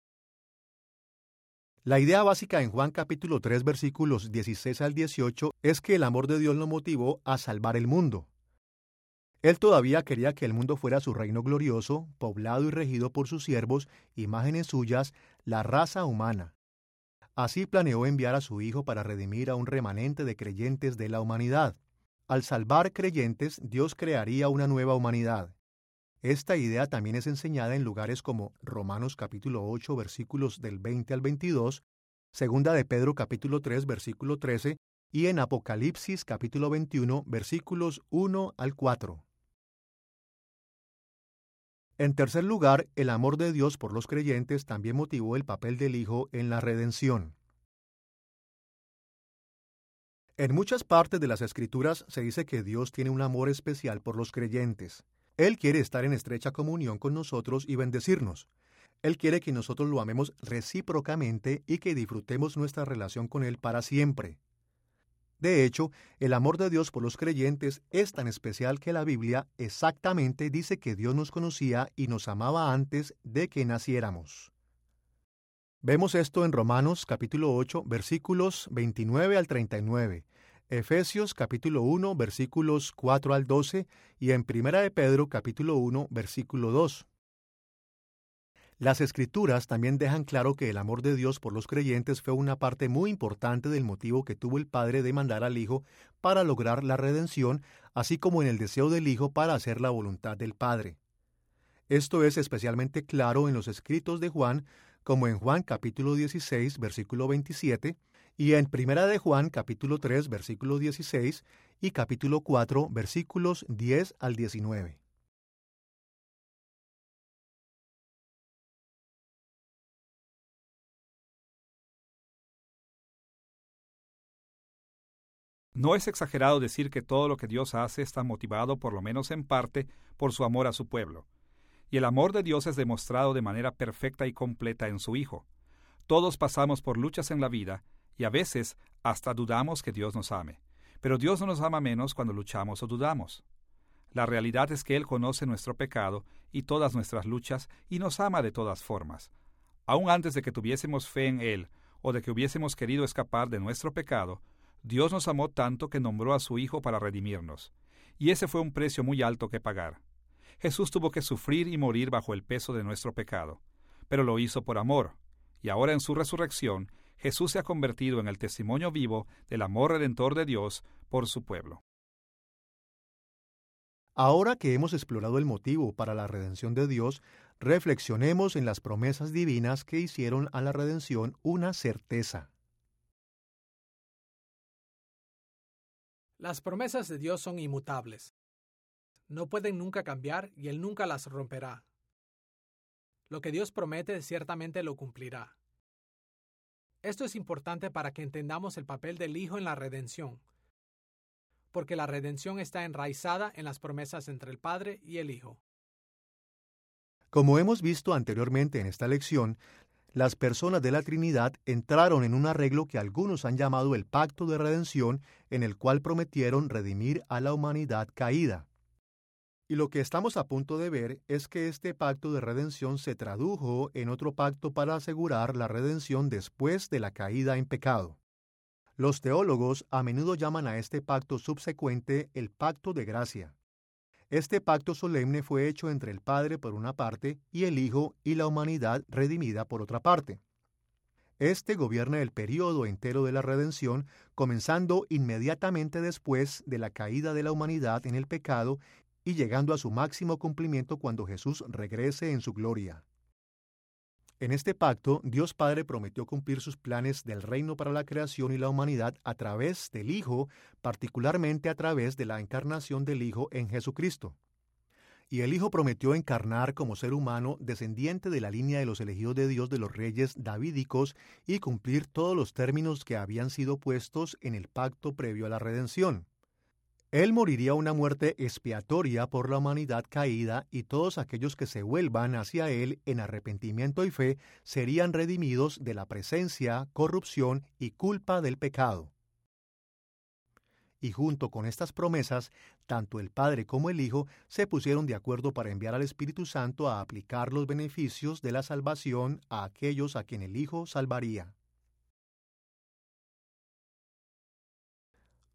La idea básica en Juan capítulo 3 versículos 16 al 18 es que el amor de Dios lo motivó a salvar el mundo. Él todavía quería que el mundo fuera su reino glorioso, poblado y regido por sus siervos, imágenes suyas, la raza humana. Así planeó enviar a su Hijo para redimir a un remanente de creyentes de la humanidad. Al salvar creyentes, Dios crearía una nueva humanidad. Esta idea también es enseñada en lugares como Romanos capítulo 8 versículos del 20 al 22, Segunda de Pedro capítulo 3 versículo 13 y en Apocalipsis capítulo 21 versículos 1 al 4. En tercer lugar, el amor de Dios por los creyentes también motivó el papel del Hijo en la redención. En muchas partes de las Escrituras se dice que Dios tiene un amor especial por los creyentes. Él quiere estar en estrecha comunión con nosotros y bendecirnos. Él quiere que nosotros lo amemos recíprocamente y que disfrutemos nuestra relación con Él para siempre. De hecho, el amor de Dios por los creyentes es tan especial que la Biblia exactamente dice que Dios nos conocía y nos amaba antes de que naciéramos. Vemos esto en Romanos capítulo 8, versículos 29 al 39, Efesios capítulo 1, versículos 4 al 12 y en Primera de Pedro capítulo 1, versículo 2. Las Escrituras también dejan claro que el amor de Dios por los creyentes fue una parte muy importante del motivo que tuvo el Padre de mandar al Hijo para lograr la redención, así como en el deseo del Hijo para hacer la voluntad del Padre. Esto es especialmente claro en los escritos de Juan, como en Juan capítulo 16, versículo 27, y en Primera de Juan capítulo 3, versículo 16, y capítulo 4, versículos 10 al 19. No es exagerado decir que todo lo que Dios hace está motivado, por lo menos en parte, por su amor a su pueblo. Y el amor de Dios es demostrado de manera perfecta y completa en su Hijo. Todos pasamos por luchas en la vida, y a veces hasta dudamos que Dios nos ame. Pero Dios no nos ama menos cuando luchamos o dudamos. La realidad es que Él conoce nuestro pecado y todas nuestras luchas y nos ama de todas formas. Aun antes de que tuviésemos fe en Él o de que hubiésemos querido escapar de nuestro pecado, Dios nos amó tanto que nombró a su Hijo para redimirnos. Y ese fue un precio muy alto que pagar. Jesús tuvo que sufrir y morir bajo el peso de nuestro pecado, pero lo hizo por amor. Y ahora en su resurrección, Jesús se ha convertido en el testimonio vivo del amor redentor de Dios por su pueblo. Ahora que hemos explorado el motivo para la redención de Dios, reflexionemos en las promesas divinas que hicieron a la redención una certeza. Las promesas de Dios son inmutables. No pueden nunca cambiar y Él nunca las romperá. Lo que Dios promete ciertamente lo cumplirá. Esto es importante para que entendamos el papel del Hijo en la redención, porque la redención está enraizada en las promesas entre el Padre y el Hijo. Como hemos visto anteriormente en esta lección, las personas de la Trinidad entraron en un arreglo que algunos han llamado el pacto de redención, en el cual prometieron redimir a la humanidad caída. Y lo que estamos a punto de ver es que este pacto de redención se tradujo en otro pacto para asegurar la redención después de la caída en pecado. Los teólogos a menudo llaman a este pacto subsecuente el pacto de gracia. Este pacto solemne fue hecho entre el Padre por una parte y el Hijo y la humanidad redimida por otra parte. Este gobierna el período entero de la redención, comenzando inmediatamente después de la caída de la humanidad en el pecado y llegando a su máximo cumplimiento cuando Jesús regrese en su gloria. En este pacto, Dios Padre prometió cumplir sus planes del reino para la creación y la humanidad a través del Hijo, particularmente a través de la encarnación del Hijo en Jesucristo. Y el Hijo prometió encarnar como ser humano, descendiente de la línea de los elegidos de Dios de los reyes davídicos, y cumplir todos los términos que habían sido puestos en el pacto previo a la redención. Él moriría una muerte expiatoria por la humanidad caída y todos aquellos que se vuelvan hacia Él en arrepentimiento y fe serían redimidos de la presencia, corrupción y culpa del pecado. Y junto con estas promesas, tanto el Padre como el Hijo se pusieron de acuerdo para enviar al Espíritu Santo a aplicar los beneficios de la salvación a aquellos a quien el Hijo salvaría.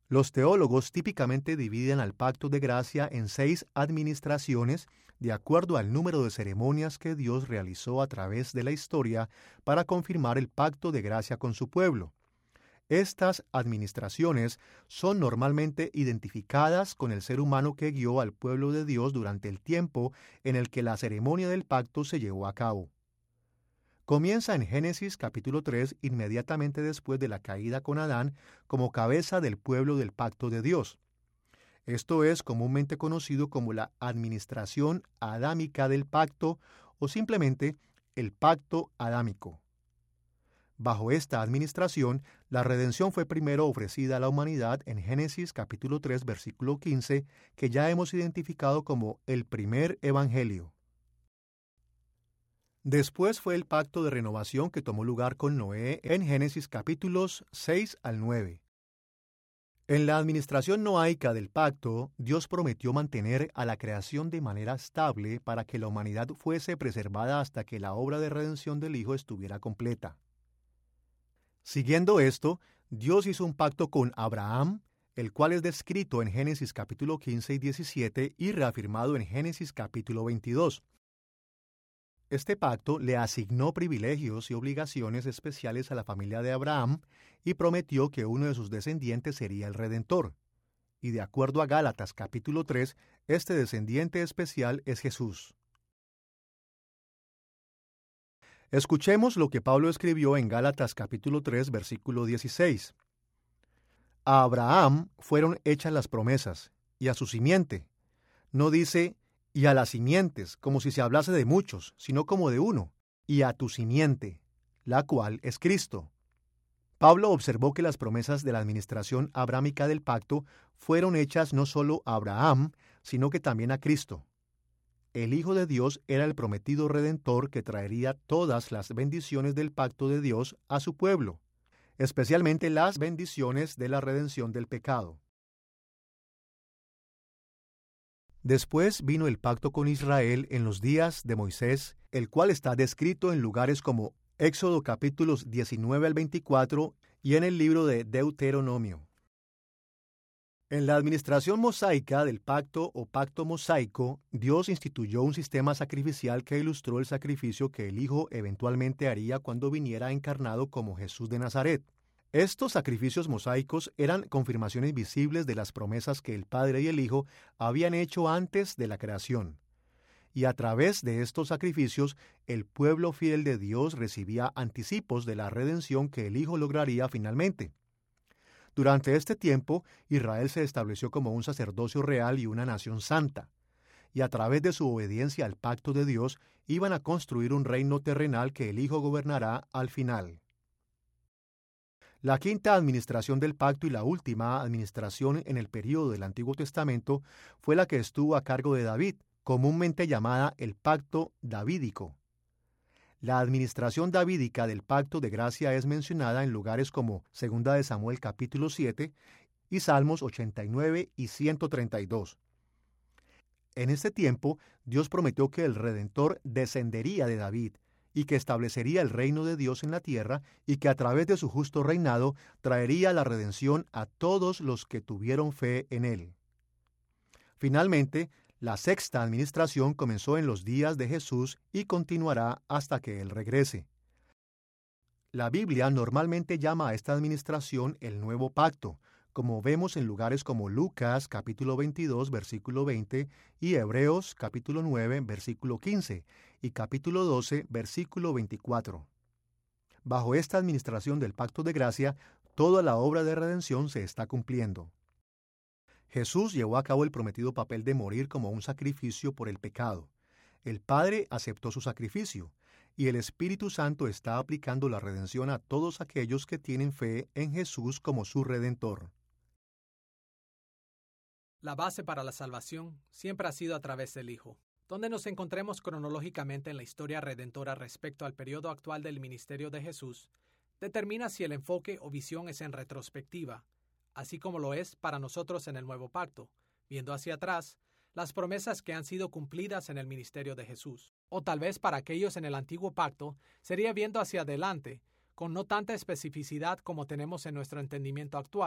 Los teólogos típicamente dividen al pacto de gracia en 6 administraciones de acuerdo al número de ceremonias que Dios realizó a través de la historia para confirmar el pacto de gracia con su pueblo. Estas administraciones son normalmente identificadas con el ser humano que guió al pueblo de Dios durante el tiempo en el que la ceremonia del pacto se llevó a cabo. Comienza en Génesis capítulo 3 inmediatamente después de la caída con Adán como cabeza del pueblo del pacto de Dios. Esto es comúnmente conocido como la administración adámica del pacto o simplemente el pacto adámico. Bajo esta administración, la redención fue primero ofrecida a la humanidad en Génesis capítulo 3 versículo 15, que ya hemos identificado como el primer evangelio. Después fue el pacto de renovación que tomó lugar con Noé en Génesis capítulos 6 al 9. En la administración noaica del pacto, Dios prometió mantener a la creación de manera estable para que la humanidad fuese preservada hasta que la obra de redención del Hijo estuviera completa. Siguiendo esto, Dios hizo un pacto con Abraham, el cual es descrito en Génesis capítulo 15 y 17 y reafirmado en Génesis capítulo 22. Este pacto le asignó privilegios y obligaciones especiales a la familia de Abraham y prometió que uno de sus descendientes sería el Redentor. Y de acuerdo a Gálatas capítulo 3, este descendiente especial es Jesús. Escuchemos lo que Pablo escribió en Gálatas capítulo 3, versículo 16. A Abraham fueron hechas las promesas, y a su simiente. No dice, y a las simientes, como si se hablase de muchos, sino como de uno, y a tu simiente, la cual es Cristo. Pablo observó que las promesas de la administración abrámica del pacto fueron hechas no solo a Abraham, sino que también a Cristo. El Hijo de Dios era el prometido Redentor que traería todas las bendiciones del pacto de Dios a su pueblo, especialmente las bendiciones de la redención del pecado. Después vino el pacto con Israel en los días de Moisés, el cual está descrito en lugares como Éxodo capítulos 19 al 24 y en el libro de Deuteronomio. En la administración mosaica del pacto o pacto mosaico, Dios instituyó un sistema sacrificial que ilustró el sacrificio que el Hijo eventualmente haría cuando viniera encarnado como Jesús de Nazaret. Estos sacrificios mosaicos eran confirmaciones visibles de las promesas que el Padre y el Hijo habían hecho antes de la creación. Y a través de estos sacrificios, el pueblo fiel de Dios recibía anticipos de la redención que el Hijo lograría finalmente. Durante este tiempo, Israel se estableció como un sacerdocio real y una nación santa, y a través de su obediencia al pacto de Dios, iban a construir un reino terrenal que el Hijo gobernará al final. La quinta administración del pacto y la última administración en el período del Antiguo Testamento fue la que estuvo a cargo de David, comúnmente llamada el pacto davídico. La administración davídica del pacto de gracia es mencionada en lugares como 2 de Samuel capítulo 7 y Salmos 89 y 132. En este tiempo, Dios prometió que el Redentor descendería de David y que establecería el reino de Dios en la tierra y que a través de su justo reinado traería la redención a todos los que tuvieron fe en él. Finalmente, la sexta administración comenzó en los días de Jesús y continuará hasta que Él regrese. La Biblia normalmente llama a esta administración el Nuevo Pacto, como vemos en lugares como Lucas capítulo 22 versículo 20 y Hebreos capítulo 9 versículo 15 y capítulo 12 versículo 24. Bajo esta administración del Pacto de Gracia, toda la obra de redención se está cumpliendo. Jesús llevó a cabo el prometido papel de morir como un sacrificio por el pecado. El Padre aceptó su sacrificio, y el Espíritu Santo está aplicando la redención a todos aquellos que tienen fe en Jesús como su Redentor. La base para la salvación siempre ha sido a través del Hijo. Donde nos encontremos cronológicamente en la historia redentora respecto al periodo actual del ministerio de Jesús, determina si el enfoque o visión es en retrospectiva, así como lo es para nosotros en el Nuevo Pacto, viendo hacia atrás las promesas que han sido cumplidas en el ministerio de Jesús. O tal vez para aquellos en el Antiguo Pacto sería viendo hacia adelante, con no tanta especificidad como tenemos en nuestro entendimiento actual,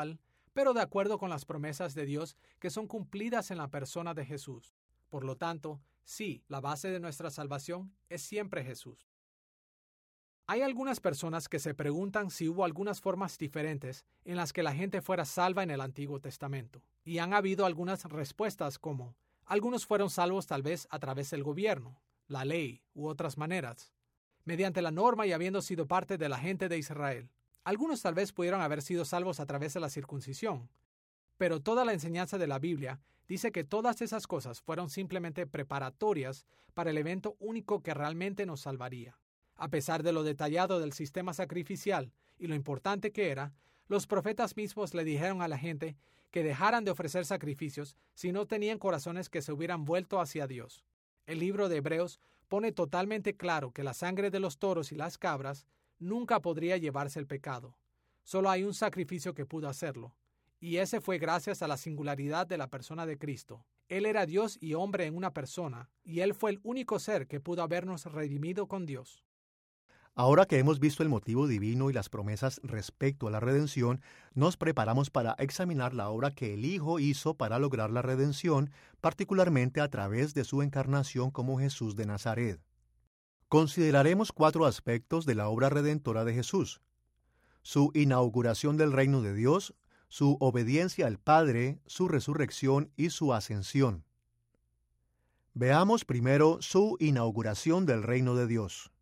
pero de acuerdo con las promesas de Dios que son cumplidas en la persona de Jesús. Por lo tanto, sí, la base de nuestra salvación es siempre Jesús. Hay algunas personas que se preguntan si hubo algunas formas diferentes en las que la gente fuera salva en el Antiguo Testamento. Y han habido algunas respuestas como: algunos fueron salvos tal vez a través del gobierno, la ley u otras maneras, mediante la norma y habiendo sido parte de la gente de Israel. Algunos tal vez pudieron haber sido salvos a través de la circuncisión. Pero toda la enseñanza de la Biblia dice que todas esas cosas fueron simplemente preparatorias para el evento único que realmente nos salvaría. A pesar de lo detallado del sistema sacrificial y lo importante que era, los profetas mismos le dijeron a la gente que dejaran de ofrecer sacrificios si no tenían corazones que se hubieran vuelto hacia Dios. El libro de Hebreos pone totalmente claro que la sangre de los toros y las cabras nunca podría llevarse el pecado. Solo hay un sacrificio que pudo hacerlo, y ese fue gracias a la singularidad de la persona de Cristo. Él era Dios y hombre en una persona, y Él fue el único ser que pudo habernos redimido con Dios. Ahora que hemos visto el motivo divino y las promesas respecto a la redención, nos preparamos para examinar la obra que el Hijo hizo para lograr la redención, particularmente a través de su encarnación como Jesús de Nazaret. Consideraremos 4 aspectos de la obra redentora de Jesús: su inauguración del reino de Dios, su obediencia al Padre, su resurrección y su ascensión. Veamos primero su inauguración del reino de Dios.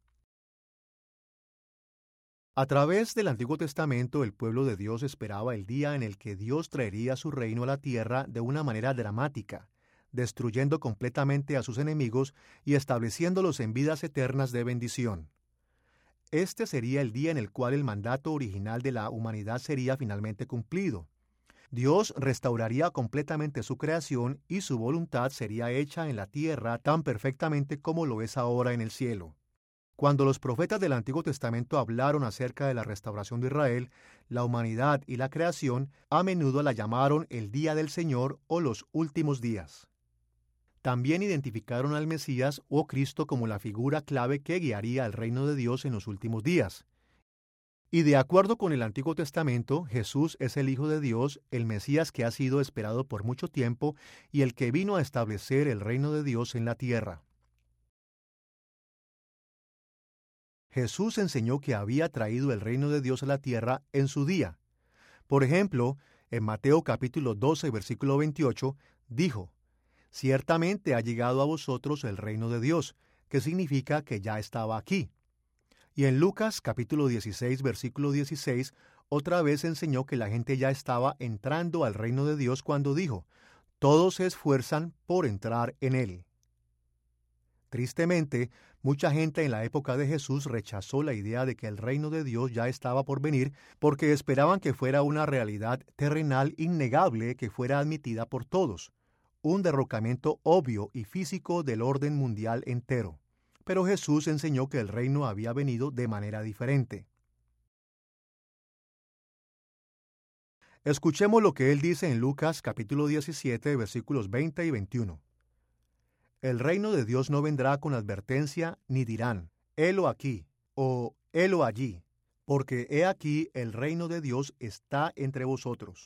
A través del Antiguo Testamento, el pueblo de Dios esperaba el día en el que Dios traería su reino a la tierra de una manera dramática, destruyendo completamente a sus enemigos y estableciéndolos en vidas eternas de bendición. Este sería el día en el cual el mandato original de la humanidad sería finalmente cumplido. Dios restauraría completamente su creación y su voluntad sería hecha en la tierra tan perfectamente como lo es ahora en el cielo. Cuando los profetas del Antiguo Testamento hablaron acerca de la restauración de Israel, la humanidad y la creación a menudo la llamaron el Día del Señor o los últimos días. También identificaron al Mesías o Cristo como la figura clave que guiaría al reino de Dios en los últimos días. Y de acuerdo con el Antiguo Testamento, Jesús es el Hijo de Dios, el Mesías que ha sido esperado por mucho tiempo y el que vino a establecer el reino de Dios en la tierra. Jesús enseñó que había traído el reino de Dios a la tierra en su día. Por ejemplo, en Mateo capítulo 12, versículo 28, dijo: «Ciertamente ha llegado a vosotros el reino de Dios», que significa que ya estaba aquí. Y en Lucas capítulo 16, versículo 16, otra vez enseñó que la gente ya estaba entrando al reino de Dios cuando dijo: «Todos se esfuerzan por entrar en él». Tristemente, mucha gente en la época de Jesús rechazó la idea de que el reino de Dios ya estaba por venir porque esperaban que fuera una realidad terrenal innegable que fuera admitida por todos, un derrocamiento obvio y físico del orden mundial entero. Pero Jesús enseñó que el reino había venido de manera diferente. Escuchemos lo que él dice en Lucas capítulo 17, versículos 20 y 21. «El reino de Dios no vendrá con advertencia, ni dirán, helo aquí, o helo allí, porque he aquí el reino de Dios está entre vosotros».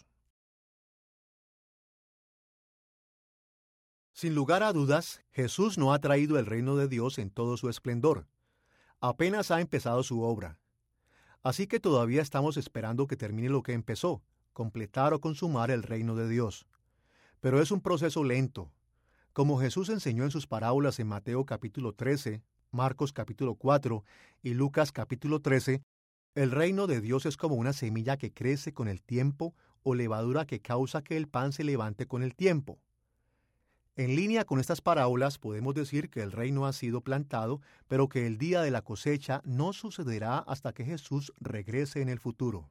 Sin lugar a dudas, Jesús no ha traído el reino de Dios en todo su esplendor. Apenas ha empezado su obra. Así que todavía estamos esperando que termine lo que empezó, completar o consumar el reino de Dios. Pero es un proceso lento. Como Jesús enseñó en sus parábolas en Mateo capítulo 13, Marcos capítulo 4 y Lucas capítulo 13, el reino de Dios es como una semilla que crece con el tiempo o levadura que causa que el pan se levante con el tiempo. En línea con estas parábolas podemos decir que el reino ha sido plantado, pero que el día de la cosecha no sucederá hasta que Jesús regrese en el futuro.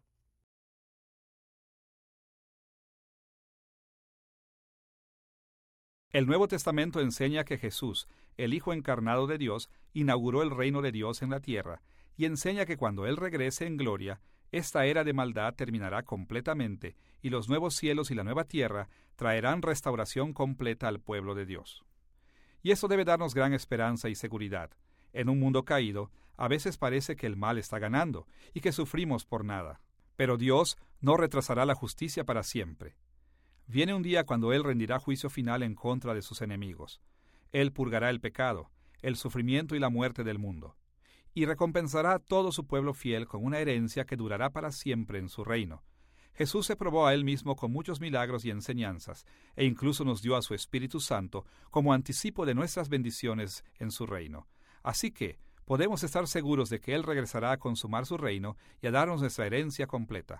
El Nuevo Testamento enseña que Jesús, el Hijo encarnado de Dios, inauguró el reino de Dios en la tierra, y enseña que cuando Él regrese en gloria, esta era de maldad terminará completamente, y los nuevos cielos y la nueva tierra traerán restauración completa al pueblo de Dios. Y eso debe darnos gran esperanza y seguridad. En un mundo caído, a veces parece que el mal está ganando, y que sufrimos por nada. Pero Dios no retrasará la justicia para siempre. Viene un día cuando Él rendirá juicio final en contra de sus enemigos. Él purgará el pecado, el sufrimiento y la muerte del mundo, y recompensará a todo su pueblo fiel con una herencia que durará para siempre en su reino. Jesús se probó a Él mismo con muchos milagros y enseñanzas, e incluso nos dio a su Espíritu Santo como anticipo de nuestras bendiciones en su reino. Así que podemos estar seguros de que Él regresará a consumar su reino y a darnos nuestra herencia completa.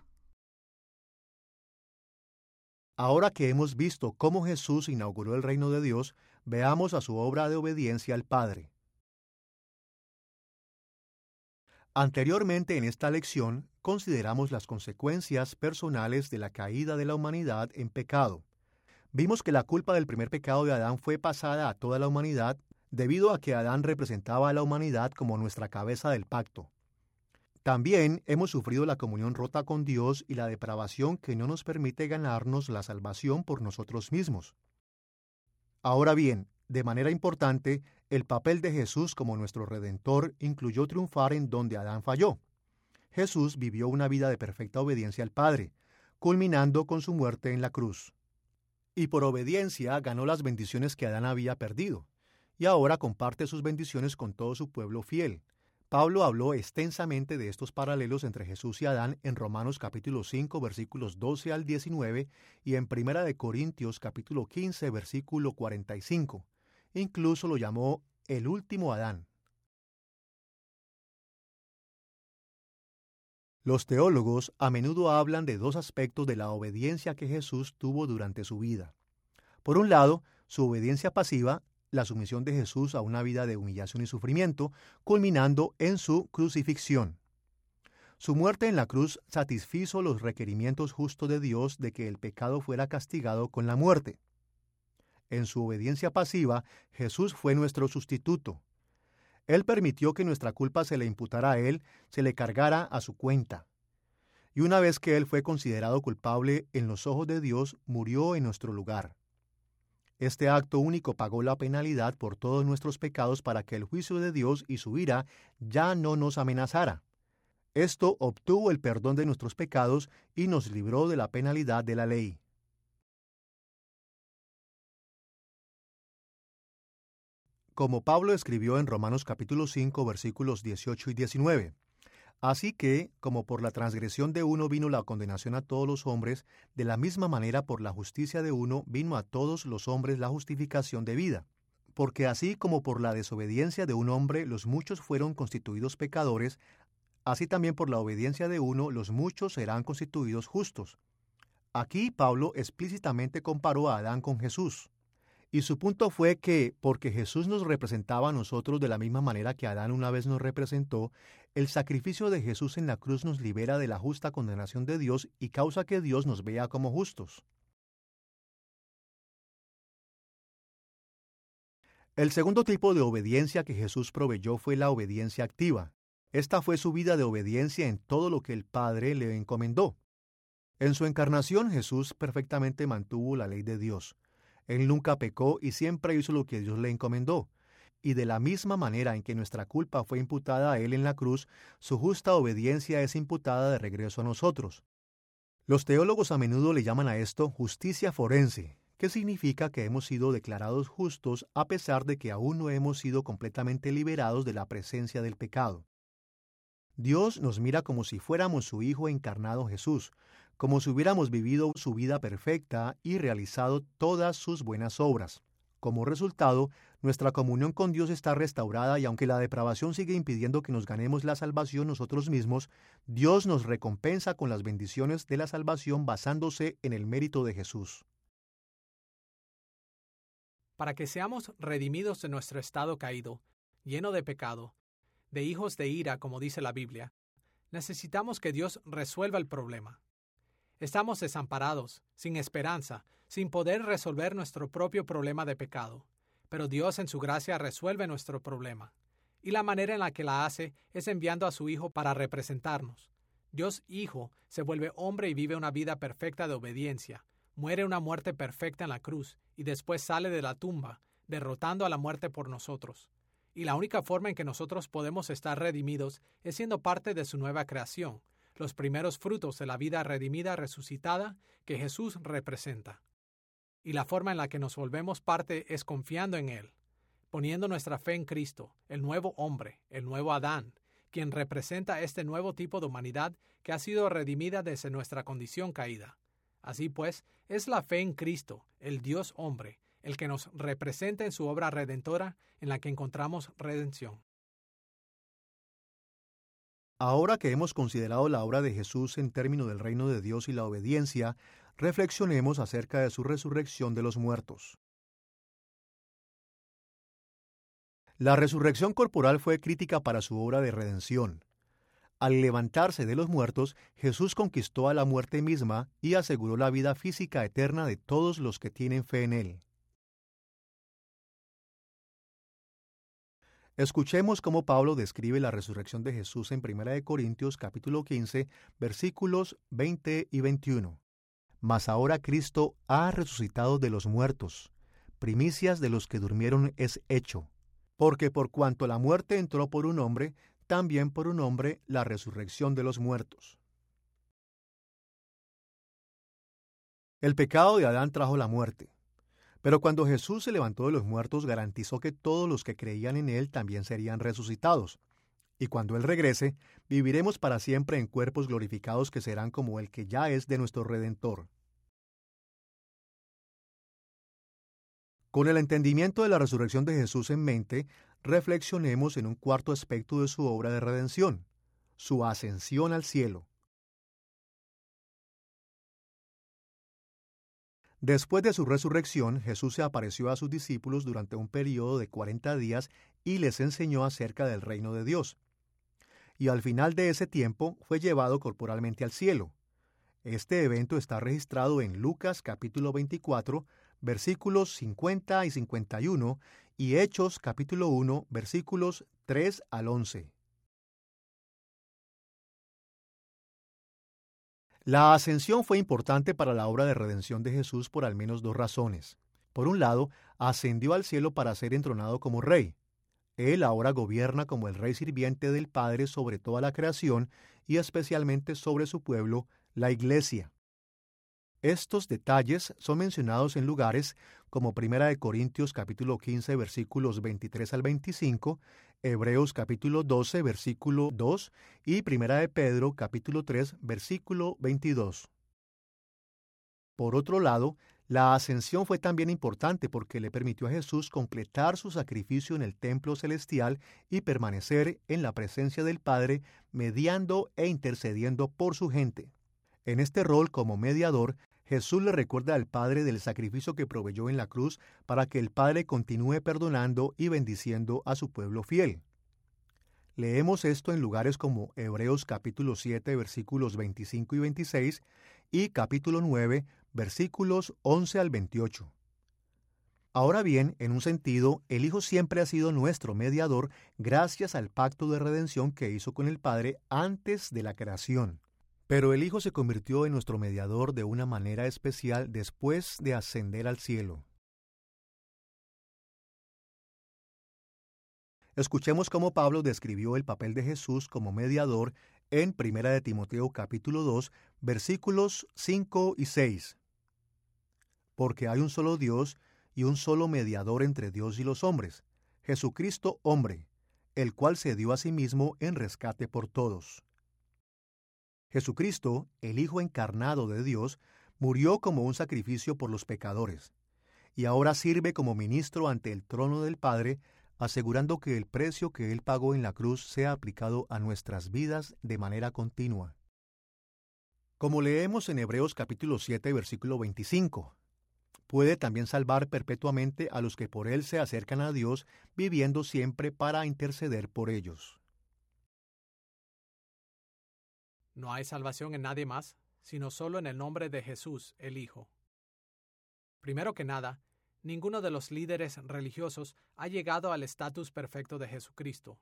Ahora que hemos visto cómo Jesús inauguró el reino de Dios, veamos a su obra de obediencia al Padre. Anteriormente en esta lección, consideramos las consecuencias personales de la caída de la humanidad en pecado. Vimos que la culpa del primer pecado de Adán fue pasada a toda la humanidad debido a que Adán representaba a la humanidad como nuestra cabeza del pacto. También hemos sufrido la comunión rota con Dios y la depravación que no nos permite ganarnos la salvación por nosotros mismos. Ahora bien, de manera importante, el papel de Jesús como nuestro Redentor incluyó triunfar en donde Adán falló. Jesús vivió una vida de perfecta obediencia al Padre, culminando con su muerte en la cruz. Y por obediencia ganó las bendiciones que Adán había perdido, y ahora comparte sus bendiciones con todo su pueblo fiel. Pablo habló extensamente de estos paralelos entre Jesús y Adán en Romanos capítulo 5 versículos 12 al 19 y en 1 Corintios capítulo 15 versículo 45. Incluso lo llamó el último Adán. Los teólogos a menudo hablan de dos aspectos de la obediencia que Jesús tuvo durante su vida. Por un lado, su obediencia pasiva, la sumisión de Jesús a una vida de humillación y sufrimiento, culminando en su crucifixión. Su muerte en la cruz satisfizo los requerimientos justos de Dios de que el pecado fuera castigado con la muerte. En su obediencia pasiva, Jesús fue nuestro sustituto. Él permitió que nuestra culpa se le imputara a Él, se le cargara a su cuenta. Y una vez que Él fue considerado culpable en los ojos de Dios, murió en nuestro lugar. Este acto único pagó la penalidad por todos nuestros pecados para que el juicio de Dios y su ira ya no nos amenazara. Esto obtuvo el perdón de nuestros pecados y nos libró de la penalidad de la ley. Como Pablo escribió en Romanos capítulo 5 versículos 18 y 19. Así que, como por la transgresión de uno vino la condenación a todos los hombres, de la misma manera por la justicia de uno vino a todos los hombres la justificación de vida. Porque así como por la desobediencia de un hombre los muchos fueron constituidos pecadores, así también por la obediencia de uno los muchos serán constituidos justos. Aquí Pablo explícitamente comparó a Adán con Jesús. Y su punto fue que, porque Jesús nos representaba a nosotros de la misma manera que Adán una vez nos representó, el sacrificio de Jesús en la cruz nos libera de la justa condenación de Dios y causa que Dios nos vea como justos. El segundo tipo de obediencia que Jesús proveyó fue la obediencia activa. Esta fue su vida de obediencia en todo lo que el Padre le encomendó. En su encarnación, Jesús perfectamente mantuvo la ley de Dios. Él nunca pecó y siempre hizo lo que Dios le encomendó. Y de la misma manera en que nuestra culpa fue imputada a Él en la cruz, su justa obediencia es imputada de regreso a nosotros. Los teólogos a menudo le llaman a esto justicia forense, que significa que hemos sido declarados justos a pesar de que aún no hemos sido completamente liberados de la presencia del pecado. Dios nos mira como si fuéramos su Hijo encarnado Jesús, como si hubiéramos vivido su vida perfecta y realizado todas sus buenas obras. Como resultado, nuestra comunión con Dios está restaurada y aunque la depravación sigue impidiendo que nos ganemos la salvación nosotros mismos, Dios nos recompensa con las bendiciones de la salvación basándose en el mérito de Jesús. Para que seamos redimidos de nuestro estado caído, lleno de pecado, de hijos de ira, como dice la Biblia, necesitamos que Dios resuelva el problema. Estamos desamparados, sin esperanza, sin poder resolver nuestro propio problema de pecado. Pero Dios en su gracia resuelve nuestro problema. Y la manera en la que la hace es enviando a su Hijo para representarnos. Dios Hijo se vuelve hombre y vive una vida perfecta de obediencia. Muere una muerte perfecta en la cruz y después sale de la tumba, derrotando a la muerte por nosotros. Y la única forma en que nosotros podemos estar redimidos es siendo parte de su nueva creación, los primeros frutos de la vida redimida resucitada que Jesús representa. Y la forma en la que nos volvemos parte es confiando en Él, poniendo nuestra fe en Cristo, el nuevo hombre, el nuevo Adán, quien representa este nuevo tipo de humanidad que ha sido redimida desde nuestra condición caída. Así pues, es la fe en Cristo, el Dios hombre, el que nos representa en su obra redentora en la que encontramos redención. Ahora que hemos considerado la obra de Jesús en términos del reino de Dios y la obediencia, reflexionemos acerca de su resurrección de los muertos. La resurrección corporal fue crítica para su obra de redención. Al levantarse de los muertos, Jesús conquistó a la muerte misma y aseguró la vida física eterna de todos los que tienen fe en Él. Escuchemos cómo Pablo describe la resurrección de Jesús en 1 Corintios capítulo 15, versículos 20 y 21. Mas ahora Cristo ha resucitado de los muertos, primicias de los que durmieron es hecho. Porque por cuanto la muerte entró por un hombre, también por un hombre la resurrección de los muertos. El pecado de Adán trajo la muerte. Pero cuando Jesús se levantó de los muertos, garantizó que todos los que creían en Él también serían resucitados. Y cuando Él regrese, viviremos para siempre en cuerpos glorificados que serán como el que ya es de nuestro Redentor. Con el entendimiento de la resurrección de Jesús en mente, reflexionemos en un cuarto aspecto de su obra de redención, su ascensión al cielo. Después de su resurrección, Jesús se apareció a sus discípulos durante un período de 40 días y les enseñó acerca del reino de Dios. Y al final de ese tiempo fue llevado corporalmente al cielo. Este evento está registrado en Lucas capítulo 24, versículos 50 y 51, y Hechos capítulo 1, versículos 3 al 11. La ascensión fue importante para la obra de redención de Jesús por al menos dos razones. Por un lado, ascendió al cielo para ser entronado como rey. Él ahora gobierna como el rey sirviente del Padre sobre toda la creación y especialmente sobre su pueblo, la Iglesia. Estos detalles son mencionados en lugares como 1 Corintios capítulo 15 versículos 23 al 25, Hebreos capítulo 12 versículo 2 y 1 Pedro capítulo 3 versículo 22. Por otro lado, la ascensión fue también importante porque le permitió a Jesús completar su sacrificio en el templo celestial y permanecer en la presencia del Padre, mediando e intercediendo por su gente. En este rol como mediador, Jesús le recuerda al Padre del sacrificio que proveyó en la cruz para que el Padre continúe perdonando y bendiciendo a su pueblo fiel. Leemos esto en lugares como Hebreos capítulo 7 versículos 25 y 26 y capítulo 9 versículos 11 al 28. Ahora bien, en un sentido, el Hijo siempre ha sido nuestro mediador gracias al pacto de redención que hizo con el Padre antes de la creación. Pero el Hijo se convirtió en nuestro mediador de una manera especial después de ascender al cielo. Escuchemos cómo Pablo describió el papel de Jesús como mediador en 1 de Timoteo capítulo 2, versículos 5 y 6. Porque hay un solo Dios y un solo mediador entre Dios y los hombres, Jesucristo hombre, el cual se dio a sí mismo en rescate por todos. Jesucristo, el Hijo encarnado de Dios, murió como un sacrificio por los pecadores, y ahora sirve como ministro ante el trono del Padre, asegurando que el precio que Él pagó en la cruz sea aplicado a nuestras vidas de manera continua. Como leemos en Hebreos capítulo 7, versículo 25, puede también salvar perpetuamente a los que por Él se acercan a Dios, viviendo siempre para interceder por ellos. No hay salvación en nadie más, sino solo en el nombre de Jesús, el Hijo. Primero que nada, ninguno de los líderes religiosos ha llegado al estatus perfecto de Jesucristo,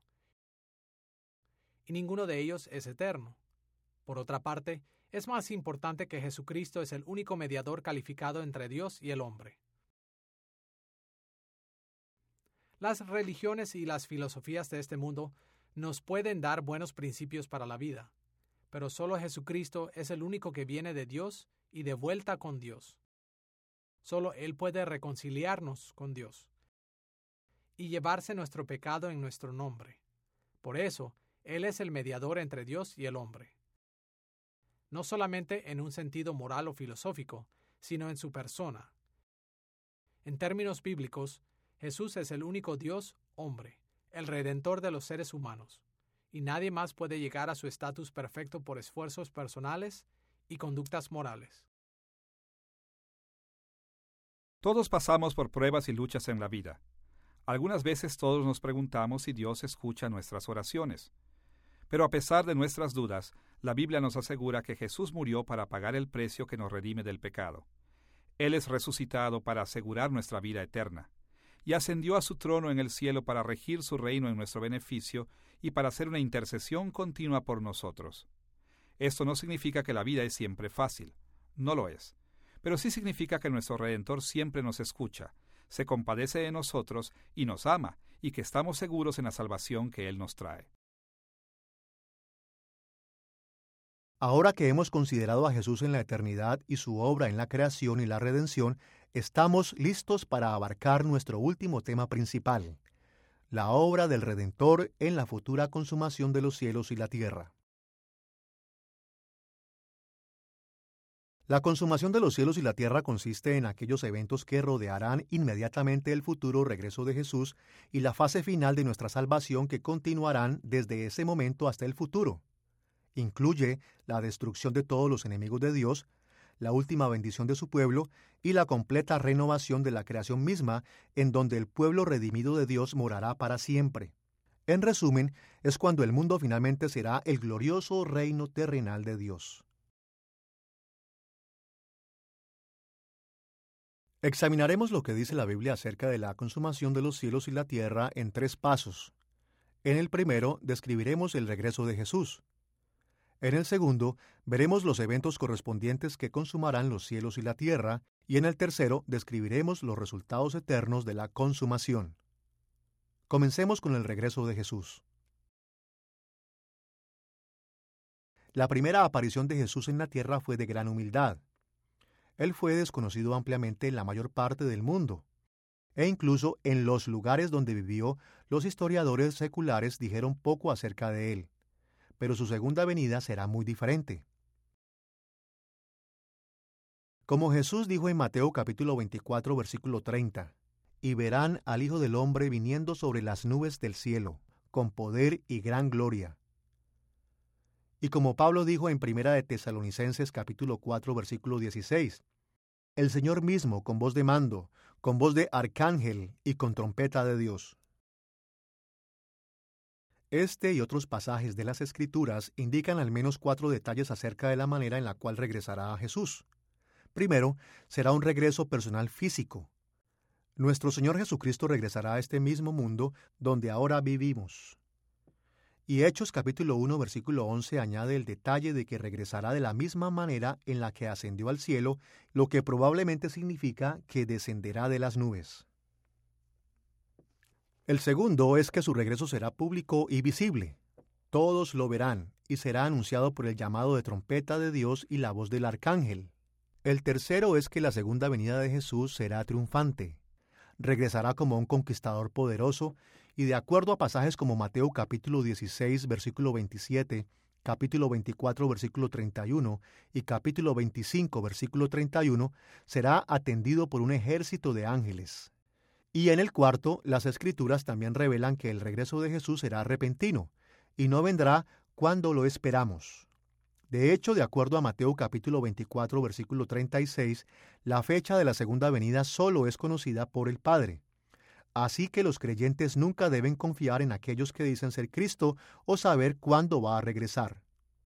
y ninguno de ellos es eterno. Por otra parte, es más importante que Jesucristo es el único mediador calificado entre Dios y el hombre. Las religiones y las filosofías de este mundo nos pueden dar buenos principios para la vida, pero solo Jesucristo es el único que viene de Dios y de vuelta con Dios. Solo Él puede reconciliarnos con Dios y llevarse nuestro pecado en nuestro nombre. Por eso, Él es el mediador entre Dios y el hombre. No solamente en un sentido moral o filosófico, sino en su persona. En términos bíblicos, Jesús es el único Dios hombre, el redentor de los seres humanos, y nadie más puede llegar a su estatus perfecto por esfuerzos personales y conductas morales. Todos pasamos por pruebas y luchas en la vida. Algunas veces todos nos preguntamos si Dios escucha nuestras oraciones. Pero a pesar de nuestras dudas, la Biblia nos asegura que Jesús murió para pagar el precio que nos redime del pecado. Él es resucitado para asegurar nuestra vida eterna, y ascendió a su trono en el cielo para regir su reino en nuestro beneficio y para hacer una intercesión continua por nosotros. Esto no significa que la vida es siempre fácil, no lo es, pero sí significa que nuestro Redentor siempre nos escucha, se compadece de nosotros y nos ama, y que estamos seguros en la salvación que Él nos trae. Ahora que hemos considerado a Jesús en la eternidad y su obra en la creación y la redención, estamos listos para abarcar nuestro último tema principal, la obra del Redentor en la futura consumación de los cielos y la tierra. La consumación de los cielos y la tierra consiste en aquellos eventos que rodearán inmediatamente el futuro regreso de Jesús y la fase final de nuestra salvación que continuarán desde ese momento hasta el futuro. Incluye la destrucción de todos los enemigos de Dios, la última bendición de su pueblo y la completa renovación de la creación misma, en donde el pueblo redimido de Dios morará para siempre. En resumen, es cuando el mundo finalmente será el glorioso reino terrenal de Dios. Examinaremos lo que dice la Biblia acerca de la consumación de los cielos y la tierra en 3 pasos. En el primero, describiremos el regreso de Jesús. En el segundo, veremos los eventos correspondientes que consumarán los cielos y la tierra, y en el tercero, describiremos los resultados eternos de la consumación. Comencemos con el regreso de Jesús. La primera aparición de Jesús en la tierra fue de gran humildad. Él fue desconocido ampliamente en la mayor parte del mundo, e incluso en los lugares donde vivió, los historiadores seculares dijeron poco acerca de él. Pero su segunda venida será muy diferente. Como Jesús dijo en Mateo capítulo 24, versículo 30, «Y verán al Hijo del Hombre viniendo sobre las nubes del cielo, con poder y gran gloria». Y como Pablo dijo en Primera de Tesalonicenses capítulo 4, versículo 16, «El Señor mismo con voz de mando, con voz de arcángel y con trompeta de Dios». Este y otros pasajes de las Escrituras indican al menos 4 detalles acerca de la manera en la cual regresará a Jesús. Primero, será un regreso personal físico. Nuestro Señor Jesucristo regresará a este mismo mundo donde ahora vivimos. Y Hechos capítulo 1, versículo 11 añade el detalle de que regresará de la misma manera en la que ascendió al cielo, lo que probablemente significa que descenderá de las nubes. El segundo es que su regreso será público y visible. Todos lo verán, y será anunciado por el llamado de trompeta de Dios y la voz del arcángel. El tercero es que la segunda venida de Jesús será triunfante. Regresará como un conquistador poderoso, y de acuerdo a pasajes como Mateo capítulo 16, versículo 27, capítulo 24, versículo 31 y capítulo 25, versículo 31, será atendido por un ejército de ángeles. Y en el cuarto, las Escrituras también revelan que el regreso de Jesús será repentino, y no vendrá cuando lo esperamos. De hecho, de acuerdo a Mateo capítulo 24, versículo 36, la fecha de la segunda venida solo es conocida por el Padre. Así que los creyentes nunca deben confiar en aquellos que dicen ser Cristo o saber cuándo va a regresar.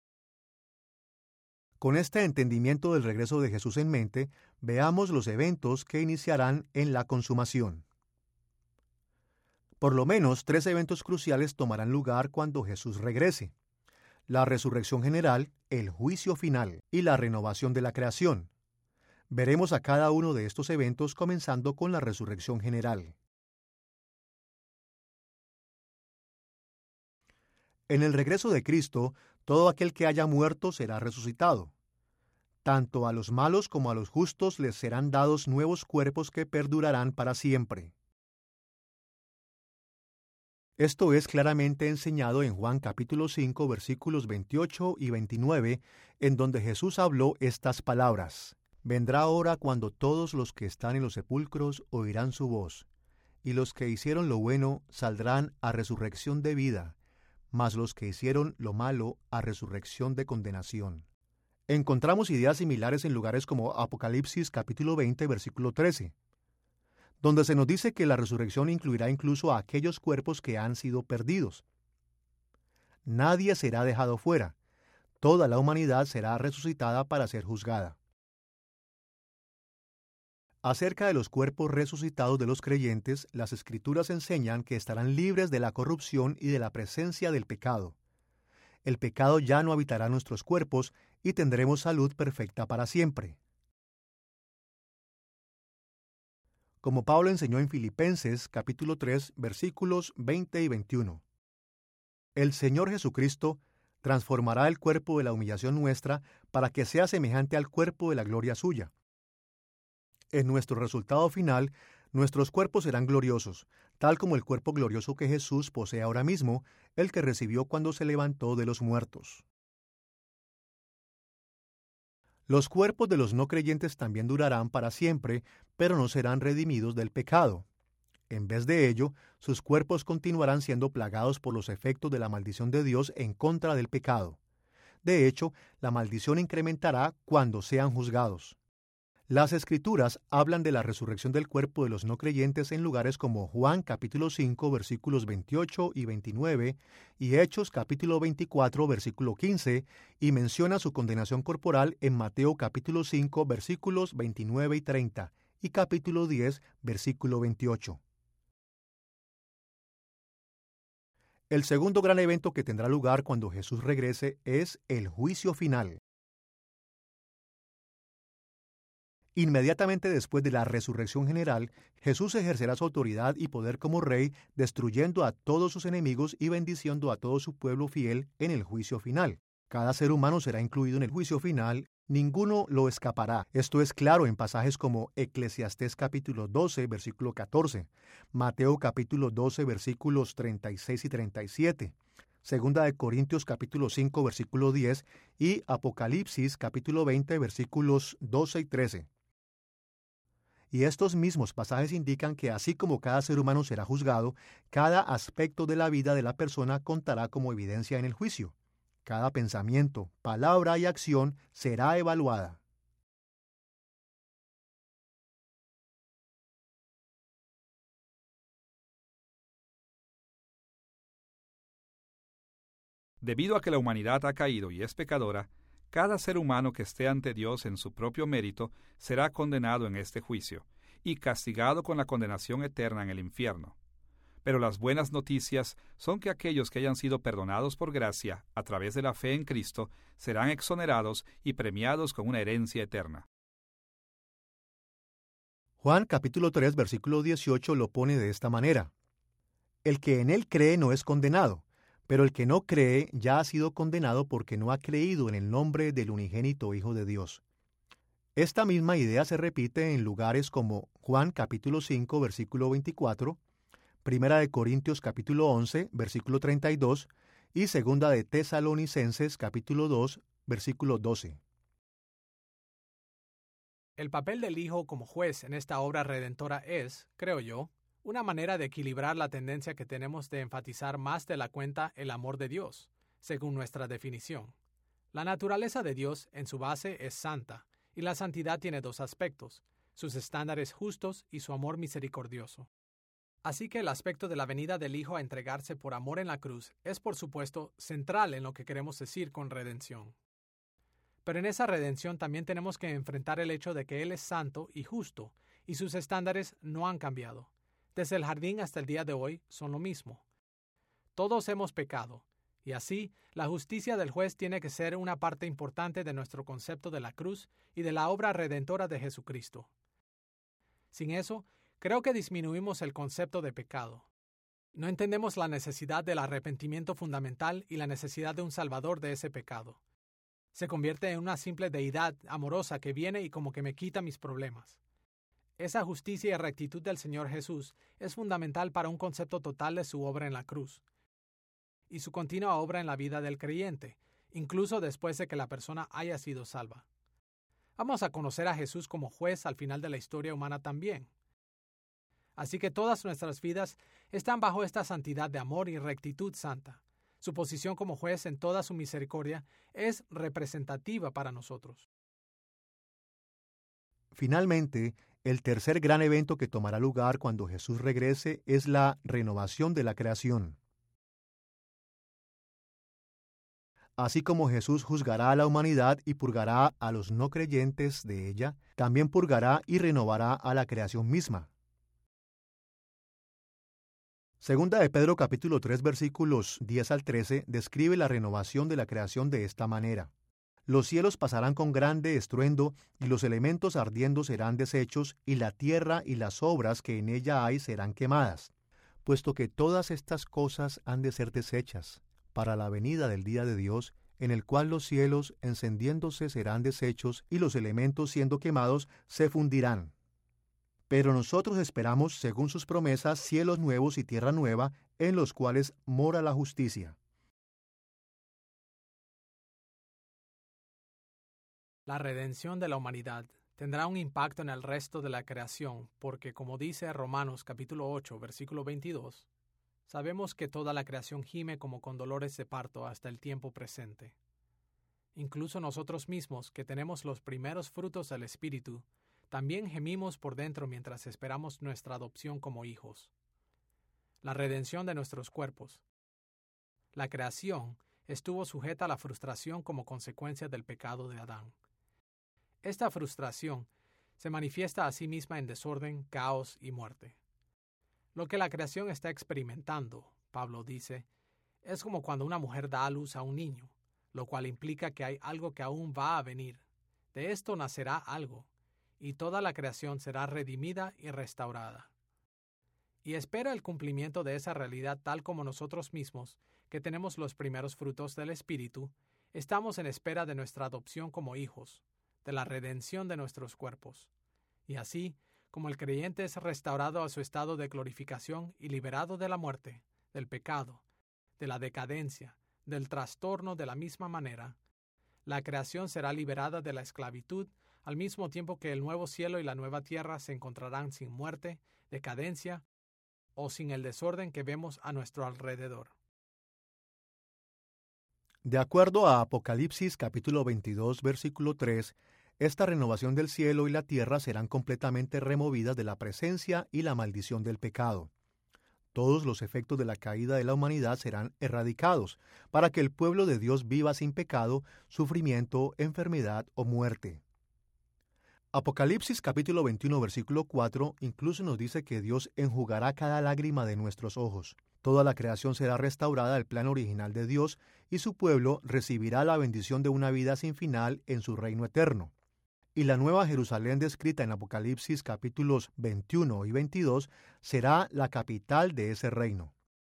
Con este entendimiento del regreso de Jesús en mente, veamos los eventos que iniciarán en la consumación. Por lo menos 3 eventos cruciales tomarán lugar cuando Jesús regrese: la resurrección general, el juicio final y la renovación de la creación. Veremos a cada uno de estos eventos comenzando con la resurrección general. En el regreso de Cristo, todo aquel que haya muerto será resucitado. Tanto a los malos como a los justos les serán dados nuevos cuerpos que perdurarán para siempre. Esto es claramente enseñado en Juan capítulo 5, versículos 28 y 29, en donde Jesús habló estas palabras: «Vendrá hora cuando todos los que están en los sepulcros oirán su voz, y los que hicieron lo bueno saldrán a resurrección de vida, mas los que hicieron lo malo a resurrección de condenación». Encontramos ideas similares en lugares como Apocalipsis capítulo 20, versículo 13, donde se nos dice que la resurrección incluirá incluso a aquellos cuerpos que han sido perdidos. Nadie será dejado fuera. Toda la humanidad será resucitada para ser juzgada. Acerca de los cuerpos resucitados de los creyentes, las Escrituras enseñan que estarán libres de la corrupción y de la presencia del pecado. El pecado ya no habitará nuestros cuerpos y tendremos salud perfecta para siempre. Como Pablo enseñó en Filipenses capítulo 3, versículos 20 y 21. El Señor Jesucristo transformará el cuerpo de la humillación nuestra para que sea semejante al cuerpo de la gloria suya. En nuestro resultado final, nuestros cuerpos serán gloriosos, tal como el cuerpo glorioso que Jesús posee ahora mismo, el que recibió cuando se levantó de los muertos. Los cuerpos de los no creyentes también durarán para siempre, pero no serán redimidos del pecado. En vez de ello, sus cuerpos continuarán siendo plagados por los efectos de la maldición de Dios en contra del pecado. De hecho, la maldición incrementará cuando sean juzgados. Las Escrituras hablan de la resurrección del cuerpo de los no creyentes en lugares como Juan capítulo 5 versículos 28 y 29 y Hechos capítulo 24 versículo 15, y menciona su condenación corporal en Mateo capítulo 5 versículos 29 y 30 y capítulo 10 versículo 28. El segundo gran evento que tendrá lugar cuando Jesús regrese es el juicio final. Inmediatamente después de la resurrección general, Jesús ejercerá su autoridad y poder como rey, destruyendo a todos sus enemigos y bendiciendo a todo su pueblo fiel en el juicio final. Cada ser humano será incluido en el juicio final, ninguno lo escapará. Esto es claro en pasajes como Eclesiastés capítulo 12, versículo 14, Mateo capítulo 12, versículos 36 y 37, Segunda de Corintios capítulo 5, versículo 10 y Apocalipsis capítulo 20, versículos 12 y 13. Y estos mismos pasajes indican que así como cada ser humano será juzgado, cada aspecto de la vida de la persona contará como evidencia en el juicio. Cada pensamiento, palabra y acción será evaluada. Debido a que la humanidad ha caído y es pecadora, cada ser humano que esté ante Dios en su propio mérito será condenado en este juicio y castigado con la condenación eterna en el infierno. Pero las buenas noticias son que aquellos que hayan sido perdonados por gracia a través de la fe en Cristo serán exonerados y premiados con una herencia eterna. Juan capítulo 3 versículo 18 lo pone de esta manera: El que en él cree no es condenado, pero el que no cree ya ha sido condenado porque no ha creído en el nombre del unigénito Hijo de Dios. Esta misma idea se repite en lugares como Juan capítulo 5 versículo 24, Primera de Corintios capítulo 11 versículo 32 y Segunda de Tesalonicenses capítulo 2 versículo 12. El papel del Hijo como juez en esta obra redentora es, creo yo, una manera de equilibrar la tendencia que tenemos de enfatizar más de la cuenta el amor de Dios, según nuestra definición. La naturaleza de Dios en su base es santa, y la santidad tiene dos aspectos, sus estándares justos y su amor misericordioso. Así que el aspecto de la venida del Hijo a entregarse por amor en la cruz es, por supuesto, central en lo que queremos decir con redención. Pero en esa redención también tenemos que enfrentar el hecho de que Él es santo y justo, y sus estándares no han cambiado. Desde el jardín hasta el día de hoy son lo mismo. Todos hemos pecado, y así la justicia del juez tiene que ser una parte importante de nuestro concepto de la cruz y de la obra redentora de Jesucristo. Sin eso, creo que disminuimos el concepto de pecado. No entendemos la necesidad del arrepentimiento fundamental y la necesidad de un salvador de ese pecado. Se convierte en una simple deidad amorosa que viene y como que me quita mis problemas. Esa justicia y rectitud del Señor Jesús es fundamental para un concepto total de su obra en la cruz y su continua obra en la vida del creyente, incluso después de que la persona haya sido salva. Vamos a conocer a Jesús como juez al final de la historia humana también. Así que todas nuestras vidas están bajo esta santidad de amor y rectitud santa. Su posición como juez en toda su misericordia es representativa para nosotros. Finalmente, el tercer gran evento que tomará lugar cuando Jesús regrese es la renovación de la creación. Así como Jesús juzgará a la humanidad y purgará a los no creyentes de ella, también purgará y renovará a la creación misma. Segunda de Pedro capítulo 3 versículos 10 al 13 describe la renovación de la creación de esta manera. Los cielos pasarán con grande estruendo, y los elementos ardiendo serán deshechos, y la tierra y las obras que en ella hay serán quemadas, puesto que todas estas cosas han de ser deshechas, para la venida del día de Dios, en el cual los cielos encendiéndose serán deshechos, y los elementos siendo quemados se fundirán. Pero nosotros esperamos, según sus promesas, cielos nuevos y tierra nueva, en los cuales mora la justicia. La redención de la humanidad tendrá un impacto en el resto de la creación, porque como dice Romanos capítulo 8, versículo 22, sabemos que toda la creación gime como con dolores de parto hasta el tiempo presente. Incluso nosotros mismos, que tenemos los primeros frutos del Espíritu, también gemimos por dentro mientras esperamos nuestra adopción como hijos. La redención de nuestros cuerpos. La creación estuvo sujeta a la frustración como consecuencia del pecado de Adán. Esta frustración se manifiesta a sí misma en desorden, caos y muerte. Lo que la creación está experimentando, Pablo dice, es como cuando una mujer da a luz a un niño, lo cual implica que hay algo que aún va a venir. De esto nacerá algo, y toda la creación será redimida y restaurada. Y espera el cumplimiento de esa realidad tal como nosotros mismos, que tenemos los primeros frutos del Espíritu, estamos en espera de nuestra adopción como hijos, de la redención de nuestros cuerpos. Y así, como el creyente es restaurado a su estado de glorificación y liberado de la muerte, del pecado, de la decadencia, del trastorno de la misma manera, la creación será liberada de la esclavitud al mismo tiempo que el nuevo cielo y la nueva tierra se encontrarán sin muerte, decadencia o sin el desorden que vemos a nuestro alrededor. De acuerdo a Apocalipsis capítulo 22 versículo 3, esta renovación del cielo y la tierra serán completamente removidas de la presencia y la maldición del pecado. Todos los efectos de la caída de la humanidad serán erradicados, para que el pueblo de Dios viva sin pecado, sufrimiento, enfermedad o muerte. Apocalipsis capítulo 21 versículo 4 incluso nos dice que Dios enjugará cada lágrima de nuestros ojos. Toda la creación será restaurada al plan original de Dios y su pueblo recibirá la bendición de una vida sin final en su reino eterno. Y la nueva Jerusalén descrita en Apocalipsis capítulos 21 y 22 será la capital de ese reino.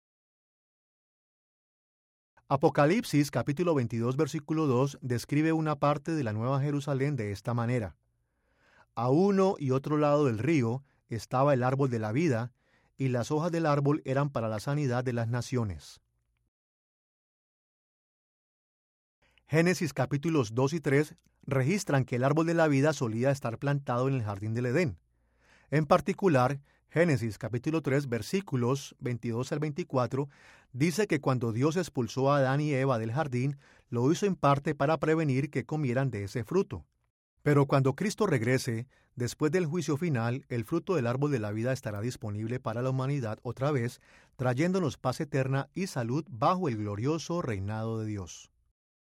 Apocalipsis capítulo 22 versículo 2 describe una parte de la nueva Jerusalén de esta manera. A uno y otro lado del río estaba el árbol de la vida, y las hojas del árbol eran para la sanidad de las naciones. Génesis capítulos 2 y 3 registran que el árbol de la vida solía estar plantado en el jardín del Edén. En particular, Génesis capítulo 3 versículos 22 al 24 dice que cuando Dios expulsó a Adán y Eva del jardín, lo hizo en parte para prevenir que comieran de ese fruto. Pero cuando Cristo regrese, después del juicio final, el fruto del árbol de la vida estará disponible para la humanidad otra vez, trayéndonos paz eterna y salud bajo el glorioso reinado de Dios.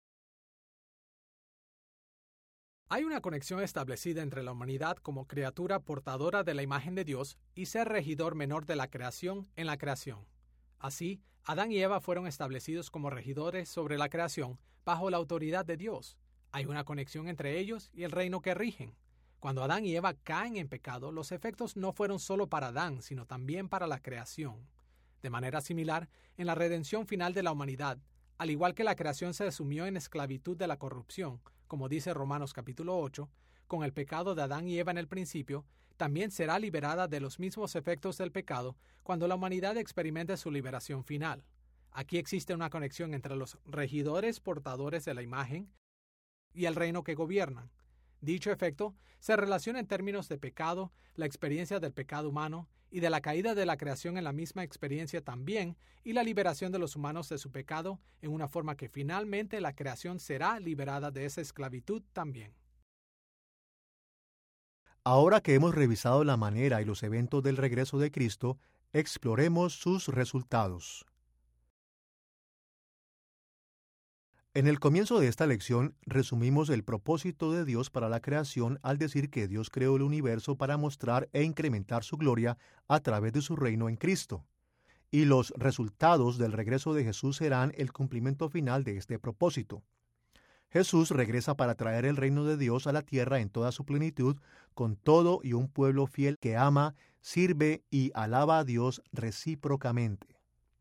Hay una conexión establecida entre la humanidad como criatura portadora de la imagen de Dios y ser regidor menor de la creación en la creación. Así, Adán y Eva fueron establecidos como regidores sobre la creación bajo la autoridad de Dios. Hay una conexión entre ellos y el reino que rigen. Cuando Adán y Eva caen en pecado, los efectos no fueron solo para Adán, sino también para la creación. De manera similar, en la redención final de la humanidad, al igual que la creación se sumió en esclavitud de la corrupción, como dice Romanos capítulo 8, con el pecado de Adán y Eva en el principio, también será liberada de los mismos efectos del pecado cuando la humanidad experimente su liberación final. Aquí existe una conexión entre los regidores portadores de la imagen y el reino que gobiernan. Dicho efecto se relaciona en términos de pecado, la experiencia del pecado humano y de la caída de la creación en la misma experiencia también, y la liberación de los humanos de su pecado en una forma que finalmente la creación será liberada de esa esclavitud también. Ahora que hemos revisado la manera y los eventos del regreso de Cristo, exploremos sus resultados. En el comienzo de esta lección, resumimos el propósito de Dios para la creación al decir que Dios creó el universo para mostrar e incrementar su gloria a través de su reino en Cristo. Y los resultados del regreso de Jesús serán el cumplimiento final de este propósito. Jesús regresa para traer el reino de Dios a la tierra en toda su plenitud, con todo y un pueblo fiel que ama, sirve y alaba a Dios recíprocamente.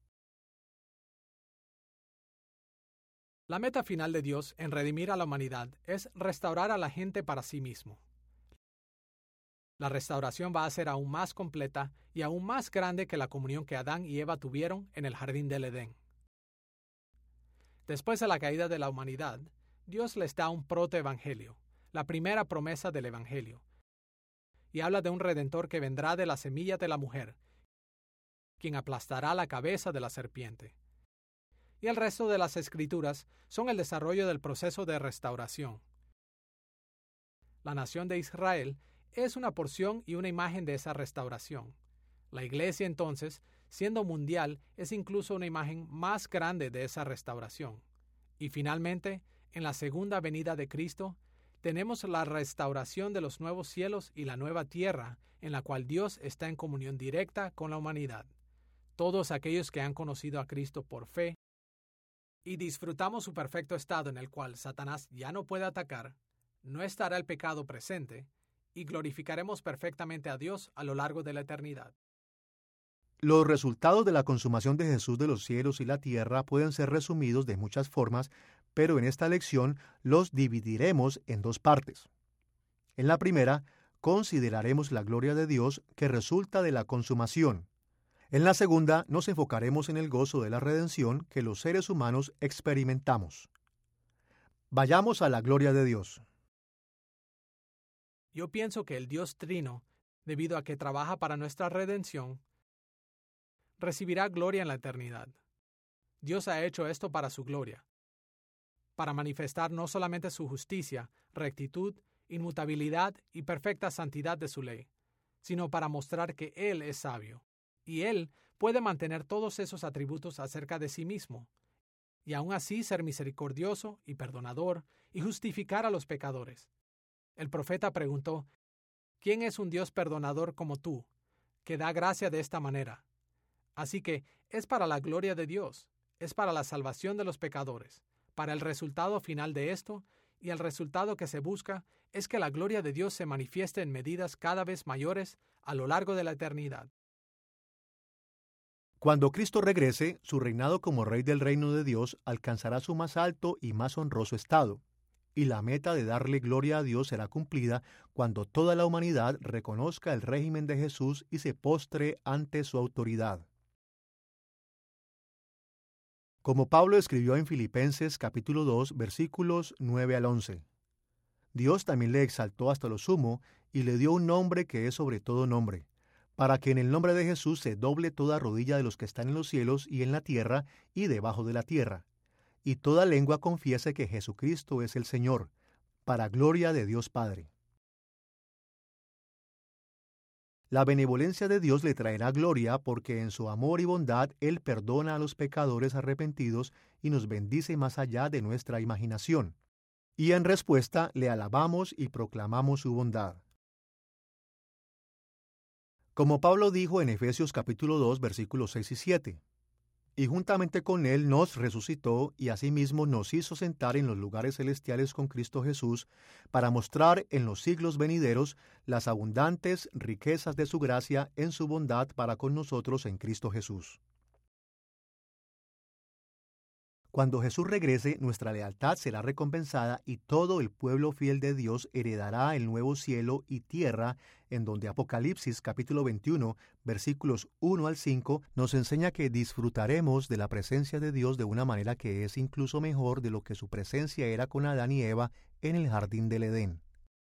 La meta final de Dios en redimir a la humanidad es restaurar a la gente para sí mismo. La restauración va a ser aún más completa y aún más grande que la comunión que Adán y Eva tuvieron en el jardín del Edén. Después de la caída de la humanidad, Dios les da un protoevangelio, la primera promesa del evangelio, y habla de un redentor que vendrá de la semilla de la mujer, quien aplastará la cabeza de la serpiente. Y el resto de las escrituras son el desarrollo del proceso de restauración. La nación de Israel es una porción y una imagen de esa restauración. La iglesia, entonces, siendo mundial, es incluso una imagen más grande de esa restauración. Y finalmente, en la segunda venida de Cristo, tenemos la restauración de los nuevos cielos y la nueva tierra, en la cual Dios está en comunión directa con la humanidad. Todos aquellos que han conocido a Cristo por fe y disfrutamos su perfecto estado en el cual Satanás ya no puede atacar, no estará el pecado presente, y glorificaremos perfectamente a Dios a lo largo de la eternidad. Los resultados de la consumación de Jesús de los cielos y la tierra pueden ser resumidos de muchas formas, pero en esta lección los dividiremos en dos partes. En la primera, consideraremos la gloria de Dios que resulta de la consumación. En la segunda, nos enfocaremos en el gozo de la redención que los seres humanos experimentamos. Vayamos a la gloria de Dios. Yo pienso que el Dios Trino, debido a que trabaja para nuestra redención, recibirá gloria en la eternidad. Dios ha hecho esto para su gloria, para manifestar no solamente su justicia, rectitud, inmutabilidad y perfecta santidad de su ley, sino para mostrar que Él es sabio. Y Él puede mantener todos esos atributos acerca de sí mismo, y aún así ser misericordioso y perdonador, y justificar a los pecadores. El profeta preguntó, ¿quién es un Dios perdonador como tú, que da gracia de esta manera? Así que es para la gloria de Dios, es para la salvación de los pecadores, para el resultado final de esto, y el resultado que se busca es que la gloria de Dios se manifieste en medidas cada vez mayores a lo largo de la eternidad. Cuando Cristo regrese, su reinado como Rey del reino de Dios alcanzará su más alto y más honroso estado, y la meta de darle gloria a Dios será cumplida cuando toda la humanidad reconozca el régimen de Jesús y se postre ante su autoridad. Como Pablo escribió en Filipenses capítulo 2, versículos 9 al 11. Dios también le exaltó hasta lo sumo y le dio un nombre que es sobre todo nombre, para que en el nombre de Jesús se doble toda rodilla de los que están en los cielos y en la tierra y debajo de la tierra, y toda lengua confiese que Jesucristo es el Señor, para gloria de Dios Padre. La benevolencia de Dios le traerá gloria porque en su amor y bondad Él perdona a los pecadores arrepentidos y nos bendice más allá de nuestra imaginación. Y en respuesta le alabamos y proclamamos su bondad. Como Pablo dijo en Efesios capítulo 2, versículos 6 y 7, y juntamente con Él nos resucitó y asimismo nos hizo sentar en los lugares celestiales con Cristo Jesús, para mostrar en los siglos venideros las abundantes riquezas de su gracia en su bondad para con nosotros en Cristo Jesús. Cuando Jesús regrese, nuestra lealtad será recompensada y todo el pueblo fiel de Dios heredará el nuevo cielo y tierra, en donde Apocalipsis capítulo 21, versículos 1 al 5, nos enseña que disfrutaremos de la presencia de Dios de una manera que es incluso mejor de lo que su presencia era con Adán y Eva en el jardín del Edén.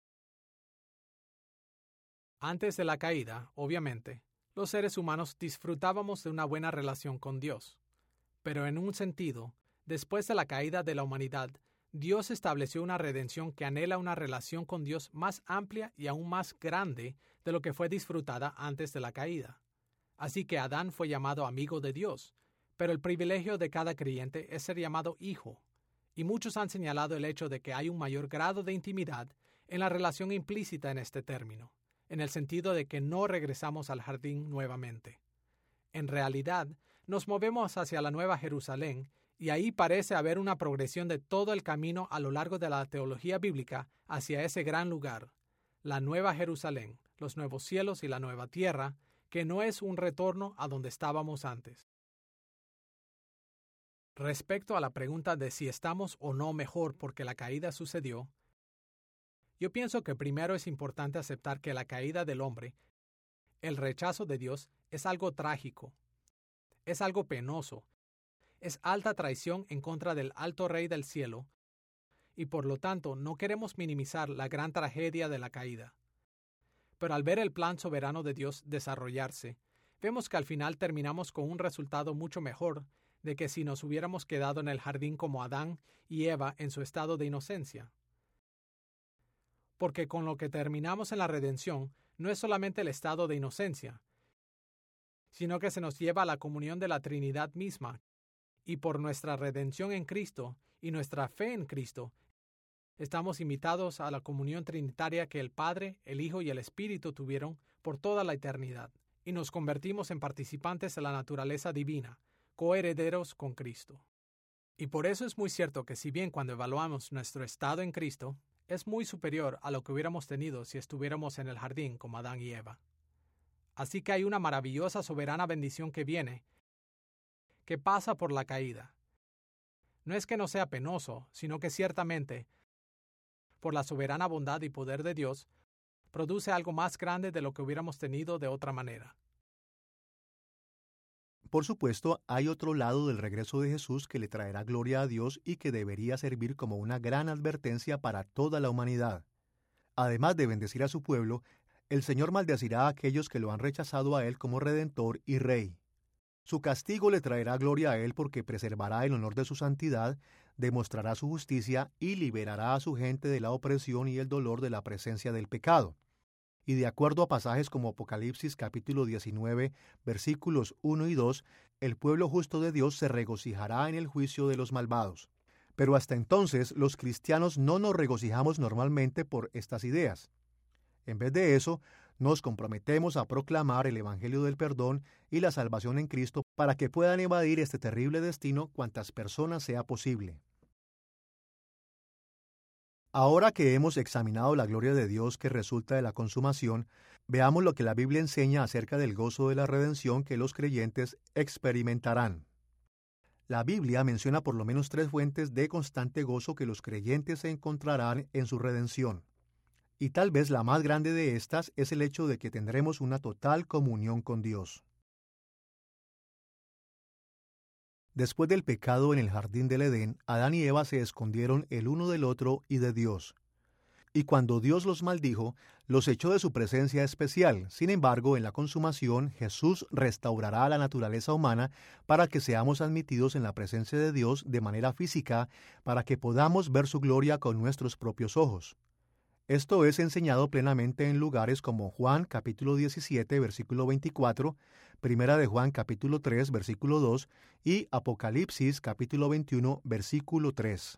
Antes de la caída, obviamente, los seres humanos disfrutábamos de una buena relación con Dios. Pero en un sentido, después de la caída de la humanidad, Dios estableció una redención que anhela una relación con Dios más amplia y aún más grande de lo que fue disfrutada antes de la caída. Así que Adán fue llamado amigo de Dios, pero el privilegio de cada creyente es ser llamado hijo, y muchos han señalado el hecho de que hay un mayor grado de intimidad en la relación implícita en este término, en el sentido de que no regresamos al jardín nuevamente. En realidad, nos movemos hacia la Nueva Jerusalén, y ahí parece haber una progresión de todo el camino a lo largo de la teología bíblica hacia ese gran lugar, la Nueva Jerusalén, los nuevos cielos y la nueva tierra, que no es un retorno a donde estábamos antes. Respecto a la pregunta de si estamos o no mejor porque la caída sucedió, yo pienso que primero es importante aceptar que la caída del hombre, el rechazo de Dios, es algo trágico, es algo penoso, es alta traición en contra del alto Rey del cielo, y por lo tanto no queremos minimizar la gran tragedia de la caída. Pero al ver el plan soberano de Dios desarrollarse, vemos que al final terminamos con un resultado mucho mejor de que si nos hubiéramos quedado en el jardín como Adán y Eva en su estado de inocencia. Porque con lo que terminamos en la redención no es solamente el estado de inocencia, sino que se nos lleva a la comunión de la Trinidad misma, y por nuestra redención en Cristo y nuestra fe en Cristo, estamos invitados a la comunión trinitaria que el Padre, el Hijo y el Espíritu tuvieron por toda la eternidad, y nos convertimos en participantes de la naturaleza divina, coherederos con Cristo. Y por eso es muy cierto que si bien cuando evaluamos nuestro estado en Cristo, es muy superior a lo que hubiéramos tenido si estuviéramos en el jardín como Adán y Eva. Así que hay una maravillosa soberana bendición que viene, que pasa por la caída. No es que no sea penoso, sino que ciertamente, por la soberana bondad y poder de Dios, produce algo más grande de lo que hubiéramos tenido de otra manera. Por supuesto, hay otro lado del regreso de Jesús que le traerá gloria a Dios y que debería servir como una gran advertencia para toda la humanidad. Además de bendecir a su pueblo, el Señor maldecirá a aquellos que lo han rechazado a Él como Redentor y Rey. Su castigo le traerá gloria a Él porque preservará el honor de su santidad, demostrará su justicia y liberará a su gente de la opresión y el dolor de la presencia del pecado. Y de acuerdo a pasajes como Apocalipsis capítulo 19, versículos 1 y 2, el pueblo justo de Dios se regocijará en el juicio de los malvados. Pero hasta entonces los cristianos no nos regocijamos normalmente por estas ideas. En vez de eso, nos comprometemos a proclamar el Evangelio del perdón y la salvación en Cristo para que puedan evadir este terrible destino cuantas personas sea posible. Ahora que hemos examinado la gloria de Dios que resulta de la consumación, veamos lo que la Biblia enseña acerca del gozo de la redención que los creyentes experimentarán. La Biblia menciona por lo menos 3 fuentes de constante gozo que los creyentes encontrarán en su redención. Y tal vez la más grande de estas es el hecho de que tendremos una total comunión con Dios. Después del pecado en el jardín del Edén, Adán y Eva se escondieron el uno del otro y de Dios. Y cuando Dios los maldijo, los echó de su presencia especial. Sin embargo, en la consumación, Jesús restaurará la naturaleza humana para que seamos admitidos en la presencia de Dios de manera física, para que podamos ver su gloria con nuestros propios ojos. Esto es enseñado plenamente en lugares como Juan capítulo 17, versículo 24, Primera de Juan capítulo 3, versículo 2 y Apocalipsis capítulo 21, versículo 3.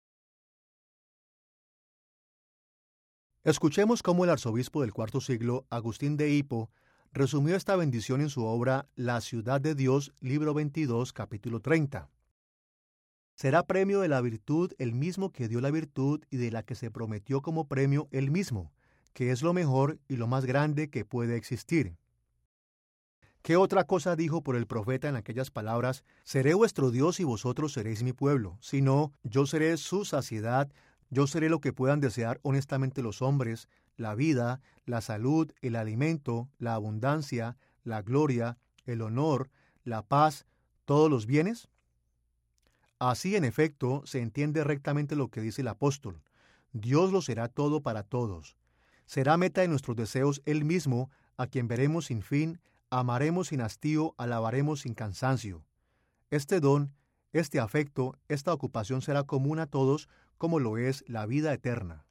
Escuchemos cómo el arzobispo del cuarto siglo, Agustín de Hippo, resumió esta bendición en su obra La ciudad de Dios, libro 22, capítulo 30. Será premio de la virtud el mismo que dio la virtud y de la que se prometió como premio el mismo, que es lo mejor y lo más grande que puede existir. ¿Qué otra cosa dijo por el profeta en aquellas palabras? Seré vuestro Dios y vosotros seréis mi pueblo, sino yo seré su saciedad, yo seré lo que puedan desear honestamente los hombres, la vida, la salud, el alimento, la abundancia, la gloria, el honor, la paz, todos los bienes. Así, en efecto, se entiende rectamente lo que dice el apóstol. Dios lo será todo para todos. Será meta de nuestros deseos Él mismo, a quien veremos sin fin, amaremos sin hastío, alabaremos sin cansancio. Este don, este afecto, esta ocupación será común a todos, como lo es la vida eterna.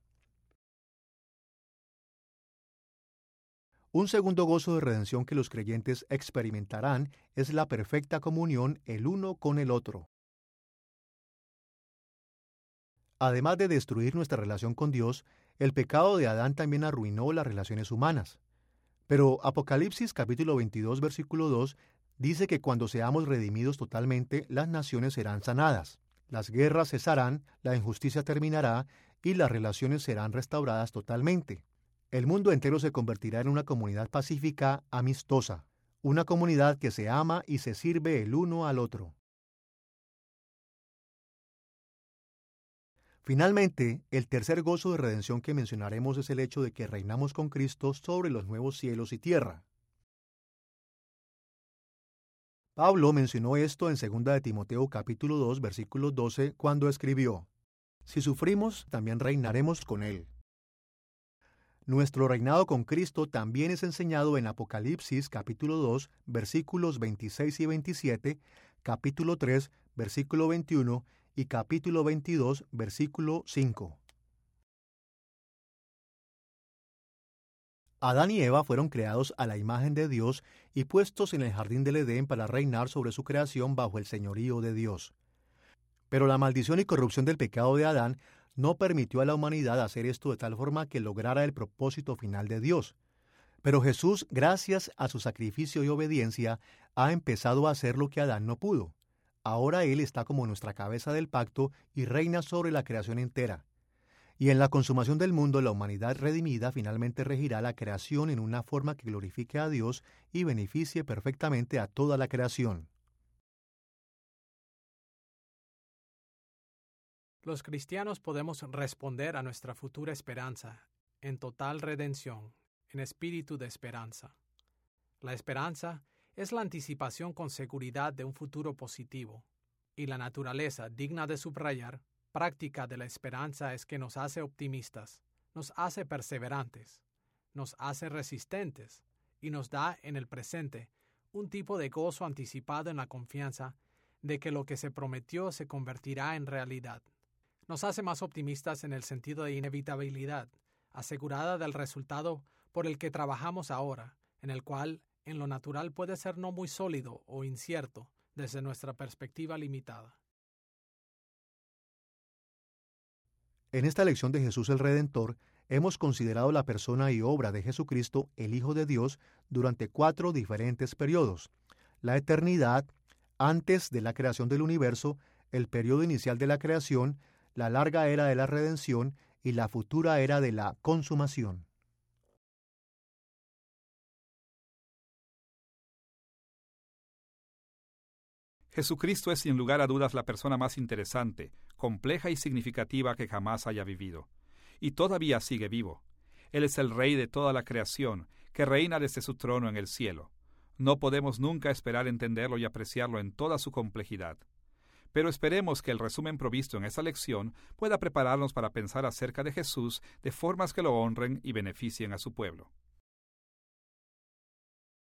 Un segundo gozo de redención que los creyentes experimentarán es la perfecta comunión el uno con el otro. Además de destruir nuestra relación con Dios, el pecado de Adán también arruinó las relaciones humanas. Pero Apocalipsis capítulo 22, versículo 2, dice que cuando seamos redimidos totalmente, las naciones serán sanadas, las guerras cesarán, la injusticia terminará y las relaciones serán restauradas totalmente. El mundo entero se convertirá en una comunidad pacífica, amistosa, una comunidad que se ama y se sirve el uno al otro. Finalmente, el tercer gozo de redención que mencionaremos es el hecho de que reinamos con Cristo sobre los nuevos cielos y tierra. Pablo mencionó esto en 2 de Timoteo capítulo 2, versículo 12, cuando escribió: Si sufrimos, también reinaremos con Él. Nuestro reinado con Cristo también es enseñado en Apocalipsis capítulo 2, versículos 26 y 27, capítulo 3, versículo 21, y capítulo 22, versículo 5. Adán y Eva fueron creados a la imagen de Dios y puestos en el jardín del Edén para reinar sobre su creación bajo el señorío de Dios. Pero la maldición y corrupción del pecado de Adán no permitió a la humanidad hacer esto de tal forma que lograra el propósito final de Dios. Pero Jesús, gracias a su sacrificio y obediencia, ha empezado a hacer lo que Adán no pudo. Ahora Él está como nuestra cabeza del pacto y reina sobre la creación entera. Y en la consumación del mundo, la humanidad redimida finalmente regirá la creación en una forma que glorifique a Dios y beneficie perfectamente a toda la creación. Los cristianos podemos responder a nuestra futura esperanza en total redención, en espíritu de esperanza. La esperanza es la anticipación con seguridad de un futuro positivo, y la naturaleza digna de subrayar, práctica de la esperanza es que nos hace optimistas, nos hace perseverantes, nos hace resistentes y nos da en el presente un tipo de gozo anticipado en la confianza de que lo que se prometió se convertirá en realidad. Nos hace más optimistas en el sentido de inevitabilidad, asegurada del resultado por el que trabajamos ahora, en el cual en lo natural puede ser no muy sólido o incierto desde nuestra perspectiva limitada. En esta lección de Jesús el Redentor, hemos considerado la persona y obra de Jesucristo, el Hijo de Dios, durante 4 diferentes periodos: la eternidad, antes de la creación del universo, el periodo inicial de la creación, la larga era de la redención y la futura era de la consumación. Jesucristo es sin lugar a dudas la persona más interesante, compleja y significativa que jamás haya vivido. Y todavía sigue vivo. Él es el Rey de toda la creación, que reina desde su trono en el cielo. No podemos nunca esperar entenderlo y apreciarlo en toda su complejidad. Pero esperemos que el resumen provisto en esta lección pueda prepararnos para pensar acerca de Jesús de formas que lo honren y beneficien a su pueblo.